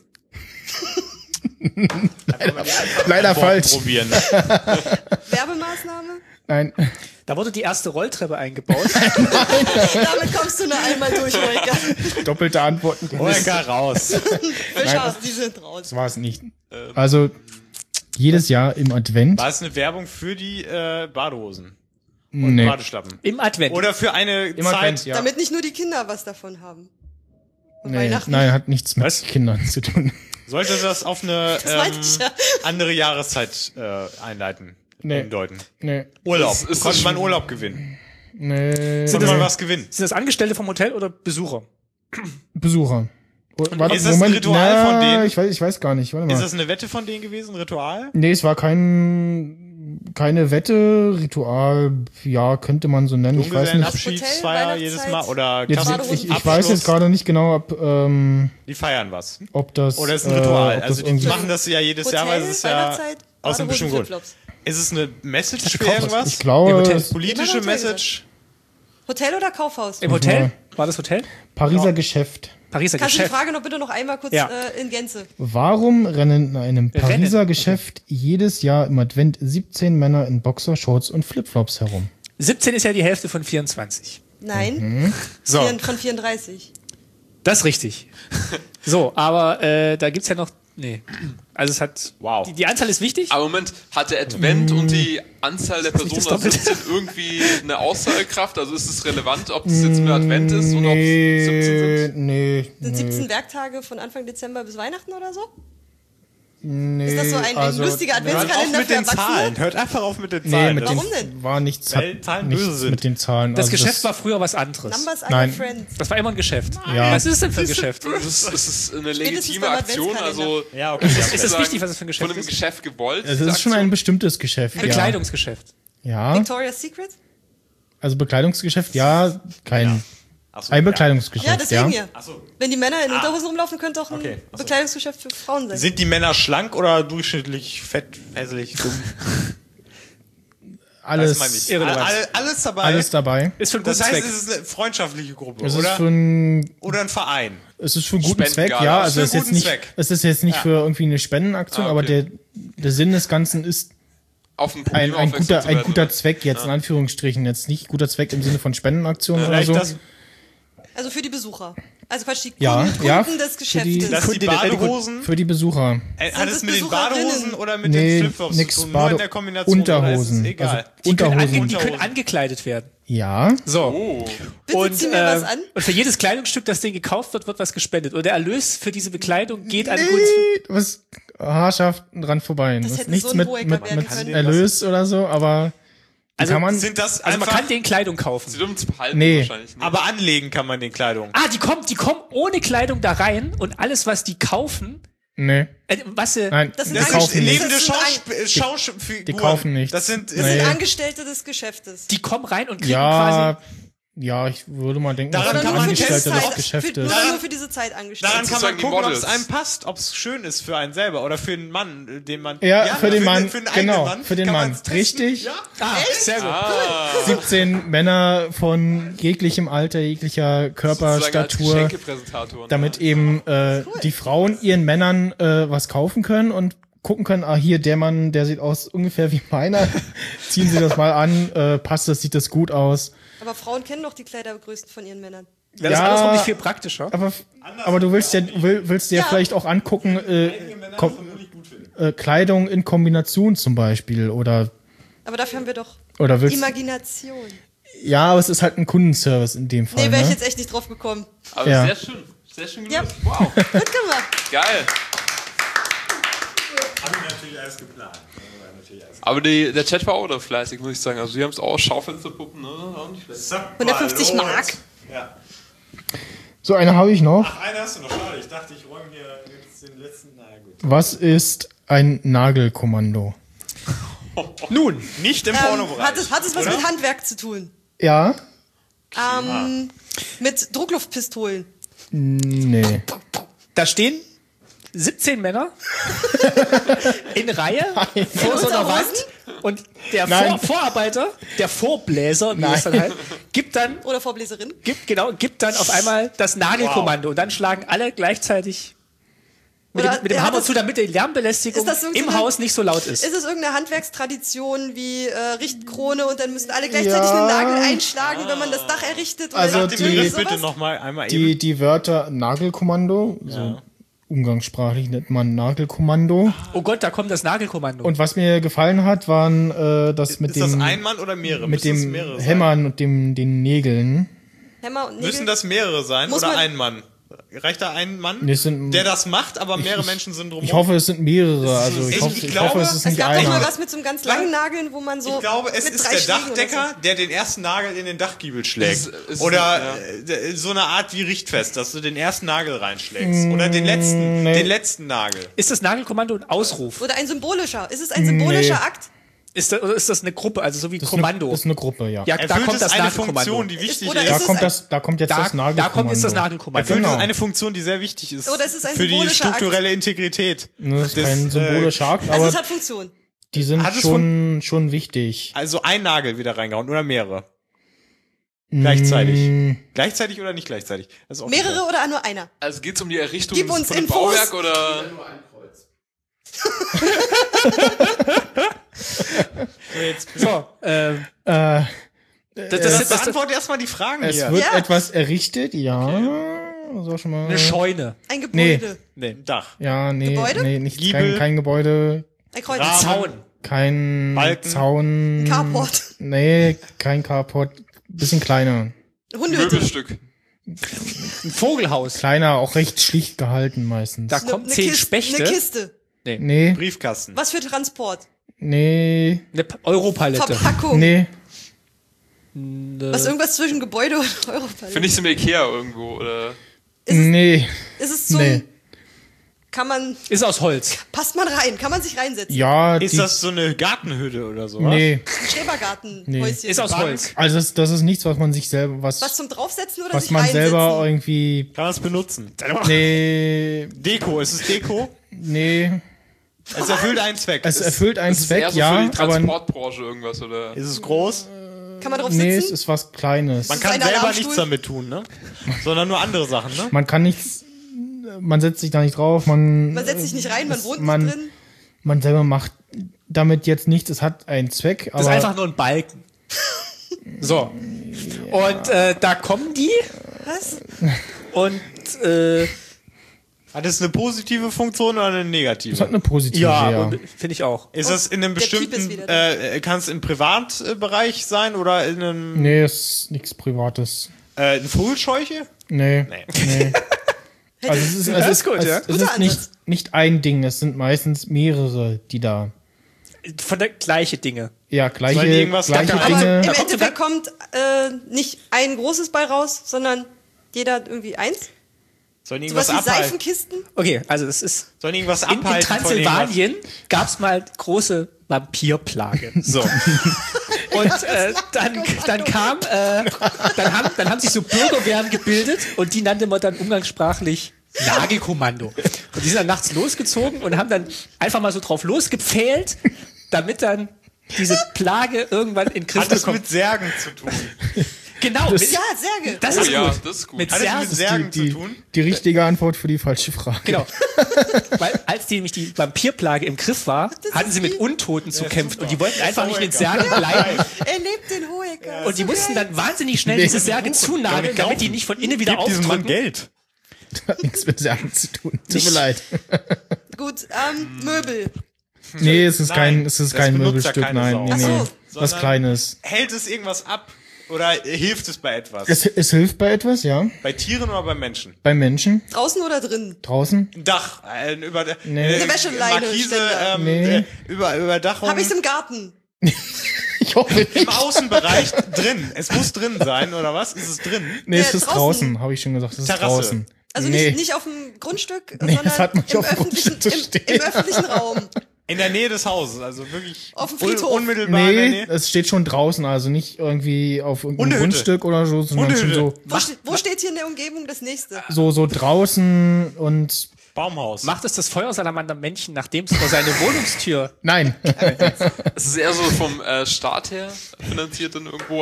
A: Leider falsch.
E: Probieren.
B: Werbemaßnahme?
A: Nein.
C: Da wurde die erste Rolltreppe eingebaut.
B: Damit kommst du nur einmal durch, Moika.
A: Doppelte Antworten.
E: Gar raus.
B: Fischer, die sind raus.
A: Das war es nicht. Also, jedes Jahr im Advent.
E: War es eine Werbung für die Badehosen und
A: Nee.
E: Badeschlappen?
C: Im Advent.
E: Oder für eine
A: Im
E: Zeit?
A: Advent, ja.
B: Damit nicht nur die Kinder was davon haben. Und
A: Nee,
B: Weihnachten.
A: nein, hat nichts mit
E: Was?
A: Kindern zu tun.
E: Sollte das auf eine
B: meinte ich ja.
E: andere Jahreszeit einleiten?
A: Nee.
E: Hindeuten?
A: Nee.
E: Urlaub.
D: ist
E: Konnte
D: das
E: man Urlaub gewinnen?
A: Nee.
E: Konnte man was gewinnen?
C: Sind das Angestellte vom Hotel oder Besucher?
A: Besucher. Warte,
E: Ist das ein Ritual von denen?
A: Ich weiß gar nicht. Warte mal.
E: Ist das eine Wette von denen gewesen? Ein Ritual?
A: Nee, es war keine Wette, Ritual, ja, könnte man so nennen. Ich weiß nicht.
E: Abschiedsfeier
B: Hotel,
E: jedes Mal
B: Weihnachtszeit.
E: oder
A: Jetzt,
B: Badehosen-
A: ich weiß jetzt gerade nicht genau,
E: Die feiern was.
A: ob das.
E: Oder ist ein Ritual.
A: ob das
E: Also die
A: irgendwie-
E: machen das ja jedes Jahr, weil es ist ja
B: Weihnachtszeit,
E: aus einem
B: Badehosen,
E: bestimmten Grund.
B: Flipflops.
E: Ist es eine Message für
C: Kaufhaus.
E: irgendwas?
A: Ich glaube,
C: Im Hotel.
A: es-
E: Politische
B: Immer Hotel
E: Message?
B: Hotel oder Kaufhaus?
C: Im Hotel? War das Hotel?
A: Pariser Geschäft.
C: Pariser
B: Kannst du die
C: Geschäft.
B: Frage noch bitte noch einmal kurz
C: Ja.
B: in Gänze?
A: Warum rennen in einem Pariser
C: Rennen,
A: Geschäft jedes Jahr im Advent 17 Männer in Boxershorts und Flipflops herum?
C: 17 ist ja die Hälfte von 24.
B: Nein,
C: So,
B: von 34.
C: das ist richtig. So, aber da gibt's ja noch... Nee. Also es hat...
E: Wow.
C: Die Anzahl ist wichtig.
D: Aber Moment, hat der Advent und die Anzahl der
C: nicht
D: Personen
C: das
D: also
C: Doppelte?
D: 17 irgendwie eine Aussagekraft? Also ist es relevant, ob es jetzt mehr Advent ist oder ob es 17 sind?
A: Nee,
B: Sind 17 Werktage von Anfang Dezember bis Weihnachten oder so?
A: nee.
B: Ist das so ein
A: also,
B: lustiger
E: Hört auf
B: Adventskalender
E: mit
B: für
E: den
B: Erwachsene?
E: Zahlen. Hört einfach auf mit den
A: Nee,
E: Zahlen.
A: mit
E: Das-
B: Warum
A: den
B: denn?
A: war nichts,
E: Weil Zahlen
A: nichts
E: böse sind.
A: mit den Zahlen.
C: Das
A: also
C: Geschäft war früher was anderes.
B: Numbers are
A: Nein.
B: your friends.
C: Das war immer ein Geschäft.
A: Ja.
C: Was ist es denn für ein Geschäft?
D: Es ist eine
B: Spätestens
D: legitime
B: beim
D: Aktion, also
B: Adventskalender.
E: Ja, okay.
C: Ist es
D: sozusagen
C: wichtig, was es für ein Geschäft
D: von einem
C: ist?
D: Geschäft gewollt.
A: Es
D: diese
A: ist schon ein
D: Aktion.
A: bestimmtes Geschäft, ja.
C: Bekleidungsgeschäft.
A: Ja,
B: Victoria's Secret?
A: also Bekleidungsgeschäft, ja, kein,
E: Ach so,
A: ein
E: ja.
A: Bekleidungsgeschäft,
B: Ja, deswegen
A: ja.
B: ja.
E: Ach so.
B: Wenn die Männer in Unterhosen rumlaufen, könnte auch ein
E: Okay. Ach so.
B: Bekleidungsgeschäft für Frauen sein.
E: Sind die Männer schlank oder durchschnittlich fett, hässlich, dumm?
A: Alles,
E: Weiß man nicht.
C: irrelevant.
E: Alles dabei.
A: alles dabei.
C: Ist für einen guten
E: Das heißt,
C: Zweck.
E: es ist eine freundschaftliche Gruppe,
A: Es ist
E: oder?
A: für ein,
E: Oder ein Verein.
A: es ist für einen guten Zweck,
D: Spendengala.
A: ja.
D: Es
A: Also
E: ist
A: es ist
E: für einen
A: jetzt nicht,
E: guten Zweck.
A: es ist jetzt nicht
E: Ja.
A: für irgendwie eine Spendenaktion,
D: Ah,
A: aber
D: okay.
A: der Sinn des Ganzen ist
D: Auf ein Problem
A: ein
D: aufmerksam zu
A: guter
D: werden, oder?
A: Zweck, jetzt in Anführungsstrichen, jetzt nicht guter Zweck im Sinne von Spendenaktion oder
E: Vielleicht
A: so.
E: das,
B: Also für die Besucher. Also Quatsch, die
A: Ja,
B: Kunden,
A: ja,
B: Kunden des
A: für
B: Geschäftes.
A: die-
E: dass die
C: Kunde, der
E: Badehosen,
A: Für die Besucher.
E: hat es
B: es
E: mit den
B: Besucherinnen?
E: Badehosen oder mit
A: Nee,
E: den Flipflops
A: nix
E: zu tun? Nur in
A: Bade-
E: der Kombination
A: Unterhosen.
E: Oder ist es egal?
A: Also
C: Die können,
A: Unterhosen.
C: die können angekleidet werden.
A: Ja.
C: So.
D: Oh.
B: Bitte zieh mir was an.
C: Und für jedes Kleidungsstück, das denen gekauft wird, wird was gespendet. Und der Erlös für diese Bekleidung geht an Gunst.
A: Was haarscharf dran vorbei. Das
B: hätte
A: nichts
B: so ein
A: mit,
B: Hohecker
A: mit,
B: werden
A: mit
B: können.
A: Erlös oder so, aber
C: Also
A: kann man.
E: Sind das
C: Also man
E: einfach,
C: kann denen Kleidung kaufen.
D: Sie dürfen es behalten
A: Nee.
D: wahrscheinlich nicht.
E: aber anlegen kann man den Kleidung.
C: Ah, die kommen ohne Kleidung da rein und alles, was die kaufen,
A: Nee.
C: was sie,
A: Nein,
B: Das sind
A: die
B: Angst-
A: kaufen nicht.
E: Lebende
B: Das sind
E: Schauspieler.
A: Die kaufen nichts.
E: Das sind,
B: Das sind
A: Nee.
B: Angestellte des Geschäftes.
C: die kommen rein und kriegen
A: Ja,
C: quasi.
A: ja, ich würde mal denken,
E: Daran
A: das
E: kann
A: sind
E: man
A: Angestellte
E: testen,
A: des
E: ob-
A: Geschäftes.
B: Nur für diese Zeit angestellt.
E: daran kann man
D: sozusagen die
E: gucken, ob es
D: Models.
E: einem passt, ob es schön ist für einen selber oder für einen Mann, den man.
A: Ja, für den Mann,
E: für einen eigenen
A: genau,
E: Mann
A: für den
E: kann
A: Mann.
E: man's testen.
A: Richtig.
E: Ja?
C: Ah, sehr gut.
A: 17 Männer von jeglichem Alter, jeglicher
D: Sozusagen als
A: Körperstatur,
D: Geschenkepräsentatoren.
A: damit eben die Frauen ihren Männern was kaufen können und gucken können, ah, hier, der Mann, der sieht aus ungefähr wie meiner. Ziehen Sie das mal an, passt das, sieht das gut aus.
B: Aber Frauen kennen doch die Kleidergrößen von ihren Männern.
C: Wäre das
A: Ja.
C: andersrum nicht viel praktischer?
A: Aber du willst ja, willst dir
B: Ja.
A: vielleicht auch angucken, Kleidung in Kombination zum Beispiel oder
B: Aber dafür haben wir doch
A: willst
B: Imagination.
A: ja, aber es ist halt ein Kundenservice in dem Fall.
B: Nee, wäre ich
A: ne?
B: jetzt echt nicht drauf gekommen.
D: Aber
A: Ja.
D: sehr schön. Sehr schön
B: Ja.
D: gelöst. Wow.
B: Gut gemacht.
D: Geil.
E: Hab ich natürlich alles geplant.
D: Aber der Chat war auch da fleißig, muss ich sagen. Also, die haben es auch Schaufensterpuppen, ne? Auch nicht schlecht.
B: 150 Mark.
E: Ja.
A: So, eine habe ich noch.
E: Ach, eine hast du noch, schade. Ich dachte, ich räume hier jetzt den letzten. Na gut.
A: Was ist ein Nagelkommando?
C: Nun,
E: Nicht im Pornobereich.
B: Hat es was
E: oder?
B: mit Handwerk zu tun?
A: Ja?
B: Mit Druckluftpistolen.
A: Nee.
C: da stehen 17 Männer in Reihe vor so einer Wand Und der
A: Nein.
C: Vorarbeiter, der Vorbläser, wie es dann halt, gibt dann
B: Oder Vorbläserin.
C: gibt dann auf einmal das Nagelkommando und dann schlagen alle gleichzeitig mit
B: Oder
C: dem
B: er hat
C: Hammer
B: das-
C: zu, damit die Lärmbelästigung
B: Ist das so
C: im
B: eine-
C: Haus nicht so laut ist.
B: Ist es irgendeine Handwerkstradition wie Richtkrone und dann müssen alle gleichzeitig
A: Ja.
B: einen Nagel einschlagen, wenn man das Dach errichtet? Oder
A: Also
B: irgendwie
A: die-
B: sowas?
E: Bitte nochmal einmal eben.
A: Die Wörter Nagelkommando, so umgangssprachlich nennt man Nagelkommando.
C: Oh Gott, da kommt das Nagelkommando.
A: Und was mir gefallen hat, waren das mit
E: Ist das
A: dem
E: ein Mann oder mehrere?
A: mit
E: Müssen es
A: dem
E: mehrere sein?
A: Hämmern und den Nägeln.
B: Hämmer und Nägel.
E: Müssen das mehrere sein
B: Muss
E: oder
B: man-
E: ein Mann? Reicht da ein Mann,
A: Nee, es sind-
E: der das macht, aber mehrere Menschen sind drumherum?
A: Ich hoffe, es sind mehrere. Also ich
E: Ich
A: hoffe,
E: glaube,
A: es ist
B: Es
A: nicht
B: gab doch mal
A: einer.
B: was mit so einem ganz langen Nageln, wo man so.
E: Ich glaube, es
B: mit
E: ist
B: 3
E: der
B: Schlägen oder
E: Dachdecker, der den ersten Nagel in den Dachgiebel schlägt.
D: Es ist-
E: Oder
D: ja.
E: so eine Art wie Richtfest, dass du den ersten Nagel reinschlägst. Oder den letzten Nagel.
C: Ist das Nagelkommando ein Ausruf?
B: So. Oder ein symbolischer. Ist es ein symbolischer
A: Nee.
B: Akt?
C: Oder ist das eine Gruppe, also so wie
A: Das
C: Kommando?
A: ist eine Gruppe, ja.
C: Ja, da
E: Erfüllt
C: kommt
E: es
C: das
E: eine
C: Nagelkommando.
E: Funktion, die wichtig
B: Oder
E: ist?
A: Da
B: ist es
A: kommt,
B: ein-
A: da kommt jetzt das Nagelkommando.
C: Da kommt jetzt das Nagelkommando.
E: Erfüllt es
A: Genau.
E: eine Funktion, die sehr wichtig ist
B: Oder es ist ein
E: für die
B: symbolischer Akt.
E: strukturelle Integrität.
A: Ne, das ist kein
E: Das,
A: symbolischer Akt,
B: Also
A: aber
B: es hat Funktion.
A: die sind
E: hat es
A: schon wichtig.
E: Also ein Nagel wieder reingehauen oder mehrere? Gleichzeitig. Gleichzeitig oder nicht gleichzeitig? Das ist auch
B: Mehrere oder nur einer?
D: Also geht's um die Errichtung
B: Gib uns
D: von einem
B: Infos.
D: Bauwerk oder?
C: So, das
E: Beantworte erstmal die Fragen
A: Es
E: hier.
A: wird
B: Ja.
A: etwas errichtet, ja. Das war schon mal.
C: eine Scheune.
B: Ein Gebäude.
E: Nee, ein Dach.
A: Ja, nee,
B: Gebäude?
A: nee, nicht
E: Giebel.
A: kein Gebäude,
B: Ein Kreuz.
E: Rahmen.
C: Zaun.
A: kein
E: Balken.
A: Zaun.
B: Carport.
A: Nee, kein Carport. Bisschen kleiner.
B: Hundehütte.
D: Möbelstück.
C: Ein Vogelhaus.
A: Kleiner, auch recht schlicht gehalten meistens.
C: Da kommen 10 Spechte.
B: Eine Kiste.
A: Nee,
E: Briefkasten.
B: Was für Transport?
A: nee,
C: Eine Europalette.
B: Verpackung.
A: nee.
B: Was irgendwas zwischen Gebäude und Europalette.
D: Finde ich im Ikea irgendwo, oder?
A: Nee,
B: Ist es zum.
A: nee.
B: Kann man.
C: Ist aus Holz.
B: Passt man rein? Kann man sich reinsetzen?
A: Ja,
E: Ist
A: die,
E: das so eine Gartenhütte oder so?
A: nee.
B: Schrebergartenhäuschen.
C: Ist aus Holz.
A: Also das ist nichts, was man sich selber,
B: Was zum Draufsetzen oder
A: was
B: sich
A: man
B: reinsetzen?
A: selber irgendwie,
E: Kann man es benutzen?
A: nee,
E: Deko, ist es Deko?
A: nee.
E: Es erfüllt einen Zweck.
A: Es erfüllt einen
D: Das ist
A: Zweck,
D: eher so
A: ja,
D: für die
A: aber
D: Transportbranche irgendwas, oder?
E: Ist es groß?
B: Kann man drauf
A: nee, es
B: sitzen?
A: ist was Kleines.
E: Man
B: ist
E: kann
B: ein
E: selber
B: Alarmstuhl.
E: nichts damit tun, ne? Sondern nur andere Sachen, ne?
A: Man kann nichts, man setzt sich da nicht drauf,
B: Man setzt sich nicht rein, man wohnt
A: man-
B: nicht drin.
A: man selber macht damit jetzt nichts, es hat einen Zweck,
C: Das ist
A: aber
C: einfach nur ein Balken. So. Und da kommen die
B: Was?
C: und
E: Hat es eine positive Funktion oder eine
A: es hat
E: negative?
A: eine positive,
C: ja,
A: ja.
C: finde ich auch.
E: Ist das in einem
B: der Piep ist
E: bestimmten,
B: wieder
E: kann es im Privatbereich sein oder in einem,
A: Nee, ist nichts Privates.
E: eine Vogelscheuche?
A: Nee. Nee. Also es ist
C: gut, ja.
A: es
B: Guter
A: ist nicht,
B: Ansatz.
A: nicht ein Ding, es sind meistens mehrere, die da.
C: Von der gleiche Dinge.
A: Ja, gleiche,
E: Sollen die irgendwas
A: gleiche
E: gackern?
B: Aber
A: Dinge.
B: im
C: Da kommt
B: Endeffekt kommt nicht ein großes bei raus, sondern jeder hat irgendwie eins.
E: Sollen die
B: Sowas
E: irgendwas
B: wie
E: abhalten?
B: Seifenkisten.
C: Okay, also das ist
E: Sollen die irgendwas
C: in
E: abhalten?
C: Transsilvanien gab es mal große Vampirplage.
E: So.
C: Und dann haben sich so Bürgerwehren gebildet und die nannte man dann umgangssprachlich Nagelkommando. Und die sind dann nachts losgezogen und haben dann einfach mal so drauf losgepfählt, damit dann diese Plage irgendwann in den Griff
E: Hat es
C: bekommt.
E: mit Särgen zu tun?
C: Genau,
B: Ja, Särge.
C: das
D: Oh
C: ist
D: ja,
C: gut.
D: das ist gut.
C: Mit
E: Hat es mit
C: Särgen.
E: Särgen zu
A: die,
E: tun?
A: die richtige Antwort für die falsche Frage.
C: Genau. Weil als nämlich die Vampirplage im Griff war, hatten sie mit Untoten zu kämpfen und die wollten einfach nicht in den Särgen bleiben.
B: Er lebt in Hohecker.
C: Und die mussten dann wahnsinnig schnell diese Särge zunageln, damit die nicht von innen wieder
E: Gib diesem Mann
C: aufdrücken.
E: Geld.
A: Hat nichts mit Sagen zu tun. Tut mir
C: Nicht-
A: leid.
B: Gut, Möbel.
A: Nee, es ist
E: Nein,
A: kein
E: das
A: kein
E: benutzt ja
A: Möbelstück,
E: keine
A: nein.
E: Sau.
A: Nee,
B: Ach so.
A: nee. Was
E: Sondern-
A: Kleines.
E: Hält es irgendwas ab? Oder hilft es bei etwas?
A: Es hilft bei etwas, ja.
E: Bei Tieren oder bei Menschen?
A: Bei Menschen.
B: Draußen oder drin?
A: Draußen.
E: Ein Dach, über
A: Nee.
B: Eine Wäscheleine,
E: Markise,
B: Ständer.
A: Nee.
E: Überdachung.
B: Habe ich's im Garten?
A: Ich hoffe
E: Im
A: nicht.
E: Außenbereich drin. Es muss drin sein, oder was? Ist es drin?
A: Nee, es ist
B: draußen.
A: draußen, habe ich schon gesagt. Es ist
E: Terrasse.
A: draußen.
B: Also
A: nee.
B: nicht auf dem Grundstück,
A: Nee,
B: sondern
A: das hat man nicht
B: im,
A: auf dem
B: öffentlichen,
A: Grundstück zu
B: im öffentlichen Raum.
E: In der Nähe des Hauses, also wirklich
B: Auf dem Friedhof.
E: unmittelbar in der
A: Nee,
E: Nähe.
A: es steht schon draußen, also nicht irgendwie auf irgendeinem
E: Hundehütte.
A: Grundstück oder so, sondern schon
E: Hundehütte.
A: so,
B: Wo steht hier in der Umgebung das nächste?
A: so draußen und
E: Baumhaus.
C: Macht es das Feuersalamander-Männchen, nachdem es vor seine Wohnungstür...
A: Nein.
D: Es ist eher so vom Staat her finanziert dann irgendwo,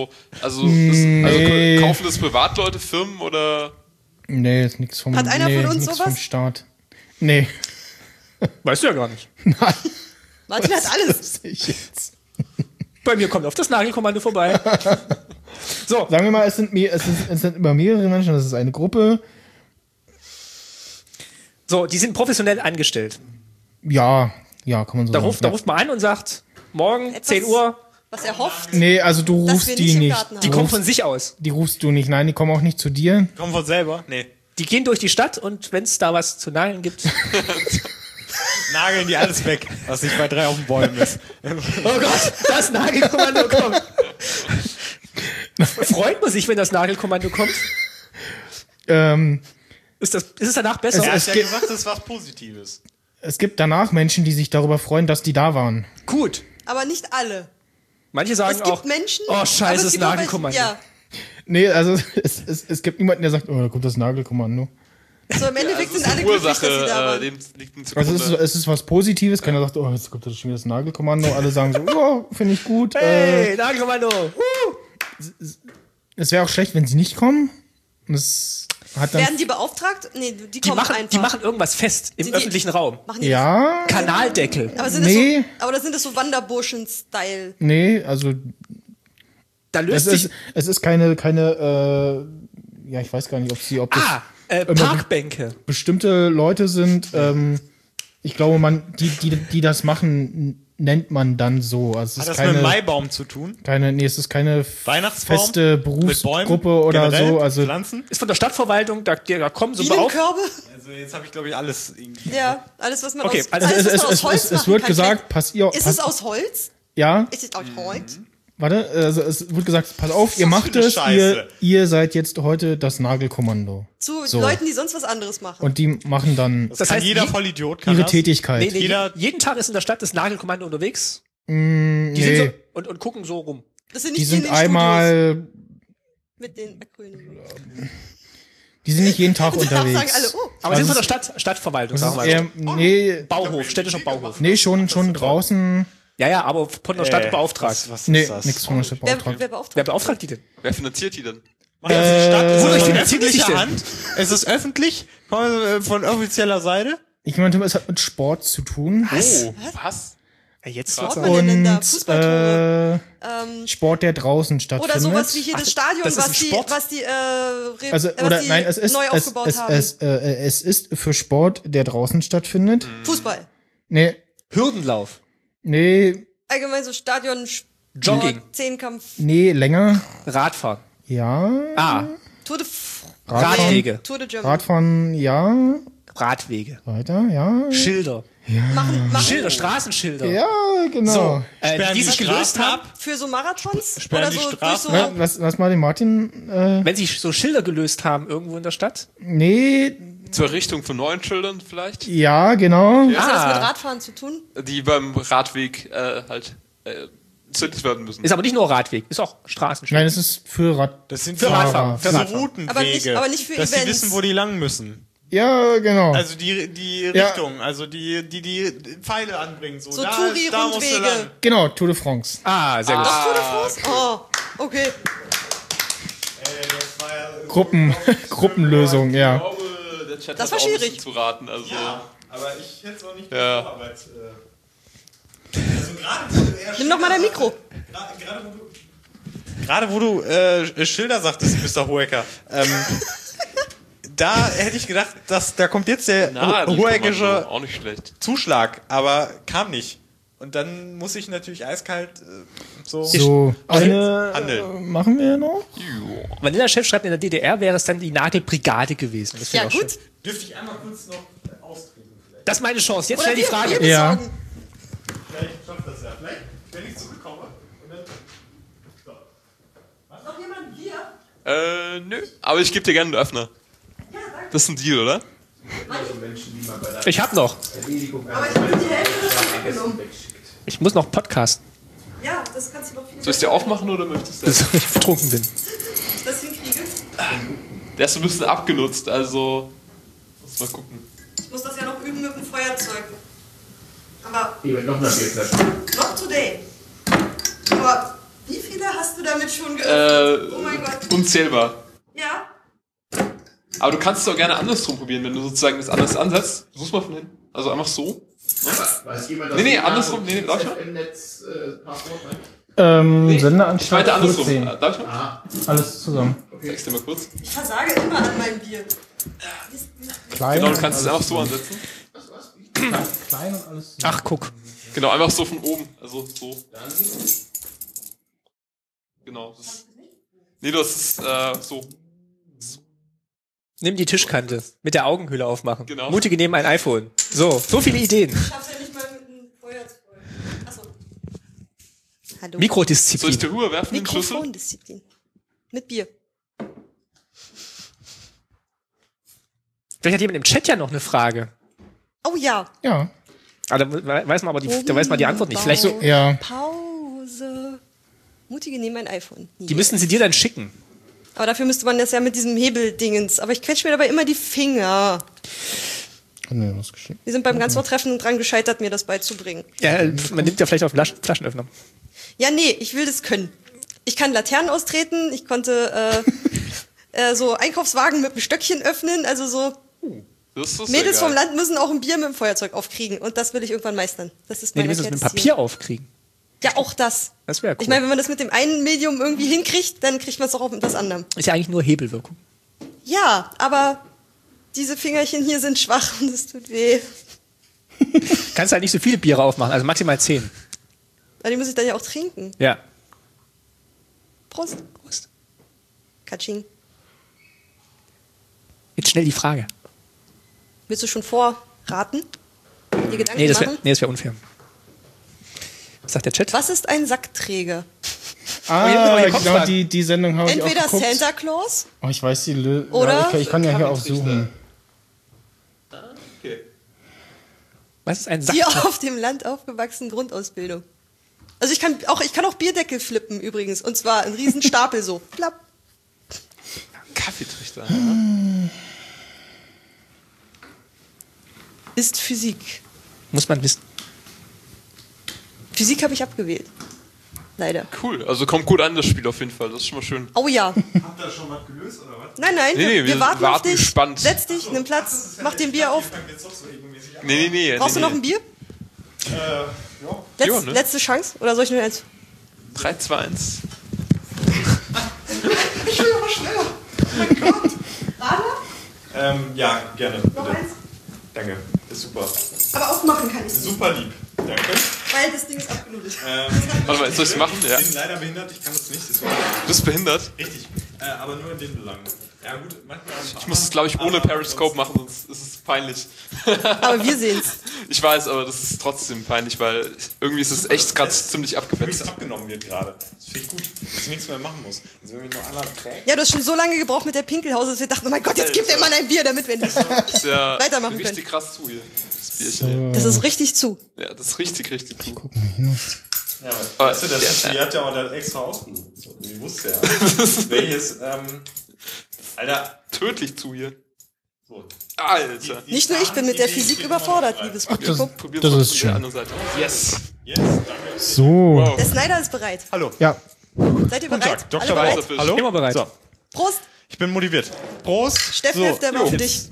D: kaufen das Privatleute, Firmen oder?
A: Nee, ist nichts vom,
B: Hat einer von uns
A: nix
B: sowas?
A: vom Staat. Nee.
C: Weißt du ja gar nicht.
A: Nein.
B: Martin hat alles.
A: Sehe ich jetzt.
C: Bei mir kommt auf das Nagelkommando vorbei. So,
A: Sagen wir mal, es sind immer mehrere Menschen, das ist eine Gruppe.
C: so, die sind professionell angestellt.
A: Ja, kann man so
C: Da
A: sagen.
C: ruft man an und sagt, morgen,
B: Etwas,
C: 10 Uhr,
B: Was er hofft.
A: Nee, also du
B: Dass
A: rufst
B: wir
A: die
B: nicht im
A: nicht.
B: Garten
C: die
B: haben.
C: kommen von sich aus.
A: Die rufst du nicht. Nein, die kommen auch nicht zu dir.
E: Kommen von selber? Nee.
C: Die gehen durch die Stadt und wenn es da was zu nageln gibt...
E: Nageln die alles weg, was nicht bei 3 auf den Bäumen ist.
C: Oh Gott, das Nagelkommando kommt. Freut man sich, wenn das Nagelkommando kommt? Ist es danach besser?
E: Er
A: Es
E: hat ja
A: gibt-
E: gesagt, das ist was Positives.
A: Es gibt danach Menschen, die sich darüber freuen, dass die da waren.
C: Gut.
B: Aber nicht alle.
C: Manche sagen
B: Es gibt
C: auch,
B: Menschen.
C: oh
B: aber
C: scheiße,
B: es
C: das
B: gibt auch welche-
C: Nagelkommando.
B: Ja.
A: Nee, also es gibt niemanden, der sagt, oh, da kommt das Nagelkommando.
B: So im Endeffekt
D: Also
B: sind alle
D: die
B: glücklich, dass sie da
D: Ursache,
B: waren.
D: dem liegt ein
A: Also
D: zugrunde.
A: es ist was Positives. Keiner sagt, oh, jetzt kommt das schon wieder das Nagelkommando. Alle sagen so, oh, finde ich gut.
C: Hey, Nagelkommando.
A: Es wäre auch schlecht, wenn sie nicht kommen. Und es hat dann...
B: Werden die beauftragt? Nee, die
C: Die
B: kommen
C: machen,
B: einfach.
C: die machen irgendwas fest im
B: Sind die-
C: öffentlichen Raum.
B: Machen die
A: Ja,
C: Kanaldeckel.
B: Aber sind
A: Nee.
B: das so, aber das sind das so Wanderburschen-Style.
A: nee, also
C: Da löst sich...
A: es ist keine ja, ich weiß gar nicht, ob das
C: Parkbänke.
A: bestimmte Leute sind. Ich glaube, die das machen, nennt man dann so. Also
E: Hat
A: es ist
E: das mit dem
A: keine,
E: Maibaum zu tun?
A: es ist keine
E: Weihnachtsbaum?
A: feste
E: Mit Bäumen?
A: Berufsgruppe oder
E: Generell?
A: so. Also
E: Pflanzen?
C: Ist von der Stadtverwaltung, da kommen so
B: Bienenkörbe?
E: Also jetzt habe ich, glaube ich, alles irgendwie.
B: Ja, alles, was man
C: Okay,
B: aus,
C: also
B: alles, was man aus
A: es
B: Holz machen
A: wird
B: kann.
A: gesagt,
B: Ist es aus Holz?
A: ja,
B: Ist es aus Holz?
A: warte, also es wird gesagt, pass auf, ihr
E: Was
A: macht
E: für eine
A: es,
E: Scheiße.
A: ihr seid jetzt heute das Nagelkommando.
B: Zu
A: So.
B: Leuten, die sonst was anderes machen.
A: Und die machen dann
E: Das,
C: Das
E: kann
C: heißt,
E: jeder
C: je-
E: Vollidiot kann
A: ihre
E: das.
A: Tätigkeit.
C: Nee,
E: Jeder-
C: jeden Tag ist in der Stadt das Nagelkommando unterwegs. Die
A: Nee,
C: sind so, und gucken so rum.
B: Das sind
A: die
B: nicht
A: sind
B: in den Studios
A: einmal,
B: mit den Akronymen.
A: die sind nicht jeden Tag
B: Danach sagen
A: unterwegs.
B: alle, oh,
C: Aber
A: Also
C: sind von der Stadtverwaltung,
A: Das
C: sagen
A: ist
C: wir
A: eher,
C: mal.
A: nee,
C: Bauhof, städtischer Bauhof.
A: nee, schon draußen.
C: Ja, ja, aber von der Stadt beauftragt.
E: Was
A: Nee,
E: ist das?
A: nichts von der Stadt
B: wer
A: beauftragt.
B: beauftragt?
C: Wer beauftigt die denn?
D: Wer finanziert die denn?
E: Macht das die Stadt?
C: Wodurch
E: Ist das in
C: finanziert die sich
E: öffentlicher
C: denn?
E: Hand? Es ist öffentlich von offizieller Seite.
A: Ich meinte, es hat mit Sport zu tun.
D: Oh, was?
C: Ja, jetzt
B: Was
C: wird's
B: man denn da?
A: Und
B: Fußballtore.
A: Sport, der draußen stattfindet.
B: Oder sowas wie hier das Stadion,
C: das ist ein
B: was die,
C: Sport?
B: was die,
A: Also,
B: was
A: oder
B: die
A: nein, es ist,
B: neu
A: es,
B: aufgebaut
A: es,
B: haben.
A: es ist für Sport, der draußen stattfindet.
B: Fußball.
A: Nee,
C: Hürdenlauf.
A: nee,
B: Allgemein so Stadion,
C: Jogging.
B: Zehnkampf,
A: nee, länger.
C: Radfahren.
A: Ja.
B: Tour de,
C: Radwege.
B: Tour de Germany.
A: Radfahren, ja.
C: Radwege.
A: Weiter, ja.
C: Schilder.
B: Machen
C: Schilder, Straßenschilder.
A: Ja, genau.
C: So,
E: Sperren
C: die
E: die
C: sich gelöst
E: Straßen
C: haben,
E: ab?
B: für so Marathons?
E: Sperren
B: Oder
E: die
B: so durch
E: Straßen
B: so,
E: ab?
A: Was mal den Martin,
C: wenn sich so Schilder gelöst haben irgendwo in der Stadt.
A: nee,
D: Zur Richtung von neuen Schildern vielleicht?
A: ja, genau.
B: was hat das
C: Ah.
B: mit Radfahren zu tun?
D: Die beim Radweg zündig werden müssen.
C: Ist aber nicht nur Radweg, ist auch Straßenschild.
A: Nein, es ist für Rad.
E: Das sind
C: Für
E: so,
C: Radfahren. Für
E: so
C: Radfahren.
E: Routenwege.
B: Aber nicht für
E: dass
B: Events.
E: sie wissen, wo die lang müssen.
A: Ja, genau.
E: Also die
A: Ja.
E: Richtung, also die Pfeile anbringen. So,
B: So
E: da musst du
B: Touri-Rundwege.
E: lang.
A: Genau, Tour de France.
C: Ah, sehr gut.
B: Tour de France? Oh, okay.
A: Gruppenlösung, ja.
D: Ich glaube, der Chat
B: Das
D: hat
B: war
D: auch ein
B: schwierig.
D: bisschen zu raten. Also,
E: Aber ich hätte es auch nicht
D: Ja.
E: Vorarbeit. Also gerade
B: Nimm doch mal dein Mikro.
E: Gerade wo du Schilder sagtest, Mr. Hohecker, da hätte ich gedacht, da kommt jetzt der hoheckische
D: auch nicht schlecht.
E: Zuschlag, aber kam nicht. Und dann muss ich natürlich eiskalt
A: So, eine
E: handeln.
A: machen wir noch?
C: Vanilla-Chef schreibt, in der DDR wäre es dann die Nagelbrigade gewesen. Das
B: Ja,
C: finde ich auch
B: gut.
C: schön.
E: Dürfte ich einmal kurz noch austreten?
C: Das ist meine Chance. Jetzt
B: Oder
C: stell die Frage.
B: wir
A: Ja.
B: besorgen.
E: Vielleicht schafft das ja. Vielleicht, wenn ich zurückkomme. Und dann
B: Noch jemand hier?
D: Nö. Aber ich gebe dir gerne einen Öffner. Das ist ein Deal, oder?
C: Ich hab noch.
B: Aber ich habe die Hälfte davon weggenommen.
C: Ich muss noch podcasten,
B: Ja, das kannst du noch viel
D: Soll ich dir aufmachen oder möchtest du?
C: bis ich betrunken bin.
B: das hinkriege.
D: Der ist so ein bisschen abgenutzt, also. Muss mal gucken.
B: Ich mit dem Feuerzeug. Aber
F: Hier, noch eine Bierflasche.
B: not today. Aber wie viele hast du damit schon geöffnet? Oh mein Gott.
D: Unzählbar.
B: Ja?
D: Aber du kannst es auch gerne andersrum probieren, wenn du sozusagen das anders ansetzt. Versuch's mal von hinten. Also einfach so.
F: Weiß jemand,
D: Nee, andersrum. Nee, darf ich mal?
F: Netz Passwort, ne?
A: Sendeanstalt
D: Ich meinte andersrum.
A: 14.
D: Darf ich mal?
A: Alles zusammen.
D: Zeig's dir mal kurz.
B: Ich versage immer an meinem Bier.
A: Klein.
D: Genau, du kannst es einfach so ansetzen.
A: Klein und alles zusammen.
C: Ach, guck.
D: Genau, einfach so von oben. Also so. Genau. Nee, du hast es so.
C: Nimm die Tischkante. Mit der Augenhöhle aufmachen.
D: Genau.
C: Mutige nehmen ein iPhone. So viele Ideen.
B: Ich schaff's ja nicht mal mit einem Feuerzeug. Achso. Hallo.
D: Soll ich
C: Mikrodisziplin.
D: dir rüberwerfen, den Schlüssel?
B: Mikrofondisziplin. Mit Bier.
C: Vielleicht hat jemand im Chat ja noch eine Frage.
B: Oh ja.
A: Ja.
C: Aber da weiß man die Antwort nicht. Vielleicht so,
A: Ja.
B: Pause. Mutige nehmen ein iPhone.
C: die müssten sie dir dann schicken.
B: Aber dafür müsste man das ja mit diesem Hebeldingens. Aber ich quetsche mir dabei immer die Finger.
A: Hat mir was geschickt.
B: Wir sind beim Ganzworttreffen dran gescheitert, mir das beizubringen.
C: Ja, man nimmt ja vielleicht auch Flaschenöffner.
B: Ja, nee, ich will das können. Ich kann Laternen austreten, ich konnte so Einkaufswagen mit einem Stöckchen öffnen. Also so
D: Das ist
B: Mädels
D: sehr
B: vom
D: geil.
B: Land müssen auch ein Bier mit dem Feuerzeug aufkriegen. Und das will ich irgendwann meistern. Das ist
C: Nee,
B: mein
C: du müsstest es mit dem
B: erklärtes
C: Papier
B: Ziel.
C: aufkriegen.
B: Ja, auch das.
C: Das wäre cool.
B: Ich meine, wenn man das mit dem einen Medium irgendwie hinkriegt, dann kriegt man es auch auf mit das andere.
C: Ist ja eigentlich nur Hebelwirkung.
B: Ja, aber diese Fingerchen hier sind schwach und es tut weh.
C: Kannst halt nicht so viele Biere aufmachen, also maximal 10.
B: Aber die muss ich dann ja auch trinken.
C: Ja.
B: Prost.
C: Prost.
B: Katsching.
C: Jetzt schnell die Frage.
B: Willst du schon vorraten? Dir Gedanken
C: Nee, das
B: machen?
C: wäre unfair. Was sagt der Chat?
B: Was ist ein Sackträger?
A: Ah,
C: die Kopfhörer.
A: genau, die Sendung habe ich auch
B: Entweder
A: geguckt.
B: Santa Claus
A: Oh, ich weiß die
B: Oder-
A: ich kann ja hier auch suchen.
D: Okay.
C: Was ist ein
B: die
C: Sack?
B: auf dem Land aufgewachsene Grundausbildung. Also ich kann auch Bierdeckel flippen übrigens. Und zwar einen riesen Stapel so. Plapp.
D: Kaffeetrichter.
B: Ist Physik.
C: Muss man wissen.
B: Physik habe ich abgewählt. Leider.
D: Cool. Also kommt gut an, das Spiel auf jeden Fall. Das ist schon mal schön.
B: Oh ja.
E: Habt ihr schon was gelöst oder was?
B: Nein,
D: Nee,
B: wir warten auf dich.
D: gespannt.
B: Setz dich, nimm Platz, mach den Bier auf.
D: Nee.
B: Brauchst du noch ein Bier?
D: Ja, ne?
B: Letzte Chance? Oder soll ich nur eins?
D: 3, 2, 1.
E: Ja, gerne.
B: Noch
E: bitte.
B: eins?
E: Danke. Ist super.
B: Aber aufmachen kann ich nicht,
E: Super lieb. Danke.
B: weil das Ding ist abgenudelt.
D: Warte mal, soll ich es machen? Ja.
E: Ich bin leider behindert, ich kann das nicht. Das war
D: Du bist behindert.
E: richtig. Aber nur in den Belangen. Ja gut, manchmal.
D: Ich muss es, glaube ich, ohne Periscope machen, sonst ist es peinlich.
B: Aber wir sehen's.
D: Ich weiß, aber das ist trotzdem peinlich, weil irgendwie ist es echt gerade ziemlich
E: Wie es
D: abgefetzt.
E: abgenommen wird gerade. Das finde ich gut, dass ich nichts mehr machen muss. Also wenn mich noch einer trägt.
B: Ja, du hast schon so lange gebraucht mit der Pinkelhause, dass wir dachten, oh mein Gott, jetzt gibt der Mann ein Bier, damit wir nicht.
D: Das ist ja
B: Weitermachen
D: richtig
B: können.
D: krass zu hier. Das Bierchen.
B: Das ist richtig zu.
D: Ja, das ist richtig zu.
E: Ja, aber weißt du, die hat ja auch das extra ausgesucht. Die wusste ja. Welches, Alter.
D: Tödlich zu hier.
E: So.
D: Alter.
B: Nicht nur ich bin mit der Physik überfordert, liebes Publikum.
D: Probieren
A: Das
D: wir
A: ist
D: von
A: schön.
D: der anderen Seite. Yes.
E: Yes, danke.
A: So.
B: Der Snyder ist bereit.
E: Hallo.
A: Ja.
B: Seid ihr bereit?
E: Tag, Dr.
B: Alle bereit?
D: Weißer Fisch.
E: Hallo?
C: Immer bereit.
E: So,
B: Prost!
E: ich bin motiviert. Prost.
B: Steffen hilft der mal für dich.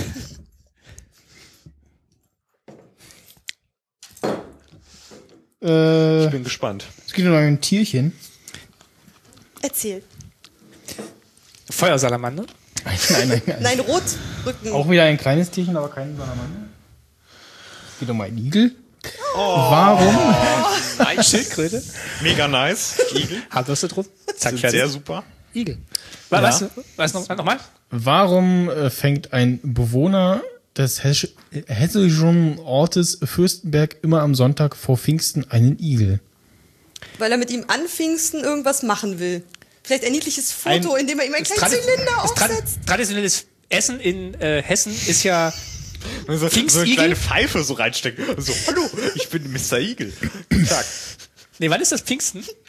E: Ich bin gespannt.
A: Es geht um ein Tierchen.
B: Erzähl.
C: Feuersalamander.
A: Nein.
B: Nein, Rotrücken.
A: Auch wieder ein kleines Tierchen, aber kein Salamander. Es geht um einen Igel. Warum?
C: Nein, Schildkröte.
E: Mega nice. Igel.
C: Haarbürste drauf. Zack,
E: Sind
C: fertig.
E: sehr super.
C: Igel. Was nochmal?
A: Warum fängt ein Bewohner des hessischen Ortes Fürstenberg immer am Sonntag vor Pfingsten einen Igel?
B: Weil er mit ihm an Pfingsten irgendwas machen will. Vielleicht ein niedliches Foto, in dem er ihm einen kleinen Zylinder aufsetzt.
C: Traditionelles Essen in Hessen ist ja
E: So eine
C: Pfingstigel?
E: kleine Pfeife so reinstecken. So, hallo, ich bin Mr. Igel. Guten Tag.
C: Nee, wann ist das Pfingsten?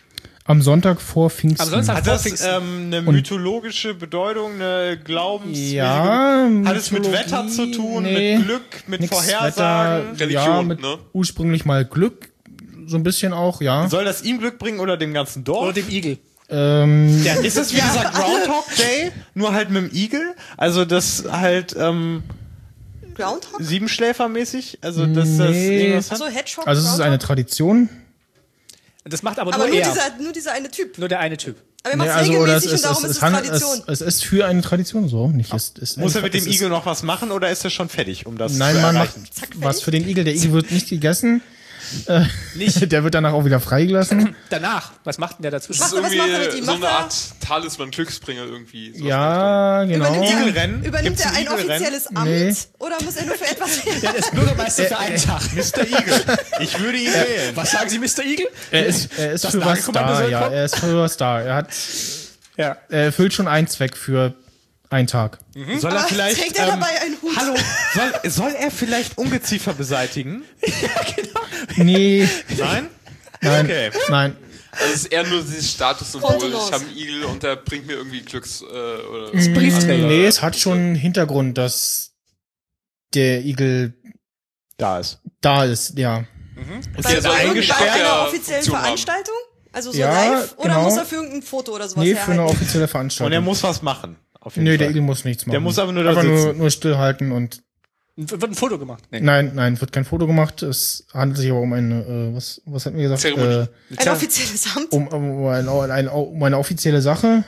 A: Am Sonntag vor Pfingsten.
C: Am Sonntag
E: Hat
C: vor
E: das
C: Pfingsten.
E: eine mythologische Bedeutung, eine glaubensmäßige?
A: Ja,
E: Hat es mit
A: Mythologie?
E: Wetter zu tun,
A: Nee,
E: mit Glück, mit
A: nix
E: Vorhersagen?
A: Wetter, ja,
D: Religion,
A: mit
D: ne?
A: ursprünglich mal Glück, so ein bisschen auch, ja.
E: Soll das ihm Glück bringen oder dem ganzen Dorf?
C: Oder dem Igel.
E: Ja, ist es wie dieser Groundhog Day, nur halt mit dem Igel? Also das halt
B: Groundhog?
E: Siebenschläfermäßig? Also dass das
A: Nee.
E: irgendwas hat?
B: Achso, Hedgehog,
A: Also es ist eine
B: Groundhog?
A: Tradition.
C: Das macht aber,
B: Aber
C: nur er.
B: nur dieser eine Typ.
C: Nur der eine Typ.
B: Aber er
A: Nee,
B: macht es
A: also, oder
B: regelmäßig und darum ist es Tradition.
A: es ist für eine Tradition so, nicht ist
E: Muss er
A: eine-
E: mit dem
A: es ist-
E: Igel noch was machen oder ist er schon fertig, um das
A: Nein,
E: zu
A: man macht
E: erreichen?
A: was für den Igel. Der Igel wird nicht gegessen.
C: Nicht.
A: Der wird danach auch wieder freigelassen.
C: Danach. Was macht denn der dazwischen?
D: Das ist
B: Was macht er mit
D: irgendwie
B: ihm?
D: so
B: Macht
D: eine
B: er-
D: Art Talisman, Glücksbringer irgendwie. So
A: Ja, genau.
E: Igelrennen?
B: Übernimmt
E: Gibt's
B: er ein
E: Igelrennen?
B: offizielles Amt
A: Nee.
B: oder muss er nur für etwas
C: Er ist Bürgermeister für einen Tag.
E: Mr. Igel. Ich würde ihn wählen.
C: Was sagen Sie, Mr. Igel?
A: Er ist
C: Das
A: für was
C: Nagelkommando
A: da,
C: soll
A: ja.
C: kommen?
A: Er ist für was da.
C: Ja.
A: Er erfüllt schon einen Zweck für einen Tag.
E: Soll er vielleicht
B: trägt er dabei einen Hut?
E: Hallo, soll er vielleicht Ungeziefer beseitigen?
A: Nee,
E: Nein?
A: nein,
E: Okay.
A: nein.
D: Also es ist eher nur dieses Statussymbol.
B: Kontenance.
D: Ich habe einen Igel und der bringt mir irgendwie Glücks... oder
C: Briefträger.
A: Nee, es hat schon einen Hintergrund, dass der Igel
E: Da ist.
A: da ist, ja.
B: Bei
D: der soll
B: irgendeiner
D: eingesperrt
B: offiziellen
D: Funktion haben.
B: Veranstaltung? Also so
A: Ja,
B: live? Oder
A: genau.
B: muss er für irgendein Foto oder sowas
A: Nee, für eine
B: herhalten?
A: offizielle
E: Und er
A: Veranstaltung.
E: muss was machen. Auf jeden
A: Nee,
E: Fall.
A: der Igel muss nichts machen.
E: Der muss aber nur da
A: Einfach
E: sitzen.
A: nur stillhalten und
C: Wird ein Foto gemacht. Nee.
A: nein, wird kein Foto gemacht. Es handelt sich aber um eine, was hatten wir gesagt?
D: Zeremonie.
B: Ein offizielles Amt?
A: Um eine offizielle Sache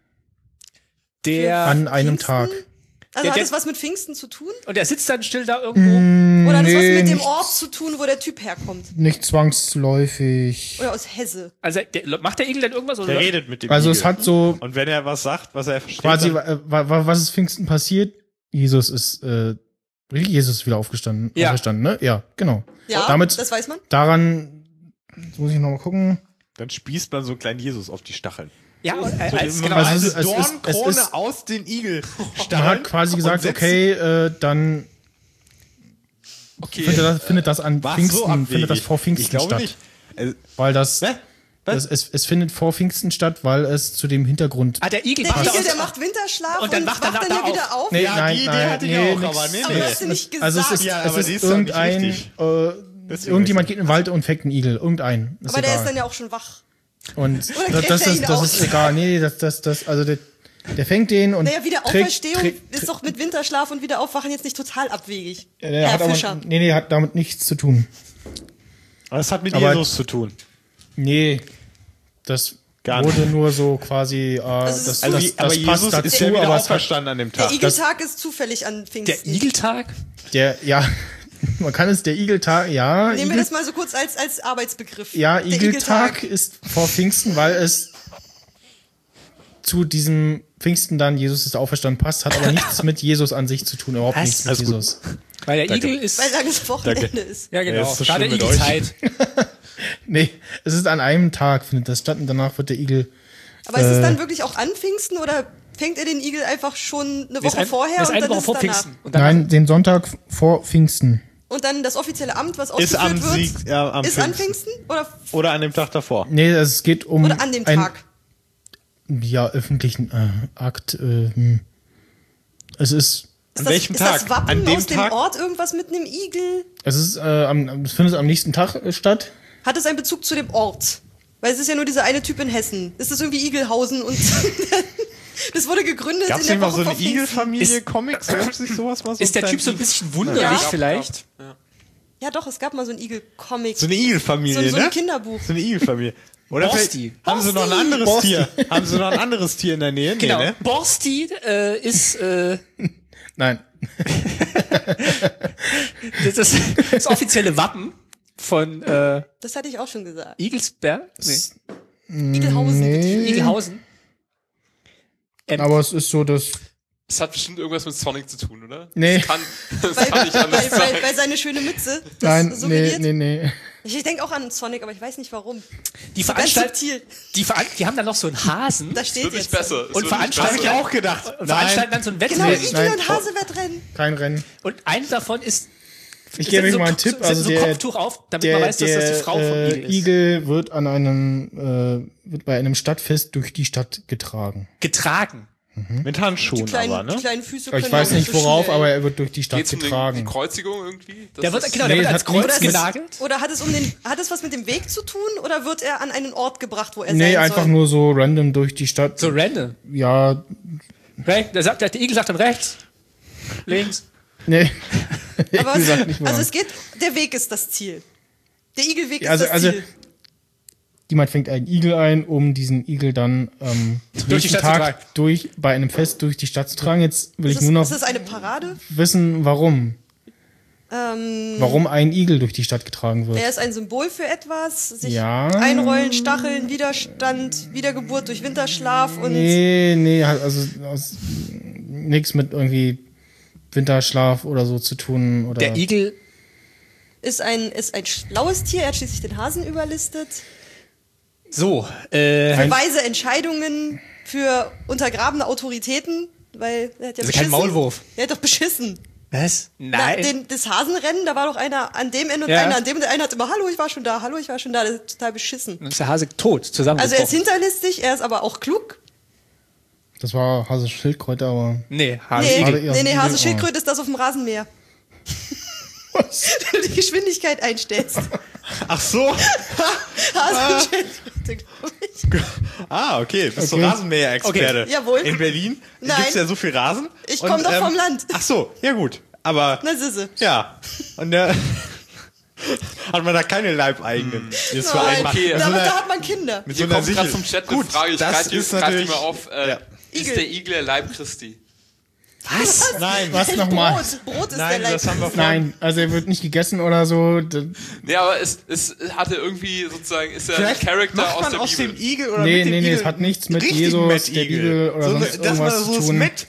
C: Der,
A: an einem
B: Pfingsten?
A: Tag.
B: Also
C: Ja,
B: hat
C: der-
B: das was mit Pfingsten zu tun?
C: und er sitzt dann still da irgendwo.
B: Oder hat das was
A: Nee,
B: mit dem
A: nicht-
B: Ort zu tun, wo der Typ herkommt?
A: Nicht zwangsläufig.
B: Oder aus Hesse?
C: Also macht der Igel dann irgendwas? Oder?
E: Der redet mit dem
A: Also
E: Igel.
A: es hat so
E: Und wenn er was sagt, was er versteht,
A: quasi,
E: dann,
A: was ist Pfingsten passiert? Jesus ist wieder auferstanden,
C: Ja.
A: ne? Ja, genau.
B: Ja,
A: damit-
B: das weiß man.
A: Daran jetzt muss ich noch mal gucken.
E: dann spießt man so einen kleinen Jesus auf die Stacheln.
C: Ja, und,
E: So,
C: als,
E: man
C: genau.
E: macht
A: Also
E: eine
A: es ist-
E: Dornkrone
A: es ist-
E: aus den Igel.
A: Man hat quasi gesagt, okay, dann
D: Okay.
A: findet das an
E: Was
A: Pfingsten,
E: so abwegig?
A: findet das vor Pfingsten
E: Ich glaube
A: statt.
E: nicht.
A: Weil das,
E: Hä? Was?
A: es findet vor Pfingsten statt, weil es zu dem Hintergrund.
C: Der Igel
B: Der
C: macht
B: Igel,
C: aus-
B: der macht Winterschlaf
C: Und dann wacht er
B: wacht
C: da
B: dann wieder auf.
A: Nee,
E: Ja, die Idee hatte ich auch, aber nee,
B: Aber
E: nee.
B: das hast du nicht gesagt.
A: Also es ist,
E: Ja,
A: es
E: aber
A: ist
E: die ist doch nicht
A: irgendein,
E: richtig.
A: irgendjemand geht in den Wald und fängt einen Igel. Irgendein. Ist
B: aber der ist
A: egal.
B: dann ja auch schon wach.
A: Und
B: gräbt
A: das
B: er ihn
A: ist
B: aus?
A: egal. Nee, also der fängt den und
B: Naja, Wiederauferstehung
A: trägt-
B: ist doch mit Winterschlaf und Wiederaufwachen jetzt nicht total abwegig.
A: der
B: Herr
A: hat aber,
B: Fischer.
A: nee, hat damit nichts zu tun.
E: Aber das hat mit
A: Aber-
E: Jesus zu tun.
A: Nee, das
E: Gar
A: wurde nur so quasi,
B: es ist
A: das,
B: zu-
E: Also,
A: das,
E: aber
A: das
E: Jesus
A: passt
E: ist
A: dazu,
E: ja wieder
A: aber es hat,
E: auferstanden an dem
B: Der
E: Tag.
B: Igeltag ist zufällig an Pfingsten.
C: Der Igeltag?
A: ja, man kann es der Igeltag, ja,
B: Nehmen wir
A: Igel,
B: das mal so kurz als Arbeitsbegriff.
A: ja,
B: Der
A: Igeltag ist vor Pfingsten, weil es zu diesem Pfingsten dann Jesus ist auferstanden passt, hat aber nichts mit Jesus an sich zu tun, überhaupt
C: Was?
A: nichts mit
E: Alles gut.
A: Jesus.
C: Weil der
E: Danke.
C: Igel ist.
B: Weil langes Wochenende ist.
C: Ja,
E: Ja,
C: genau.
E: ist so
C: Gerade
E: schlimm mit
C: Igelzeit.
A: Nee, es ist an einem Tag findet das statt und danach wird der Igel,
B: Aber ist es dann wirklich auch an Pfingsten oder fängt er den Igel einfach schon eine Woche vorher
C: Das ist
B: und
C: eine
B: dann
C: Woche
B: ist
C: vor
B: es danach?
C: Pfingsten. Und dann
A: nein, den Sonntag vor Pfingsten.
B: Und dann das offizielle Amt, was
E: Ist am
B: ausgeführt wird,
E: Sieg, ja, am
B: ist an
E: Pfingsten.
B: Pfingsten oder,
E: Oder an dem Tag davor.
A: Nee, es geht um
B: oder an dem
A: ein,
B: Tag?
A: ja, öffentlichen Akt. Es ist
E: An welchem
B: ist
E: Tag?
B: das Wappen
E: An dem
B: aus dem
E: Tag?
B: Ort irgendwas mit einem Igel?
A: es findet am nächsten Tag statt.
B: Hat es einen Bezug zu dem Ort? Weil es ist ja nur dieser eine Typ in Hessen. Ist das irgendwie Igelhausen und das wurde gegründet
E: Gab es
B: in
E: nicht
B: der
E: mal
B: Woche
E: so
B: vor
E: eine
B: Pfingsten.
E: Igelfamilie Comics? Gab sich sowas mal so?
C: ist der
E: einen
C: Typ so ein
E: kleinen-
C: bisschen wunderlich
B: Ja.
C: vielleicht?
B: Ja doch, es gab mal so ein Igel-Comic.
E: So eine Igelfamilie,
B: so ein
E: ne?
B: Kinderbuch.
E: So eine Igelfamilie. Oder
C: Borsti.
E: vielleicht haben sie noch ein anderes
A: Borsti.
E: Tier. Haben sie noch ein anderes Tier in der Nähe?
C: Genau.
E: Nee, ne?
C: Borsti ist
A: Nein.
C: das offizielle Wappen von
B: Das hatte ich auch schon gesagt.
C: Igelsberg? Nee.
B: Igelhausen.
A: Nee.
C: Igelhausen.
A: Aber es ist so, dass.
D: Das hat bestimmt irgendwas mit Sonic zu tun, oder?
A: Nee.
D: Das kann nicht anders sein.
B: Weil seine schöne Mütze das
A: Nein,
B: suggeriert.
A: nee.
B: Ich denke auch an Sonic, aber ich weiß nicht warum.
C: Die
B: Ganz
C: Veranstaltung,
B: subtil.
C: die haben dann noch so einen Hasen
B: Da steht
D: Wirklich
B: jetzt.
D: besser. Es
C: Und
D: wird nicht
C: veranstalten
E: Hab ich
D: besser.
E: auch gedacht.
C: und veranstalten dann so ein
B: Genau,
C: Wettrennen.
B: Igel
A: Nein.
B: und Hasewettrennen.
A: Kein Rennen.
C: Und eine davon ist
A: Ich gebe euch
C: so
A: mal einen Tipp. Also
C: so
A: der
C: Kopftuch auf, damit man weiß, dass das die Frau vom Igel ist.
A: Igel wird wird bei einem Stadtfest durch die Stadt getragen.
C: Getragen.
E: Mit Handschuhen
B: Die
E: aber, ne?
B: kleinen Füße
A: Ich
B: können
A: weiß
B: auch
A: nicht
B: so
A: worauf,
B: schnell.
A: aber er wird durch die Stadt
D: Geht's um die
A: getragen.
D: Kreuzigung irgendwie? Das
C: Der wird,
D: ist-
C: genau,
A: Nee,
C: der wird
A: das
C: als
A: hat nichts
C: Kreuz
A: mit-
C: genagelt.
B: Oder hat es was mit dem Weg zu tun? Oder wird er an einen Ort gebracht, wo er
A: Nee,
B: sein
A: einfach
B: soll?
A: nur so random durch die Stadt.
C: So random.
A: Ja,
C: Der Igel sagt dann rechts, links.
A: nee.
B: Aber
A: Wie gesagt, nicht
B: also
A: wahr.
B: es geht, der Weg ist das Ziel. Der Igelweg ist
A: Also-
B: das
A: also-
B: Ziel.
A: Jemand fängt einen Igel ein, um diesen Igel dann
C: Durch die
A: nächsten
C: Stadt zu tragen.
A: bei einem Fest durch die Stadt zu tragen. Jetzt will ich nur
B: Ist
A: noch
B: das eine Parade?
A: wissen, warum. Warum ein Igel durch die Stadt getragen wird.
B: Er ist ein Symbol für etwas. Sich
A: Ja.
B: einrollen, Stacheln, Widerstand, Wiedergeburt durch Winterschlaf und
A: Nee, also nichts mit irgendwie Winterschlaf oder so zu tun. Oder
C: Der Igel,
B: ist ein schlaues Tier. Er hat schließlich den Hasen überlistet.
C: so,
B: Weise Entscheidungen für untergrabene Autoritäten, weil er hat ja
C: Also kein Maulwurf.
B: Er hat doch beschissen.
C: was?
B: Na,
C: Nein.
B: das Hasenrennen, da war doch einer an dem Ende und
C: Ja.
B: einer an dem, und der eine hat immer, hallo, ich war schon da, hallo, ich war schon da, das ist total beschissen.
C: Dann ist der Hase tot, zusammengebrochen.
B: Also er ist hinterlistig, er ist aber auch klug.
A: Das war Hase Schildkröte, aber
C: Nee, Hase
B: Nee,
C: Igel.
A: Igel.
B: nee,
A: Ja,
B: Hase
A: Igel.
B: Schildkröte ist das auf dem Rasenmäher. Wenn du die Geschwindigkeit einstellst.
E: Ach so.
B: Hase Schildkröte, glaube ich.
E: Okay, bist du
A: Okay.
E: Rasenmäher-Experte.
B: Okay. Jawohl.
E: In Berlin
B: Nein.
E: gibt's ja so viel Rasen.
B: Ich komm doch vom Land.
E: Ach so, ja gut. Aber,
B: Na Sisse.
E: ja. Und der hat man da keine Leibeigenen. Jetzt für
B: Nein,
E: einmal.
D: okay.
E: Mit so
B: da
E: einer-
B: hat man Kinder.
E: mit so
D: Hier
E: einer
D: kommt gerade
E: Sichel.
D: vom Chat eine
E: Gut,
D: Frage, ich
E: das
D: greife
E: ist
D: die
E: natürlich
D: mal auf.
E: ja.
D: Ist
B: Igel.
D: der Igel der Leib Christi?
C: Was?
E: Nein,
A: was nochmal?
B: Brot ist
E: Nein,
B: der
E: das haben wir
B: Leib.
E: vor.
A: Nein, also er wird nicht gegessen oder so.
D: Nee, aber es hatte irgendwie sozusagen, ist ja ein
E: Vielleicht
D: Charakter
E: macht
D: aus
E: man
D: der
E: aus
D: Bibel.
E: dem Igel oder
A: Nee,
E: mit dem
A: nee,
E: Igel
A: es hat nichts mit
E: richtigen
A: Jesus,
E: Met-Igel.
A: der Bibel oder
E: so,
A: sonst
E: dass man
A: irgendwas
E: so
A: zu
E: das
A: tun.
E: Met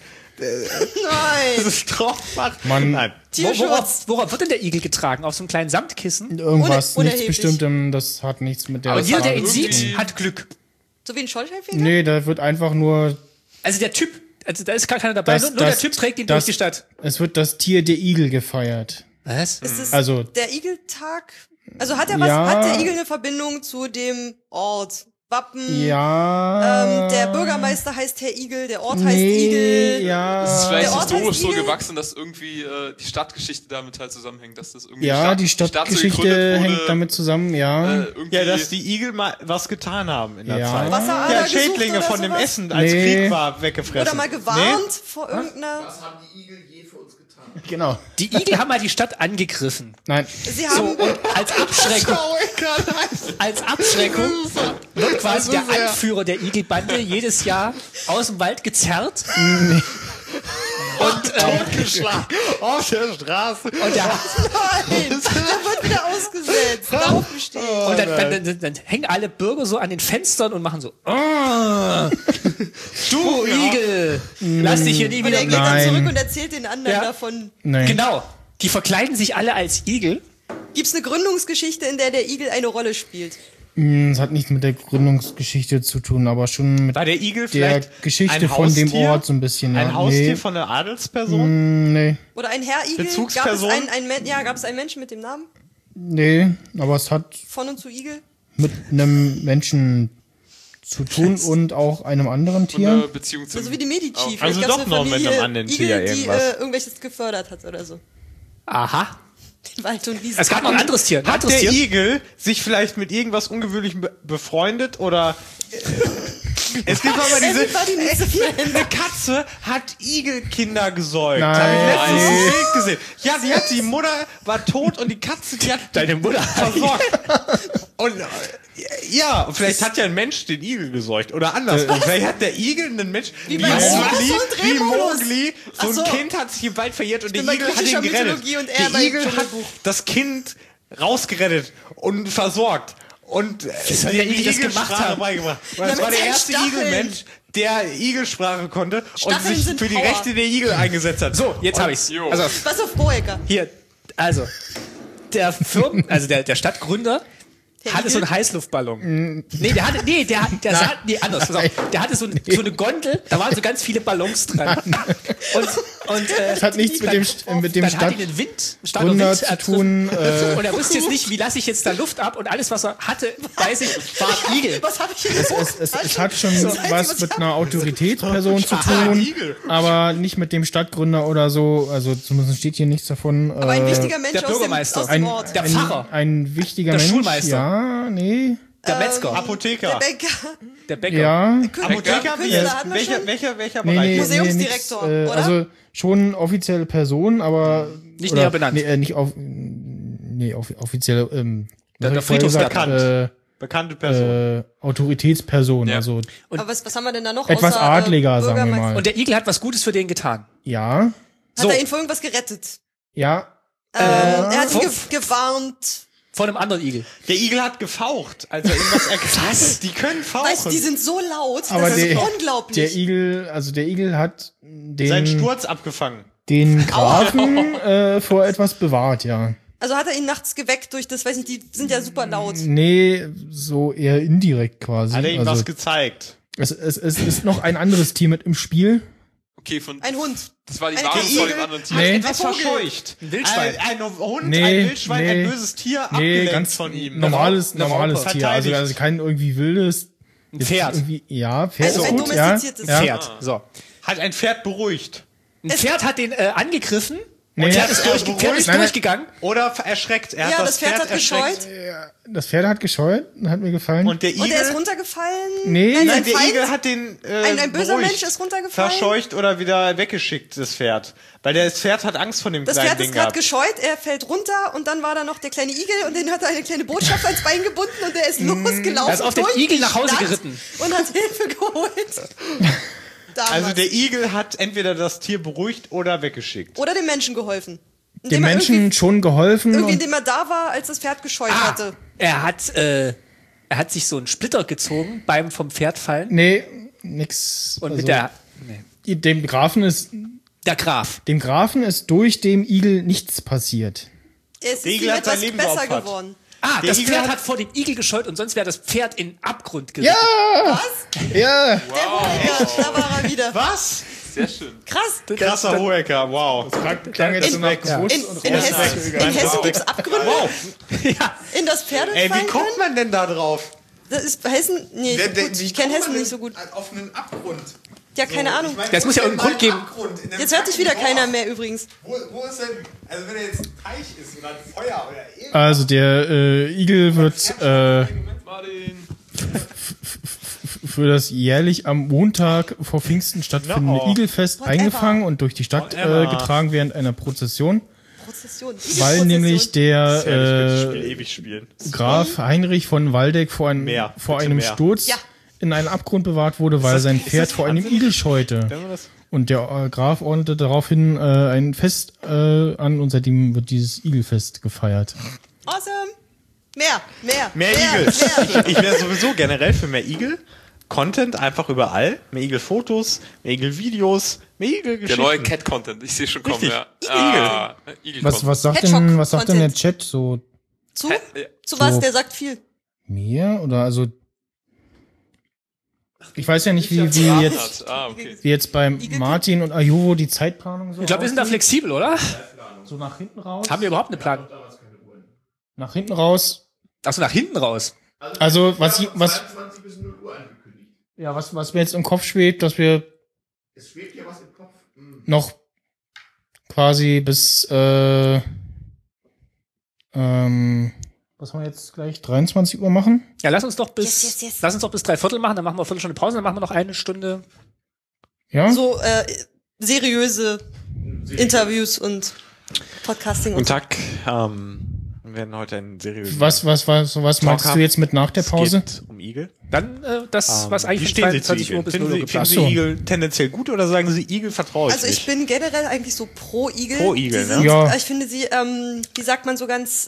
B: Nein.
E: das drauf macht.
A: Mann.
E: Nein.
B: Tierschutz.
C: Worauf wird denn der Igel getragen? Auf so einem kleinen Samtkissen?
A: Irgendwas,
B: Ohne-
A: nichts
B: unerheblich.
A: Bestimmtem, das hat nichts mit der
D: Aber
C: Und jeder, der
A: Frage
C: ihn
A: zu
C: sieht,
A: tun.
C: hat Glück.
B: So wie ein Schornsteinfeger?
A: Nee, da wird einfach nur,
C: Also der Typ, also da ist gar keiner dabei,
A: Das-
C: nur der
A: das-
C: Typ trägt ihn
A: das-
C: durch die Stadt.
A: es wird das Tier der Igel gefeiert.
C: Was?
B: Ist es
A: Also-
B: der Igeltag? Also hat
A: Ja.
B: hat der Igel eine Verbindung zu dem Ort? Wappen?
A: Ja.
B: Der Bürgermeister heißt Herr Igel, der Ort heißt Igel.
A: Ja.
D: Es ist vielleicht
B: Der Ort
D: historisch
B: heißt
D: so
B: Igel.
D: gewachsen, dass irgendwie die Stadtgeschichte damit halt zusammenhängt, dass das irgendwie
A: Ja, die
D: Stadt so
A: Stadtgeschichte
D: gegründet
A: hängt
D: wurde,
A: damit zusammen, ja.
D: irgendwie
E: Ja, dass die Igel mal was getan haben in der
A: Ja.
E: Zeit.
B: Wasserader
E: Ja,
B: gesucht
E: Schädlinge
B: oder
E: von dem
B: sowas?
E: Essen, als
A: Nee.
E: Krieg war, weggefressen.
B: Oder mal gewarnt vor irgendeiner.
F: Was haben die Igel je für uns getan?
A: Genau.
C: Die Igel haben mal die Stadt angegriffen.
A: Nein.
B: Sie
C: So,
B: haben.
C: und als Abschreckung wird quasi der Anführer der Igelbande jedes Jahr aus dem Wald gezerrt. Und,
E: Totgeschlagen auf der Straße.
C: und, der,
B: Nein, der wird wieder ausgesetzt. Darauf besteht.
C: und dann hängen alle Bürger so an den Fenstern und machen so, "Ah, du Igel, lass dich hier nie
B: Und
C: wieder
B: er geht dann
A: Nein.
B: zurück und erzählt den anderen
C: Ja.
B: davon.
A: Nein.
C: Genau, die verkleiden sich alle als Igel.
B: Gibt es eine Gründungsgeschichte, in der der Igel eine Rolle spielt?
A: Es hat nichts mit der Gründungsgeschichte zu tun, aber schon mit
E: War der Igel
A: der
E: vielleicht
A: Geschichte
E: ein
A: von dem
E: Haustier?
A: Ort so ein bisschen. Ja.
E: Ein Haustier
A: Nee.
E: von einer Adelsperson?
A: Nee,
B: Oder ein Herr Igel?
E: Bezugsperson?
B: Gab es einen Menschen mit dem Namen?
A: nee, aber es hat
B: Von und zu Igel?
A: mit einem Menschen zu tun und auch einem anderen
D: so eine
A: Tier.
D: Beziehung zum
B: So wie die Medici.
E: Also
B: Vielleicht gab's
E: doch
B: eine
E: noch mit
B: Familie
E: einem anderen Tier
B: Igel, die
E: irgendwas.
B: irgendwelches gefördert hat oder so.
C: Aha.
B: Den Wald und Wiesen.
C: Es gab noch ein anderes Tier. Ein
E: Hat
C: anderes
E: der
C: Tier.
E: Igel sich vielleicht mit irgendwas Ungewöhnlichem befreundet oder es gibt aber diese
B: Everybody needs a friend.
E: eine Katze hat Igelkinder gesäugt.
A: Nein.
E: Habe ich letztens ein Bild gesehen. Ja, die Mutter war tot und die Katze, die hat
C: Deine Mutter.
E: versorgt. Und ja, vielleicht hat ja ein Mensch den Igel gesäugt oder andersrum. Vielleicht hat der Igel einen Mensch wie
B: bei Mowgli. Ach so, ein
E: wie
B: Drehmodus.
E: Mowgli. So
B: Ach so.
E: ein Kind hat sich im Wald verirrt und der
B: bin bei
E: Igel hat
B: griechischer
E: ihn gerettet.
B: Mythologie und er
E: Der
B: bei
E: Igel hat
B: Dschungelbuch.
E: das Kind rausgerettet und versorgt. Und
C: soll der Igel das gemacht
E: Igelsprache
C: haben?
E: beigebracht. Weil
B: Ja,
E: das war
B: mit
E: der
B: seinen
E: erste
B: Stacheln.
E: Igelmensch, der Igelsprache konnte und
B: Stacheln
E: sich
B: sind
E: für die
B: Power.
E: Rechte der Igel eingesetzt hat.
C: So, jetzt habe ich's.
D: Jo.
C: Also,
B: Was auf Boecker?
C: hier, also, der Stadtgründer, hatte so einen Heißluftballon. Anders. Pass auf. Der hatte so eine Gondel, da waren so ganz viele Ballons dran. Und
A: Das hat nichts mit dem
C: dann hat ihn ein starker Wind
A: zu tun.
C: und er wusste jetzt nicht, wie lasse ich jetzt da Luft ab und alles, was er hatte, weiß ich, war ein Igel.
B: Was habe ich hier
A: Es hat schon was mit einer Autoritätsperson zu tun, aber nicht mit dem Stadtgründer oder so. Also zumindest steht hier nichts davon.
B: Aber ein wichtiger Mensch
C: der Bürgermeister.
B: aus dem Ort.
C: Der Pfarrer.
A: Ein wichtiger
C: Der
A: Mensch.
C: Schulmeister.
A: Ja, nee.
C: Der Metzger.
E: Apotheker.
C: Der Bäcker.
A: Ja.
E: Apotheker?
B: Künstler hatten wir schon.
E: Welcher
A: Nee,
E: Bereich?
A: nee,
B: Museumsdirektor,
A: nix,
B: oder?
A: Also schon offizielle Person, aber
C: Nicht näher benannt.
A: Nicht offizielle.
C: Der
A: was hab ich vorher
C: Friedhofsbekannt.
E: Bekannte Person.
A: Autoritätsperson,
D: Ja.
A: also
B: Aber was haben wir denn da noch?
A: etwas
B: außer,
A: adliger, sagen wir
B: Bürgermeister?
A: mal.
C: Und der Igel hat was Gutes für den getan.
A: Ja,
B: Hat er ihn vor irgendwas gerettet?
A: ja.
B: Er hat ihn
C: vor-
B: gewarnt.
C: Von einem anderen Igel.
E: Der Igel hat gefaucht, als er irgendwas erklärt. Die können fauchen.
B: Weißt du, die sind so laut,
A: Aber
B: das ist
A: der
B: unglaublich.
A: Igel hat
E: Seinen
A: den,
E: Sturz abgefangen.
A: den Grafen vor etwas bewahrt, ja.
B: Also hat er ihn nachts geweckt durch das, weiß nicht, die sind ja super laut.
A: Nee, so eher indirekt quasi.
E: Hat er ihm
A: Also,
E: was gezeigt?
A: es ist noch ein anderes Tier mit im Spiel.
D: Okay,
B: Ein Hund.
D: das war die
B: Ein
D: Wahrheit
B: Igel.
D: von dem anderen Team.
A: Nee.
E: Etwas
B: Vogel.
E: verscheucht.
C: Ein Wildschwein.
E: Ein Hund,
A: Nee,
E: ein Wildschwein,
A: nee.
E: ein böses Tier,
A: Nee,
E: abgelenkt
A: ganz
E: von ihm.
A: normales
E: Eine Raupe.
A: Tier.
E: Verteidigt.
A: Also kein irgendwie wildes.
C: Ein Pferd.
A: Ja, Pferd
B: Also
A: ist
B: ein
A: gut, ja.
B: domestiziertes
A: ja.
C: Pferd. So.
E: Hat ein Pferd beruhigt.
C: Ein Pferd hat den angegriffen.
A: Nee,
C: Und Pferd ist,
E: beruhigt?
C: Nein. Durchgegangen.
E: Oder erschreckt. Er
B: Ja,
E: hat
B: das Pferd hat
E: erschreckt.
B: gescheut.
A: Das Pferd hat gescheut, hat mir gefallen.
E: Und der Igel,
B: Und er ist runtergefallen.
A: Nee.
B: Nein,
E: nein,
B: sein
E: der
B: Feind.
E: Igel hat den
B: Ein böser
E: beruhigt.
B: Mensch ist runtergefallen.
E: Verscheucht oder wieder weggeschickt, das Pferd. Weil das Pferd hat Angst vor dem
B: Das
E: kleinen
B: Pferd
E: Ding
B: ist gerade
E: gehabt.
B: gescheut, er fällt runter und dann war da noch der kleine Igel und den hat er eine kleine Botschaft ans Bein gebunden und der ist losgelaufen.
C: Er ist auf den
B: durch
C: Igel
B: die
C: nach Hause
B: Stadt
C: geritten.
B: Und hat Hilfe geholt. Damals.
E: Also der Igel hat entweder das Tier beruhigt oder weggeschickt.
B: Oder dem Menschen geholfen.
A: Dem Menschen schon geholfen.
B: Irgendwie,
A: Und
B: indem er da war, als das Pferd gescheut
C: Ah.
B: hatte.
C: Er hat sich so einen Splitter gezogen beim vom Pferd fallen.
A: nee, nix.
C: Und
A: also,
C: mit der
A: dem Grafen ist
C: Graf.
A: durch dem Igel nichts passiert.
B: Er ist
E: Der Igel
B: ihm
E: hat sein
B: etwas
E: Leben
B: besser
E: geopfert.
B: geworden.
C: Ah, das
E: Igel
C: Pferd
E: hat-
C: hat vor dem Igel gescheut und sonst wäre das Pferd in den Abgrund geritten.
A: Ja,
B: Ja, da war er wieder.
E: Was?
D: Sehr schön.
B: Krass.
E: Krasser Hohecker, wow.
A: klang jetzt so nach
B: In,
A: Brust
B: in,
A: und
B: in
A: raus.
B: Hessen gibt es Abgründe,
C: Ja.
B: in das Pferde
E: Ey, wie
B: fallen
E: kommt
B: können.
E: man denn da drauf?
B: Das ist Hessen, nee, gut, ich kenne Hessen nicht so gut.
E: Auf einen Abgrund.
B: Ja, keine Ahnung.
C: Das muss ja irgendeinen Grund geben.
B: Jetzt hört sich wieder keiner mehr übrigens.
E: Wo ist denn, also wenn er jetzt ein Teich ist oder ein Feuer oder irgendwas.
A: Also der Igel wird
D: Martin.
A: für das jährlich am Montag vor Pfingsten stattfindende
E: No.
A: Igelfest
B: Whatever.
A: eingefangen und durch die Stadt
E: Whatever.
A: getragen während einer Prozession,
B: Prozession.
A: weil
B: Igelprozession.
A: nämlich
E: Das
A: der
E: Spiel ewig spielen.
A: Graf Heinrich von Waldeck vor einem
E: Mehr. Bitte
A: einem
E: mehr.
A: Sturz
B: Ja.
A: in einen Abgrund bewahrt wurde, weil sein Pferd vor einem Igel scheute. Und der Graf ordnete daraufhin ein Fest an und seitdem wird dieses Igelfest gefeiert.
B: Awesome. Mehr.
E: Mehr Igel. Ich wäre sowieso generell für mehr Igel. Content einfach überall. Mehr Igel-Fotos, mehr Igel-Videos, mehr
D: Der
E: Igel-Geschichten.
D: neue Cat-Content. Ich sehe schon kommen,
E: Richtig.
D: ja.
E: Igel.
D: Igel.
A: Was sagt
B: Hedgehog-Content.
A: denn der Chat so
B: Zu was? Der sagt viel.
A: mir oder also ich weiß ja nicht wie jetzt
D: Okay.
A: wie jetzt beim Martin und Ajuvo die Zeitplanung so
C: Ich glaube, wir sind da flexibel, oder?
A: so nach hinten raus.
C: Haben wir überhaupt einen Plan?
A: Nach hinten raus.
C: Achso, nach hinten raus.
A: Also was
F: 22 bis 0 Uhr angekündigt.
A: was mir jetzt im Kopf schwebt, dass wir
F: Es schwebt ja was im Kopf.
A: noch quasi bis was haben wir jetzt gleich 23 Uhr machen?
C: Ja, lass uns doch bis
B: Yes.
C: lass uns doch bis 3/4 machen, dann machen wir eine Viertelstunde Pause, dann machen wir noch eine Stunde.
A: Ja?
B: So seriöse Interviews und Podcasting
E: Guten
B: und so.
E: Tag. Wir werden heute einen seriösen
A: Was meinst du jetzt mit nach der Pause?
E: Es geht um Igel.
C: Dann das, was
E: Wie
C: eigentlich
E: stehen Sie zu
C: 22 Uhr
E: Igel?
C: bis
E: Finden
C: 0
E: Sie,
C: Uhr
E: finden
C: geplant.
E: Sie
A: Ach so.
E: Igel tendenziell gut oder sagen Sie, Igel vertraue ich
B: Also ich
E: nicht?
B: bin generell eigentlich so pro Igel.
E: Pro Igel,
B: Die
E: ne?
B: sind,
A: Ja.
B: Ich finde sie, wie sagt man so ganz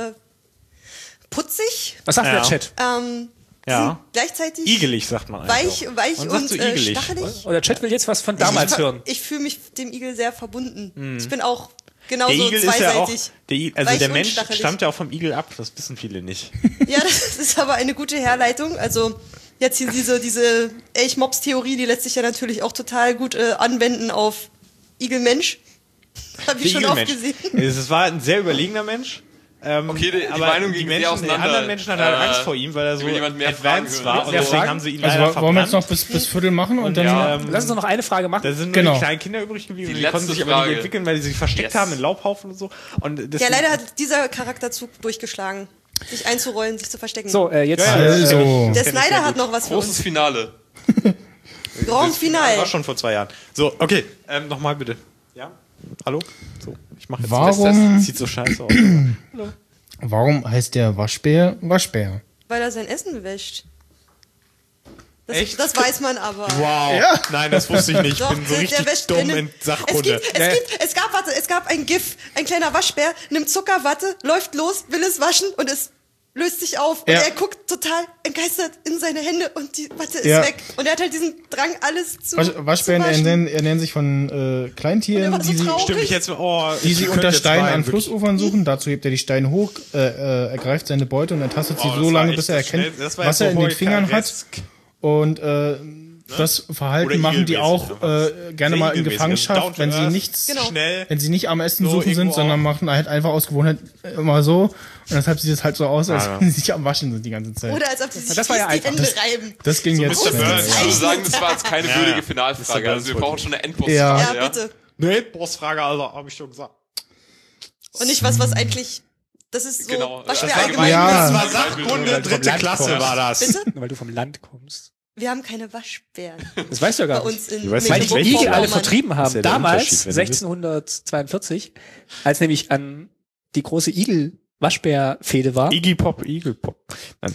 B: putzig,
C: Was sagt
E: Ja.
C: der Chat?
E: Ja.
B: sind gleichzeitig
E: Igelig sagt man eigentlich.
B: weich
E: Man sagt
B: und
E: so igelig.
B: stachelig.
C: Und der Chat will jetzt was von damals hören.
B: Ich fühle mich dem Igel sehr verbunden. Ich bin auch Genau
E: Der
B: so
E: Igel ist ja auch,
B: zweiseitig.
E: also
B: Weich
E: der
B: und
E: Mensch
B: stachelig.
E: stammt ja auch vom Igel ab, das wissen viele nicht.
B: Ja, das ist aber eine gute Herleitung. Also jetzt hier diese Elch-Mops-Theorie, die lässt sich ja natürlich auch total gut anwenden auf Igel-Mensch. Hab ich schon oft
E: Igelmensch.
B: gesehen.
E: Es war ein sehr überlegener Mensch.
D: Okay, die
E: aber
D: Meinung
E: die
D: ging
E: Menschen,
D: sehr
E: die
D: auseinander.
E: anderen Menschen hatten halt Angst vor ihm, weil er
D: ich
E: so
D: will jemand mehr Fragen
E: advanced
D: hören.
E: war und
C: Mehr
E: deswegen
C: Fragen?
E: haben sie ihn
A: Also
E: leider
A: wollen wir jetzt
E: verbrannt.
A: noch bis Viertel machen und dann...
E: Ja,
C: Lass uns noch eine Frage machen.
E: Da sind nur
A: Genau.
E: die kleinen Kinder übrig geblieben.
D: Die
E: Die konnten
D: letzte
E: sich aber
D: Frage.
E: nicht entwickeln, weil sie sich versteckt
D: Yes.
E: haben in Laubhaufen und so. Und
B: Ja,
E: deswegen-
B: leider hat dieser Charakterzug durchgeschlagen. Sich einzurollen, sich zu verstecken.
C: So, jetzt
A: Also,
B: Der Snyder hat noch was für
D: Großes
B: uns.
D: Finale.
B: Grand
E: Das
B: Final.
E: war schon vor 2 Jahren. So, okay, nochmal bitte. Ja? Hallo? So, ich mache jetzt
A: Warum-
E: Das sieht so scheiße aus.
A: warum heißt der Waschbär Waschbär?
B: Weil er sein Essen wäscht.
E: Echt?
B: Das weiß man aber.
E: Wow. Nein, das wusste ich nicht. Ich
B: Doch,
E: bin so
B: der
E: richtig
B: wäscht
E: dumm
B: drinnen.
E: in Sachkunde.
B: Es gab ein GIF, ein kleiner Waschbär, nimmt Zuckerwatte, läuft los, will es waschen und es löst sich auf und
A: Ja.
B: er guckt total entgeistert in seine Hände und die Watte ist
A: Ja.
B: weg. Und er hat halt diesen Drang, alles zu
A: Waschbären
B: zu waschen.
A: ernähren sich von
B: Und
A: Kleintieren,
B: er war so
A: die sie,
B: traurig.
E: Stimmt, ich jetzt,
A: die sie unter Steinen an
E: Fluss.
A: Flussufern suchen. Dazu hebt er die Steine hoch, ergreift seine Beute und ertastet sie so lange, bis er erkennt, was er in den Fingern hat. Und das Verhalten
E: Oder
A: machen die
E: igelmäßig
A: auch
E: einfach.
A: gerne mal in
E: Igelmäßig,
A: Gefangenschaft,
E: down to
A: wenn sie
E: earth,
A: nichts,
B: Genau.
E: Schnell.
A: wenn sie nicht am Essen
E: So
A: suchen sind,
E: irgendwo
A: sondern
E: auch.
A: machen halt einfach aus Gewohnheit immer so. Und deshalb sieht es halt so aus, als
E: Ja.
A: wenn sie sich am Waschen sind die ganze Zeit.
B: Oder als ob sie sich
C: das war ja
B: die Hände
C: einfach.
B: reiben.
A: Das ging jetzt
E: Mr.
A: schnell.
E: Burns.
D: Ich würde sagen, das war jetzt keine
E: Ja,
D: würdige
E: ja.
D: Finalfrage.
E: Mr.
D: Also wir
E: Burns
D: brauchen schon eine
A: Ja.
D: Endbossfrage.
B: Ja, bitte.
E: Nee, Bossfrage, also, hab ich schon gesagt.
B: Und nicht was eigentlich, das ist so
D: Genau.
B: Waschbär
D: Das war
B: allgemein.
A: Ja.
E: Das war Sachkunde,
C: Weil du vom
E: 3.
C: Land
E: Klasse
C: kommst.
E: war das.
B: Bitte?
C: Nur weil du vom Land kommst.
B: Wir haben keine Waschbären
C: Das weißt du ja
B: bei
C: gar nicht.
B: uns in
E: Ich weiß
C: Weil die
E: nicht, welche
C: Igel alle
B: Mecklenburg-Vorpommern.
C: vertrieben
E: ist
C: haben.
E: ja der
C: Damals,
E: Unterschied, wenn du willst.
C: 1642, als nämlich an die große Igel-Waschbär-Fehde war.
E: Iggy Pop, Eagle Pop. Nein.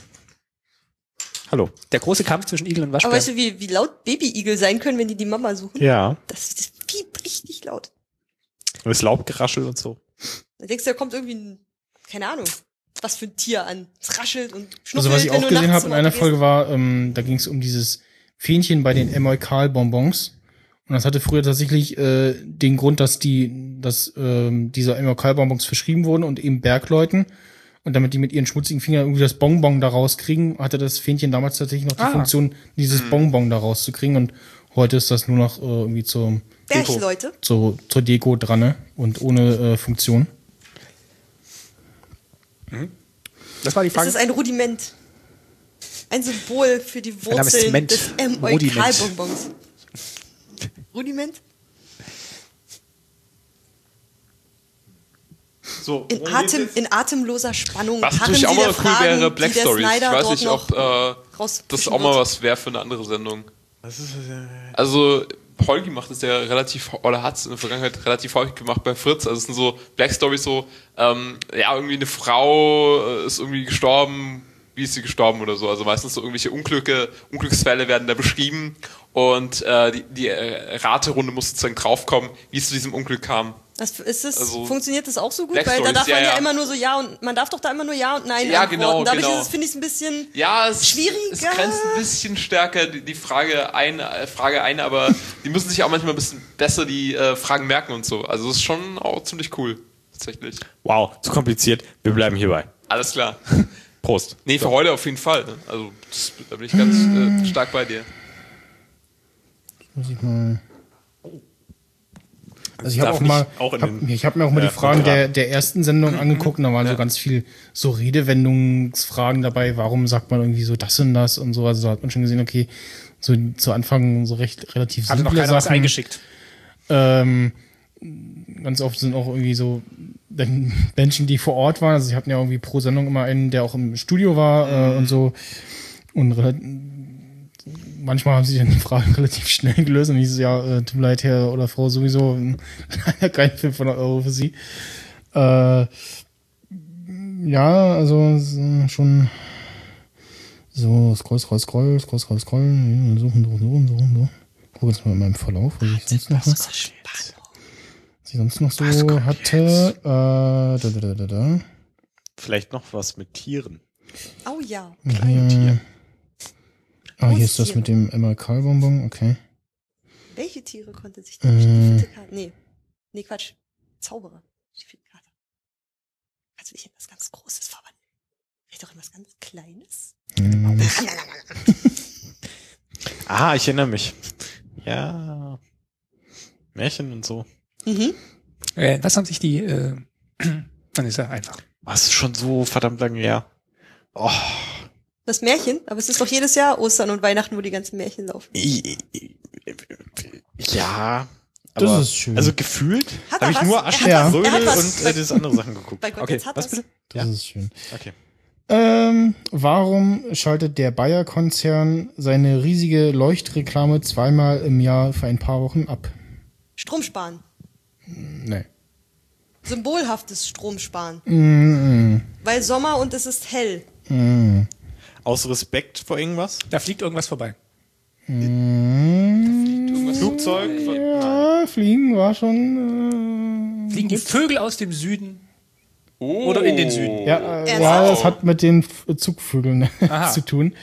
E: Hallo.
C: Der große Kampf zwischen Igel und
B: Aber
C: Waschbär.
B: weißt du, wie laut Baby-Igel sein können, wenn die Mama suchen?
E: Ja.
B: Das piept richtig laut.
E: Das Laubgeraschel und so.
B: Da denkst du, da kommt irgendwie ein, keine Ahnung, was für ein Tier an. Es raschelt und schnuffelt,
A: Also was ich
B: wenn
A: auch
B: du
A: gesehen
B: nachts
A: habe in
B: im
A: einer
B: Auto
A: Folge war, da ging es um dieses Fähnchen bei den Emolkal-Bonbons. Und das hatte früher tatsächlich den Grund, dass diese Emolkal-Bonbons verschrieben wurden und eben Bergleuten. Und damit die mit ihren schmutzigen Fingern irgendwie das Bonbon da rauskriegen, hatte das Fähnchen damals tatsächlich noch die Funktion, dieses Bonbon da rauszukriegen. Und heute ist das nur noch irgendwie zur
B: Bergleute.
A: zur Deko dran, ne? Und ohne Funktion.
C: Das war die
B: Es
C: Frage.
B: ist ein Rudiment. Ein Symbol für die
C: Name ist
B: Wurzeln
C: Zement.
B: des
C: Rudiment.
B: Emolkal-Bonbons. Rudiment?
E: So.
B: In atemloser Spannung.
D: Was
B: harren
D: natürlich auch
B: sie der
D: mal cool
B: Fragen,
D: wäre, Black
B: die der
D: Stories. Ich
B: Snyder
D: weiß
B: dort
D: nicht, ob das
B: rausfischen
D: auch mal
B: wird.
D: was wäre für eine andere Sendung. Also, Holgi macht es ja relativ, oder hat es in der Vergangenheit relativ häufig gemacht bei Fritz. Also es sind so Black Stories so, ja, irgendwie eine Frau ist irgendwie gestorben, wie ist sie gestorben oder so. Also meistens so irgendwelche Unglücksfälle werden da beschrieben und die Raterunde muss sozusagen draufkommen, wie es zu diesem Unglück kam. Also,
B: funktioniert das auch so gut?
D: Black
B: Weil da
D: Stories,
B: darf man
D: ja,
B: ja
D: ja.
B: immer nur so Ja und man darf doch da immer nur Ja und Nein
D: Ja,
B: antworten. Dadurch
D: genau.
B: ist es, finde ich, ein bisschen
D: Ja, es
B: schwieriger.
D: Es grenzt ein bisschen stärker die Frage ein, aber die müssen sich auch manchmal ein bisschen besser die Fragen merken und so. Also das ist schon auch ziemlich cool, tatsächlich.
E: Wow, zu kompliziert. Wir bleiben hierbei.
D: Alles klar.
E: Prost.
D: Nee, für heute auf jeden Fall. Ne? Also da bin ich ganz stark bei dir.
A: Muss ich mal. Also ich habe
E: Darf
A: auch mal,
E: nicht auch in den-
A: ich habe mir auch mal die Fragen der ersten Sendung angeguckt und da waren
D: Ja.
A: so ganz viel so Redewendungsfragen dabei. Warum sagt man irgendwie so das und das und so? Also da hat man schon gesehen, okay, so zu Anfang so relativ
C: Hatte noch
A: simple
C: keiner was
A: Sachen.
C: eingeschickt.
A: Ganz oft sind auch irgendwie so Menschen, die vor Ort waren. Also sie hatten ja irgendwie pro Sendung immer einen, der auch im Studio war und so. Und manchmal haben sie dann die Fragen relativ schnell gelöst und hieß es ja, tut mir leid, Herr oder Frau, sowieso leider kein 500 € für sie. Ja, also schon so scroll. Suchen. Guck jetzt mal in meinem Verlauf, was ich sonst noch so hatte.
E: Vielleicht noch was mit Tieren.
B: Oh ja.
E: Kleintier.
A: Hier ist das mit dem MLK-Bonbon, okay.
B: Welche Tiere konnte sich denn die vierte Karte? Nee, Quatsch. Zauberer. Kannst du nicht in was ganz Großes verwandeln? Vielleicht doch in was ganz Kleines?
E: Ah, ich erinnere mich. Ja. Märchen und so.
C: Was haben sich die, dann ist ja einfach.
E: Was ist schon so verdammt lange her? Oh.
B: Das Märchen? Aber es ist doch jedes Jahr Ostern und Weihnachten, wo die ganzen Märchen laufen.
E: Ja.
A: Das
E: aber,
A: ist schön.
E: Also gefühlt
B: Hat
E: habe
B: er
E: ich
B: was?
E: nur
B: Er hat
E: Aschenbrödel
B: was. Er hat was.
E: und das andere Sachen geguckt.
B: Bei Gott,
C: Okay,
B: jetzt hat
C: was
B: er's.
C: bitte?
A: Das ist schön.
E: Okay.
A: Warum schaltet der Bayer-Konzern seine riesige Leuchtreklame zweimal im Jahr für ein paar Wochen ab?
B: Strom sparen.
A: Nee.
B: Symbolhaftes Strom sparen.
A: Mm,
B: Weil Sommer und es ist hell.
A: mm,
E: Aus Respekt vor irgendwas?
C: Da fliegt irgendwas vorbei.
E: Flugzeug?
A: ja, Fliegen war schon.
C: Fliegen die Vögel aus dem Süden oder in den Süden?
A: Ja,
B: Ernsthaft?
A: ja, das hat mit den Zugvögeln
C: Aha.
A: zu tun.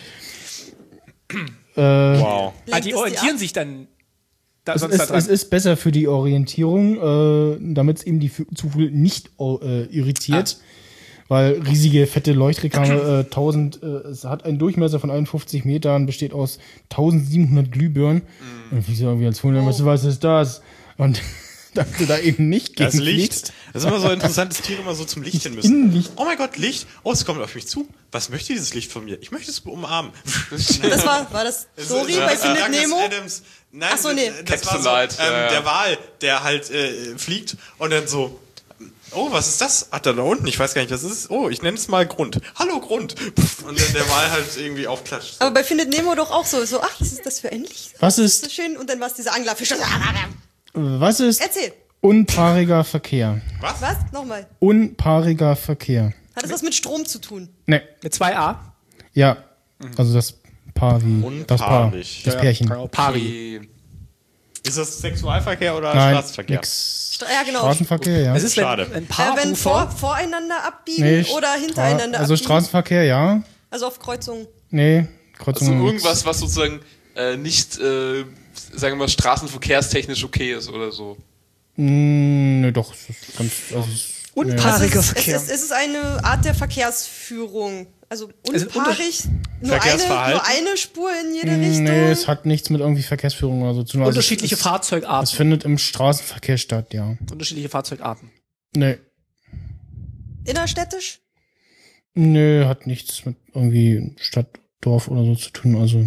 E: Wow.
C: Ah, die
B: Lenkt es
C: orientieren
B: ab?
C: sich dann
A: Es
C: sonst da
A: ist, es
C: dran.
A: ist besser für die Orientierung, damit es eben die Zugvögel nicht irritiert. Weil riesige, fette Leuchtreklame, es hat einen Durchmesser von 51 Metern, besteht aus 1700 Glühbirnen. Und ich so irgendwie als Vogel, was ist das? Und damit du da eben nicht gegen
E: Das Licht.
A: fliegst.
E: Das ist immer so interessant, dass Tiere immer so zum Licht hin müssen.
A: Innenlicht.
E: Oh mein Gott, Licht. Oh, es kommt auf mich zu. Was möchte dieses Licht von mir? Ich möchte es umarmen.
B: Das war das Story bei Findet
E: Douglas
B: Nemo?
E: Adams. Nein,
B: Ach so, nee.
E: Das war so,
D: Capsulite, ja.
E: der Wal, der halt fliegt und dann so, oh, was ist das? Ach, da unten, ich weiß gar nicht, was es ist. Oh, ich nenne es mal Grund. Hallo, Grund. Und dann der Wal halt irgendwie aufklatscht.
B: Aber bei Findet Nemo doch auch so, ach, was ist das für ein Licht?
A: Was
B: So
A: ist,
B: schön. Und dann war es dieser Anglerfisch.
A: was ist
B: Erzähl.
A: unpaariger Verkehr?
B: Was? Nochmal.
A: Unpaariger Verkehr.
B: Hat das was mit Strom zu tun?
A: Ne,
C: Mit 2a?
A: ja. Also das Paar wie das Paar.
E: Unpaarig.
A: Das Pärchen.
C: Pari.
E: Ist das Sexualverkehr oder
A: Nein,
E: Straßenverkehr?
A: nix.
B: Ja, genau.
A: Straßenverkehr, ja.
C: Es ist,
E: Schade.
C: wenn ein Paar
B: Wenn
C: Ufer,
B: voreinander abbiegen
A: Nee,
B: oder hintereinander
A: also
B: abbiegen.
A: Straßenverkehr, ja.
B: Also auf Kreuzungen.
A: Nee,
D: Also
A: Kreuzung.
D: irgendwas, was sozusagen nicht, sagen wir mal, straßenverkehrstechnisch okay ist oder so.
A: Nee, doch. Das ist ganz, also,
C: unpaariger
B: Es
C: Verkehr.
B: ist eine Art der Verkehrsführung. Also
C: Es sind
B: unpaarig, nur
E: Verkehrsverhalten?
B: eine Spur in jede Richtung.
A: nee, es hat nichts mit irgendwie Verkehrsführung oder so zu tun. Also
C: Unterschiedliche
A: es
C: Fahrzeugarten.
A: findet im Straßenverkehr statt, ja.
C: Unterschiedliche Fahrzeugarten.
A: Nee.
B: Innerstädtisch?
A: Nö, hat nichts mit irgendwie Stadt, Dorf oder so zu tun. Also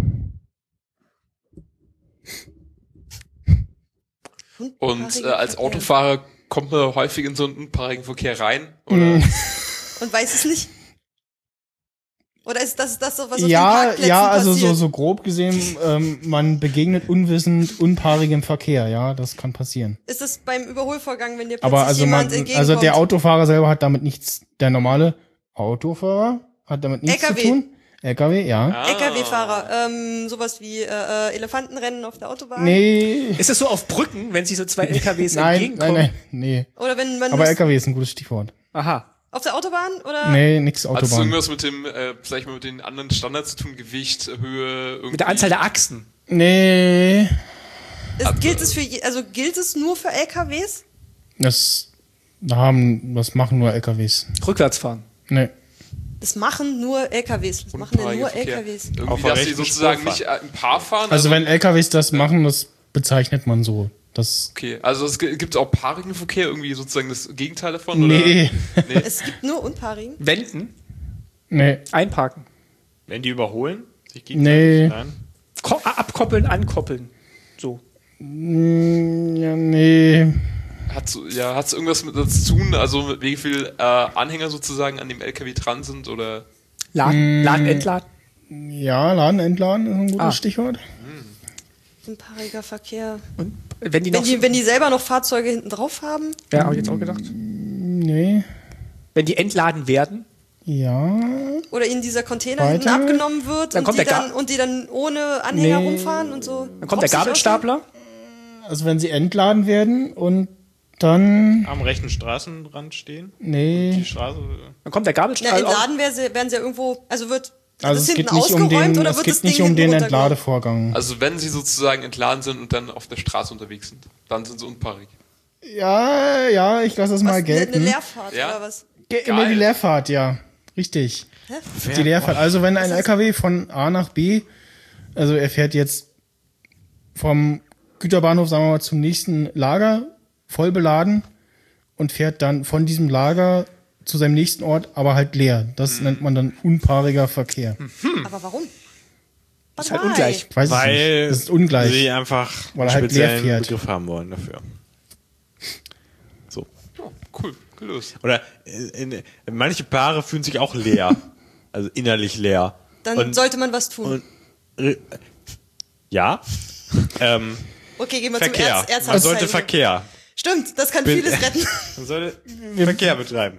D: Und
B: Unpaariger
D: als
B: Verkehr.
D: Autofahrer kommt man häufig in so einen unpaarigen Verkehr rein? Oder?
B: Und weiß es nicht? Oder ist das so was auf den
A: ja,
B: Parkplätzen
A: ja, also
B: passiert?
A: so grob gesehen, man begegnet unwissend unpaarigem Verkehr, ja, das kann passieren.
B: Ist das beim Überholvorgang, wenn dir plötzlich
A: Aber also
B: jemand
A: man,
B: entgegenkommt?
A: also der Autofahrer selber hat damit nichts, der normale Autofahrer hat damit nichts
B: LKW.
A: zu tun. LKW, ja.
B: LKW-Fahrer, sowas wie Elefantenrennen auf der Autobahn.
A: Nee.
C: Ist es so auf Brücken, wenn sich so zwei LKWs
A: Nein,
C: entgegenkommen?
A: nein, nee.
B: Oder wenn man
A: Aber LKW ist ein gutes Stichwort.
C: Aha.
B: auf der Autobahn oder
A: Nee, nix
D: Hat es
A: Autobahn.
D: irgendwas mit dem, sag ich mal, mit den anderen Standards zu tun? Gewicht, Höhe, irgendwie?
C: Mit der Anzahl der Achsen.
A: Nee,
B: gilt es nur für LKWs?
A: das machen nur LKWs.
C: Rückwärts fahren.
A: Nee.
B: Das machen nur LKWs. Das machen denn nur
D: Verkehr.
B: LKWs.
D: Irgendwie,
E: Auf der
D: dass sie
E: rechten
D: sozusagen
E: Spur
D: nicht ein Paar fahren.
A: Also wenn LKWs das machen, das bezeichnet man so. Das
D: Okay, also es gibt auch paarigen Verkehr, irgendwie sozusagen das Gegenteil davon?
A: nee,
D: Oder?
B: Es gibt nur unpaarigen.
C: Wenden.
A: nee,
C: Einparken.
E: Wenn die überholen? Sich
A: Nee.
E: Nein.
C: Abkoppeln, ankoppeln. So.
A: ja, nee.
D: Hat's irgendwas mit das zu tun, also mit wie viel Anhänger sozusagen an dem LKW dran sind oder?
C: Laden, entladen.
A: Ja, Laden, Entladen ist ein gutes Stichwort.
B: Unpaariger Verkehr.
C: Und wenn die noch.
B: Wenn die selber noch Fahrzeuge hinten drauf haben,
C: ja, habe ich jetzt auch gedacht.
A: Nee.
C: Wenn die entladen werden,
A: Ja.
B: oder ihnen dieser Container
A: Weiter?
B: hinten abgenommen wird
C: Dann
B: und,
C: kommt
B: die
C: der
B: und die dann ohne Anhänger
A: Nee.
B: rumfahren und so.
C: dann kommt der Gabelstapler.
A: Also wenn sie entladen werden und dann.
E: Am rechten Straßenrand stehen?
A: Nee.
E: Die Straße.
C: Dann kommt der
B: Ja,
C: Gabelstapler.
B: entladen werden sie ja irgendwo, also wird
A: Also
B: das
A: es
B: hinten
A: geht nicht um
B: ausgeräumt
A: den,
B: oder
A: es
B: wird
A: geht
B: das Ding
A: nicht um
B: hinten
A: den
B: runtergeräumt?
A: Entladevorgang.
D: Also wenn sie sozusagen entladen sind und dann auf der Straße unterwegs sind, dann sind sie unpaarig.
A: Ja, ich lasse das mal
B: Eine
A: gelten.
B: Leerfahrt
D: Ja?
B: oder was?
A: Nee, die Leerfahrt, ja. Richtig. Die Leerfahrt. Also wenn ein LKW von A nach B, also er fährt jetzt vom Güterbahnhof, sagen wir mal, zum nächsten Lager, voll beladen und fährt dann von diesem Lager zu seinem nächsten Ort, aber halt leer. Das nennt man dann unpaariger Verkehr.
B: Aber warum?
C: Ist halt ungleich.
A: Ich weiß es
E: Weil
A: nicht. Das ist ungleich.
E: sie einfach
A: Weil er
E: einen
A: halt leer
E: speziellen
A: fährt.
E: Begriff haben wollen dafür. So.
D: Oh, cool, gelöst.
E: Oder manche Paare fühlen sich auch leer. Also innerlich leer.
B: Dann sollte man was tun.
E: Ja.
B: Okay, gehen wir
E: Verkehr.
B: zum Ärzte.
E: Man sollte Verkehr.
B: Stimmt, das kann vieles retten.
E: Man sollte Verkehr betreiben.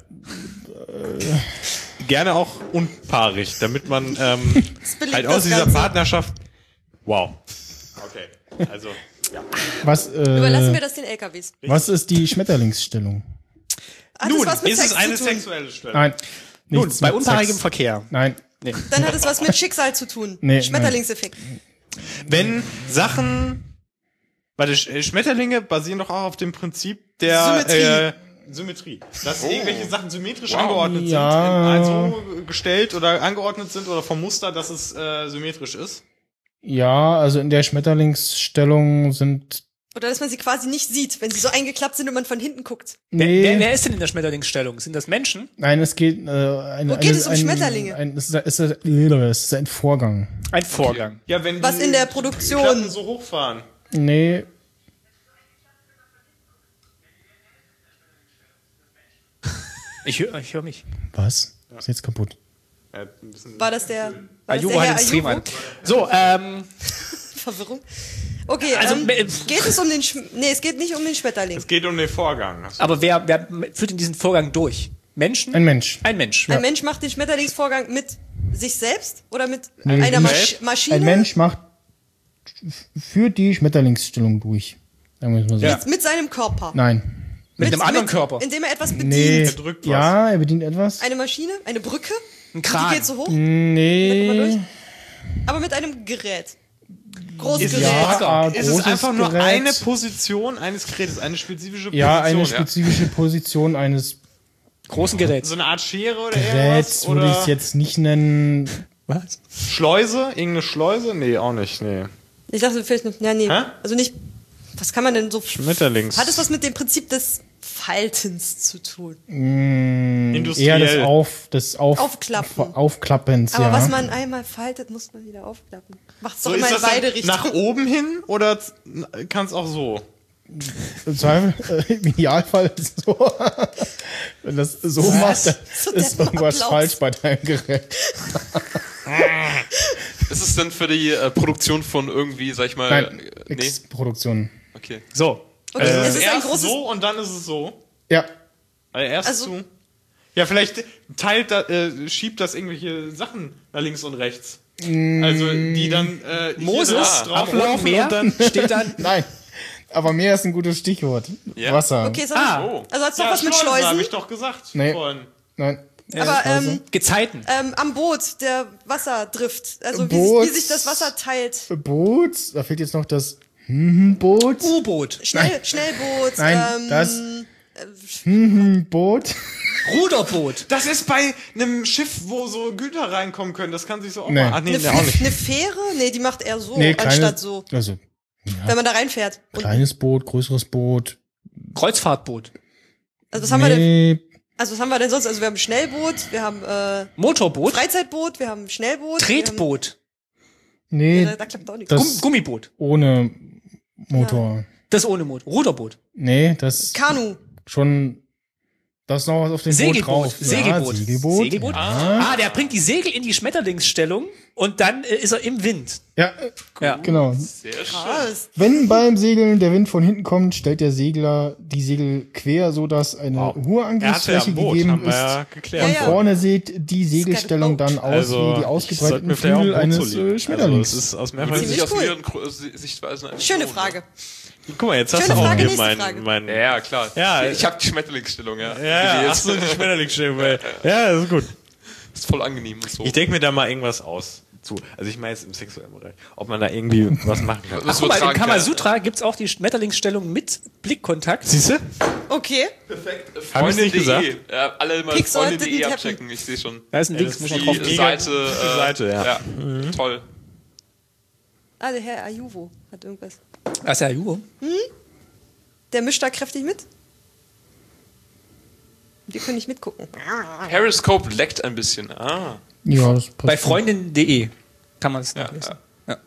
E: Gerne auch unpaarig, damit man
B: belegt
E: halt
B: das
E: aus dieser
B: Ganze.
E: Partnerschaft. Wow. Okay. Also.
A: Was,
B: Überlassen wir das den LKWs.
A: was ist die Schmetterlingsstellung?
B: Hat es was mit
E: ist es
B: Sex
E: eine
B: zu tun?
E: sexuelle Stellung?
A: Nein.
C: Nun,
A: Nichts
C: bei
A: mit
C: unpaarigem
A: Sex.
C: Verkehr.
A: Nein.
B: Dann hat es was mit Schicksal zu tun.
A: Nee,
B: Schmetterlingseffekt.
E: Wenn Sachen. Warte, Schmetterlinge basieren doch auch auf dem Prinzip der Symmetrie. Dass irgendwelche Sachen symmetrisch angeordnet
A: Ja.
E: sind, so gestellt oder angeordnet sind oder vom Muster, dass es symmetrisch ist.
A: Ja, also in der Schmetterlingsstellung sind.
B: Oder dass man sie quasi nicht sieht, wenn sie so eingeklappt sind und man von hinten guckt.
A: Nee.
C: Wer ist denn in der Schmetterlingsstellung? Sind das Menschen?
A: Nein, es geht.
B: Wo geht es um Schmetterlinge?
A: Es ist ein Vorgang.
C: Ein Vorgang.
E: Ja, wenn
B: Was
E: die
B: in der
E: Klappen
B: Produktion.
E: so hochfahren.
A: Nee.
C: Ich hör mich.
A: Was? Ist jetzt kaputt.
B: War das der
C: Ayubo hat
B: Herr
C: extrem
B: Ayubo?
C: an. So,
B: Verwirrung. Okay,
C: Also,
B: geht es um den nee, es geht nicht um den Schmetterling.
E: Es geht um den Vorgang.
C: aber wer führt in diesen Vorgang durch? Menschen?
A: Ein Mensch.
C: Ein Mensch.
B: Ein Mensch macht den Schmetterlingsvorgang mit sich selbst oder mit
A: Nee,
B: einer
A: nicht.
B: Maschine?
A: Ein Mensch führt die Schmetterlingsstellung durch. Sagen wir es mal so.
C: Ja.
B: Mit seinem Körper.
A: Nein.
C: Mit einem anderen Körper.
B: Indem er etwas bedient.
A: Nee.
E: Er drückt was.
A: Ja, er bedient etwas.
B: Eine Maschine, eine Brücke,
C: Ein
B: die
C: Kran.
B: geht so hoch,
A: Nee.
B: aber mit einem Gerät. Großes
E: Ist,
B: Gerät.
A: Ja,
E: ist es
A: großes
E: einfach nur
A: Gerät.
E: eine Position eines Gerätes, eine spezifische Position?
A: Ja, eine spezifische Position eines
C: Großen Gerät.
E: So eine Art Schere oder
A: Geräts
E: irgendwas?
A: würde ich
E: Oder
A: es jetzt nicht nennen.
C: Was?
E: Schleuse? Irgendeine Schleuse? Nee, auch nicht, nee.
B: Ich dachte, vielleicht noch, ja, nee.
E: Hä?
B: Also nicht, was kann man denn so...
E: Schmetterlings.
B: Hat es was mit dem Prinzip des Faltens zu tun?
E: Industriell.
A: Eher des
B: Aufklappen.
A: Aufklappens,
B: Aber
A: ja.
B: was man einmal faltet, muss man wieder aufklappen. Macht's doch
E: So,
B: immer
E: ist
B: in
E: das
B: beide
E: dann
B: Richtungen.
E: nach oben hin oder kann es auch so?
A: Im Zweifel, im Idealfall ist es so. Wenn das so macht, dann
B: So
A: ist
B: der
A: irgendwas
B: Applaus.
A: falsch bei deinem Gerät.
D: Ist es denn für die Produktion von irgendwie, sag ich mal,
A: Nein,
D: nee?
A: X-Produktion.
D: Okay.
C: So.
B: Okay, es ist ein
E: Erst
B: großes...
E: so und dann ist es so.
A: Ja.
E: Also erst
B: Also-
E: zu. Ja, vielleicht schiebt das irgendwelche Sachen nach links und rechts. Also die dann
C: Moses
E: hier
C: am Roten
E: drauflaufen
C: Meer
E: und dann
C: steht dann.
A: Nein. Aber Meer ist ein gutes Stichwort.
D: Ja.
A: Wasser.
B: Okay, es hat,
E: Oh.
B: also hat's doch
E: ja,
B: was mit
E: Schleuse,
B: Schleusen.
E: habe ich doch gesagt
A: Nee.
E: vorhin.
A: Nein.
B: Aber
C: Gezeiten.
B: am Boot, der Wasser trifft. Also
A: Boot.
B: wie sich das Wasser teilt.
A: Boot. Da fehlt jetzt noch das Boot.
C: U-Boot.
B: Schnellboot.
A: Nein, das Boot.
C: Ruderboot.
E: Das ist bei einem Schiff, wo so Güter reinkommen können. Das kann sich so auch
A: Nee.
E: mal. Ach nee,
B: Eine,
E: auch nicht.
B: eine Fähre? Nee, die macht eher so,
A: Nee,
B: anstatt
A: kleines,
B: so.
A: also
B: Wenn man da reinfährt. Und,
A: kleines Boot, größeres Boot.
C: Kreuzfahrtboot.
B: also was haben wir denn?
A: Nee,
B: Also was haben wir denn sonst? Also wir haben ein Schnellboot, wir haben
C: Motorboot.
B: Freizeitboot, wir haben ein Schnellboot.
C: Tretboot.
A: nee,
B: Da klappt auch nichts.
A: das
C: Gummiboot.
A: ohne Motor.
C: Das ohne Motor. Ruderboot.
A: Nee, das
B: Kanu.
A: schon, da ist noch was auf dem Boot
C: Segelboot.
A: drauf.
C: Segelboot.
A: Ja, Segelboot.
C: Segelboot.
A: Ja,
C: Der bringt die Segel in die Schmetterlingsstellung und dann ist er im Wind.
A: ja
C: Ja.
A: genau.
D: Sehr schön.
B: Was?
A: Wenn beim Segeln der Wind von hinten kommt, stellt der Segler die Segel quer, so dass eine hohe
E: Er hatte ja
A: Angriffsfläche
E: ein Boot,
A: gegeben
E: haben wir
A: ist.
E: ja geklärt.
B: Ja,
A: Von
B: ja.
A: vorne sieht die Segelstellung
B: Boat.
A: dann aus
E: Also,
A: wie die
E: sollten
A: ausgebreiteten
E: wir vielleicht auch
A: Flügel
E: ein Boot
A: eines
E: zu lieben.
A: Schmetterlings.
E: Also, es ist aus
D: Würde
E: mehreren
D: sich aus
B: cool.
D: mehreren Sichtweisen eigentlich
B: Schöne
D: lohnen,
B: Frage.
E: Guck mal, jetzt hast
B: Schöne
E: du auch
B: Frage,
E: hier
B: nächste
E: mein,
B: Frage.
E: mein
D: Ne? Ja, klar.
E: Ja.
D: Ich habe die Schmetterlingsstellung, ja.
E: ja,
D: gewählt.
E: ach so, die Schmetterlingsstellung. Ja, das ist gut.
D: Ist voll angenehm und so.
E: Ich denke mir da mal irgendwas aus. zu. Also ich meine jetzt im sexuellen Bereich. Ob man da irgendwie was machen kann.
D: Was
C: Guck mal, im
D: übertragen kann.
C: Kamasutra gibt's auch die Schmetterlingsstellung mit Blickkontakt.
E: Siehst du?
B: Okay.
D: Perfekt.
E: Hab ich's nicht gesagt?
D: Freunde.de. Ja, alle mal
B: Pixel
D: Freunde.de
B: didn't
D: abchecken, ich sehe schon.
C: Da ist ein Link, muss man drauf
D: Die
C: gehen.
D: Seite,
E: Seite, ja.
D: Toll.
B: Ah, der Herr Ayuvo hat irgendwas.
C: Das ist ja Juhu.
B: Der mischt da kräftig mit. Wir können nicht mitgucken.
D: Periscope leckt ein bisschen. Ah.
A: Ja, das passt.
C: Bei Freundin.de kann man es nachlesen. Ja.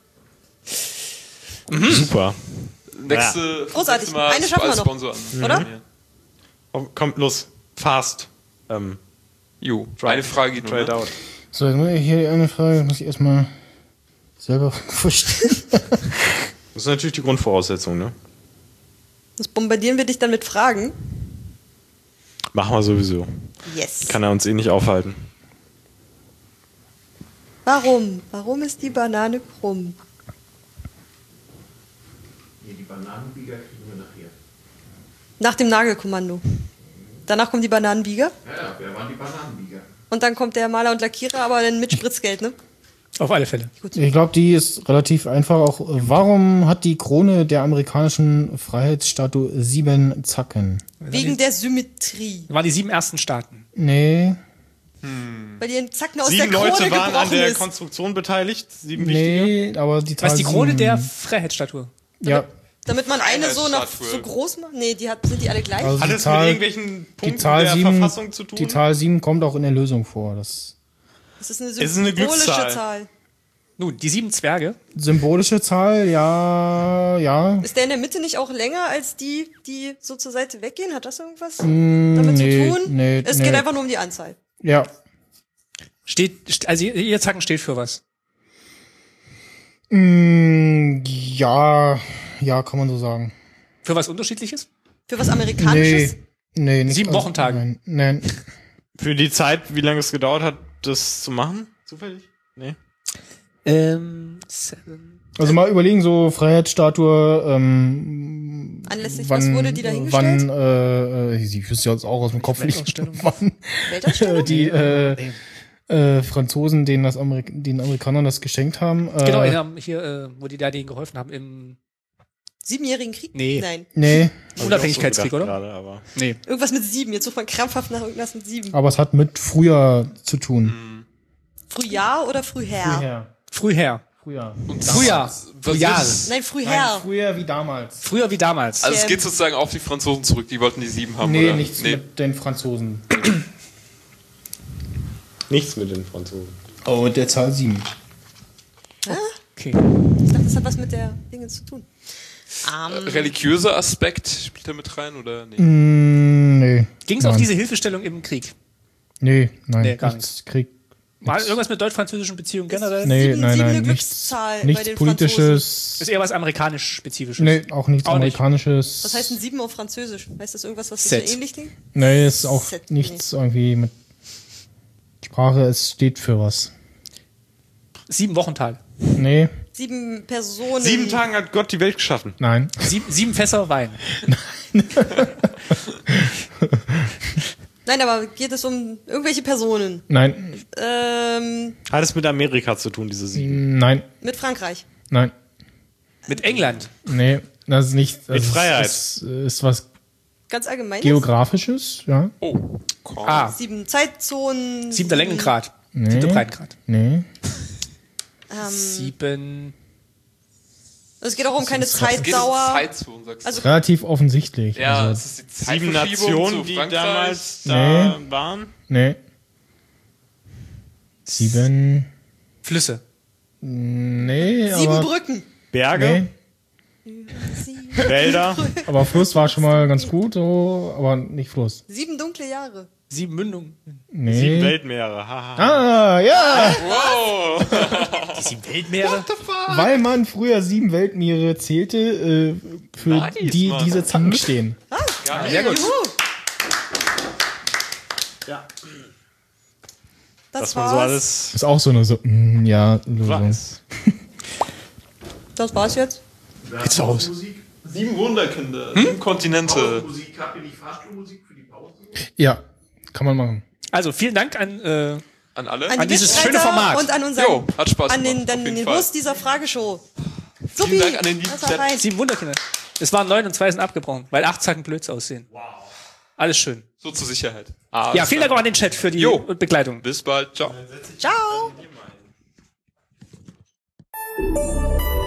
E: Super.
D: Nächste,
B: Großartig.
D: nächste Mal
B: Eine schaffen wir
D: als
B: noch.
D: Sponsor an.
B: Oder?
D: Ja.
E: Oh, kommt los. Fast.
D: Jo, eine Frage geht nur.
E: Trade
D: Ne?
E: out.
A: So, jetzt muss ich hier eine Frage, muss ich erstmal selber verstehen.
E: Das ist natürlich die Grundvoraussetzung, ne?
B: Das bombardieren wir dich dann mit Fragen.
E: Machen wir sowieso.
B: Yes.
E: Kann er uns eh nicht aufhalten.
B: Warum? Warum ist die Banane krumm?
F: Die Bananenbieger kriegen wir nachher.
B: Nach dem Nagelkommando. Danach kommen die Bananenbieger.
F: Ja, wer waren die Bananenbieger?
B: Und dann kommt der Maler und Lackierer, aber dann mit Spritzgeld, ne?
C: Auf alle Fälle.
A: Ich glaube, die ist relativ einfach auch. Warum hat die Krone der amerikanischen Freiheitsstatue 7 Zacken?
B: Wegen der Symmetrie.
C: Das waren die 7 ersten Staaten.
A: Nee,
B: Weil die Zacken aus
E: 7
B: der Krone
E: Leute waren an
B: gebrochen
E: der
B: ist.
E: Konstruktion beteiligt. 7 wichtige.
A: nee, aber die Zahl
C: Was ist die Krone
A: 7,
C: der Freiheitsstatue?
A: Ja,
B: Damit man eine so noch
D: Freiheitsstatue.
B: so groß macht. Nee, sind die alle gleich?
A: also
E: Hat
A: die
E: es mit
A: Zahl,
E: irgendwelchen
A: die
E: Punkten
A: Zahl
E: der
A: 7,
E: Verfassung zu tun?
A: die Zahl 7 kommt auch in der Lösung vor. Das
B: Das ist eine
E: Es ist eine
B: symbolische
E: Glückszahl.
B: Zahl.
C: Nun, die 7 Zwerge.
A: symbolische Zahl, ja.
B: Ist der in der Mitte nicht auch länger als die so zur Seite weggehen? Hat das irgendwas damit
A: nee,
B: zu tun?
A: nee,
B: Es
A: nee.
B: geht einfach nur um die Anzahl.
A: Ja,
C: Also ihr Zacken steht für was?
A: ja, kann man so sagen.
C: Für was Unterschiedliches?
B: Für was Amerikanisches?
A: Nee, nicht
C: 7 Wochentage.
A: Nein.
E: Für die Zeit, wie lange es gedauert hat, das zu machen? Zufällig? Nee.
C: 7.
A: Also mal überlegen, so Freiheitsstatue,
B: Anlässlich was wurde die da hingestellt?
A: ich wüsste jetzt auch aus dem Kopf nicht,
C: Weltausstellung?
A: wann
B: Weltausstellung?
A: die Franzosen den Amerikanern das geschenkt haben.
C: Genau, hier, wo die da denen geholfen haben im
B: 7-jährigen Krieg?
C: Nee.
B: Nein.
A: Nee,
C: Unabhängigkeitskrieg, oder?
E: Gerade, aber
C: Nee.
B: Irgendwas mit 7. Jetzt sucht man krampfhaft nach irgendwas mit 7.
A: aber es hat mit Frühjahr zu tun.
B: Frühjahr oder Frühher?
C: Früher.
A: Frühjahr.
C: Frühjahr.
D: Was
C: Frühjahr.
D: ist-
B: Nein, Frühher.
A: Früher wie damals.
C: Früher wie damals.
D: Also es geht sozusagen auf die Franzosen zurück, die wollten die 7 haben,
A: Nee,
D: oder?
A: nichts mit den Franzosen.
E: nichts mit den Franzosen.
A: Oh, der Zahl 7.
C: Okay.
B: Ich dachte, das hat was mit der Dinge zu tun.
D: Religiöser Aspekt spielt da mit rein, oder? Nee.
A: Nee.
C: Ging es auf
A: Nein.
C: diese Hilfestellung im Krieg?
A: Nee, nein.
C: Nee, gar
A: nichts. Krieg.
C: War irgendwas mit deutsch-französischen Beziehungen generell?
A: Nee,
B: Sieben-
A: nein,
B: sieben eine
A: nein.
B: Glückszahl bei
A: Nichts
B: den
A: Politisches.
C: Ist eher was amerikanisch-spezifisches.
A: Nee, auch nichts
C: Auch nicht.
A: Amerikanisches.
B: Was heißt ein 7 auf Französisch? Heißt das irgendwas, was
C: Set.
B: so ähnlich klingt?
A: Nee, ist auch
B: Set,
A: nichts irgendwie mit Sprache. Es steht für was.
C: 7 Wochental.
A: Nee,
B: 7 Personen.
E: 7 Tagen hat Gott die Welt geschaffen.
A: nein.
C: 7 Fässer Wein.
B: Nein, aber geht es um irgendwelche Personen?
A: Nein,
E: Hat es mit Amerika zu tun, diese 7?
A: nein,
B: Mit Frankreich.
A: nein.
C: Mit England.
A: Nee, das ist nicht. Das
E: Mit Freiheit.
A: ist was
B: Ganz allgemein.
A: Geografisches, ja.
D: Oh, komm.
B: 7 Zeitzonen.
C: 7. Längengrad.
A: Nee.
C: 7. Breitengrad.
A: Nee.
C: 7.
B: Es geht auch um keine
D: Geht es um
B: Zeitdauer.
D: Zeitzonen, sagst du?
B: Also-
A: Relativ offensichtlich.
D: Ja,
A: Also,
D: es ist die
E: 7
D: Zeitverschiebung
E: Nationen,
D: zu
E: die
D: Frankreich.
E: damals da waren.
A: nee. 7.
C: Flüsse.
A: Nee,
B: 7
A: aber.
B: Brücken.
E: Berge,
B: Sieben-
E: Wälder.
A: Aber Fluss war schon mal ganz gut, so, aber nicht Fluss.
B: 7 dunkle Jahre.
C: 7 Mündungen.
A: Nee.
E: 7 Weltmeere. Haha.
A: Ah, ja!
D: Wow!
C: Die 7 Weltmeere.
A: Weil man früher 7 Weltmeere zählte, für
D: Nice,
A: die
D: Mann.
A: diese Zacken stehen.
C: Sehr gut.
B: Juhu.
E: Ja.
B: Das
E: Was man so
B: war's.
E: alles
A: Ist auch so eine ja, Lösung.
E: weiß.
B: Das war's jetzt.
C: Geht's aus.
F: Musik?
D: 7 Wunderkinder, 7 Kontinente.
F: Musik, habt ihr nicht Fahrstuhlmusik für die Pause?
A: Ja, kann man machen.
C: Also vielen Dank an
D: An An alle.
B: An die
C: dieses
B: Mitstreiter
C: schöne Format.
B: Und an unseren,
D: Jo, hat Spaß
B: an den,
D: gemacht, auf jeden
B: den
D: Fall.
B: Host dieser Frageshow.
D: Vielen Dank an den
B: das
D: lieben
B: war
D: Chat.
B: fein.
C: 7 Wunderkinder. Es waren 9 und 2 sind abgebrochen, weil 8 Zacken blöd aussehen. Wow. Alles schön.
D: So zur Sicherheit.
C: Ja, vielen Dank auch an den Chat für die
D: Jo.
C: Begleitung.
D: Bis bald. Ciao.
B: Ciao.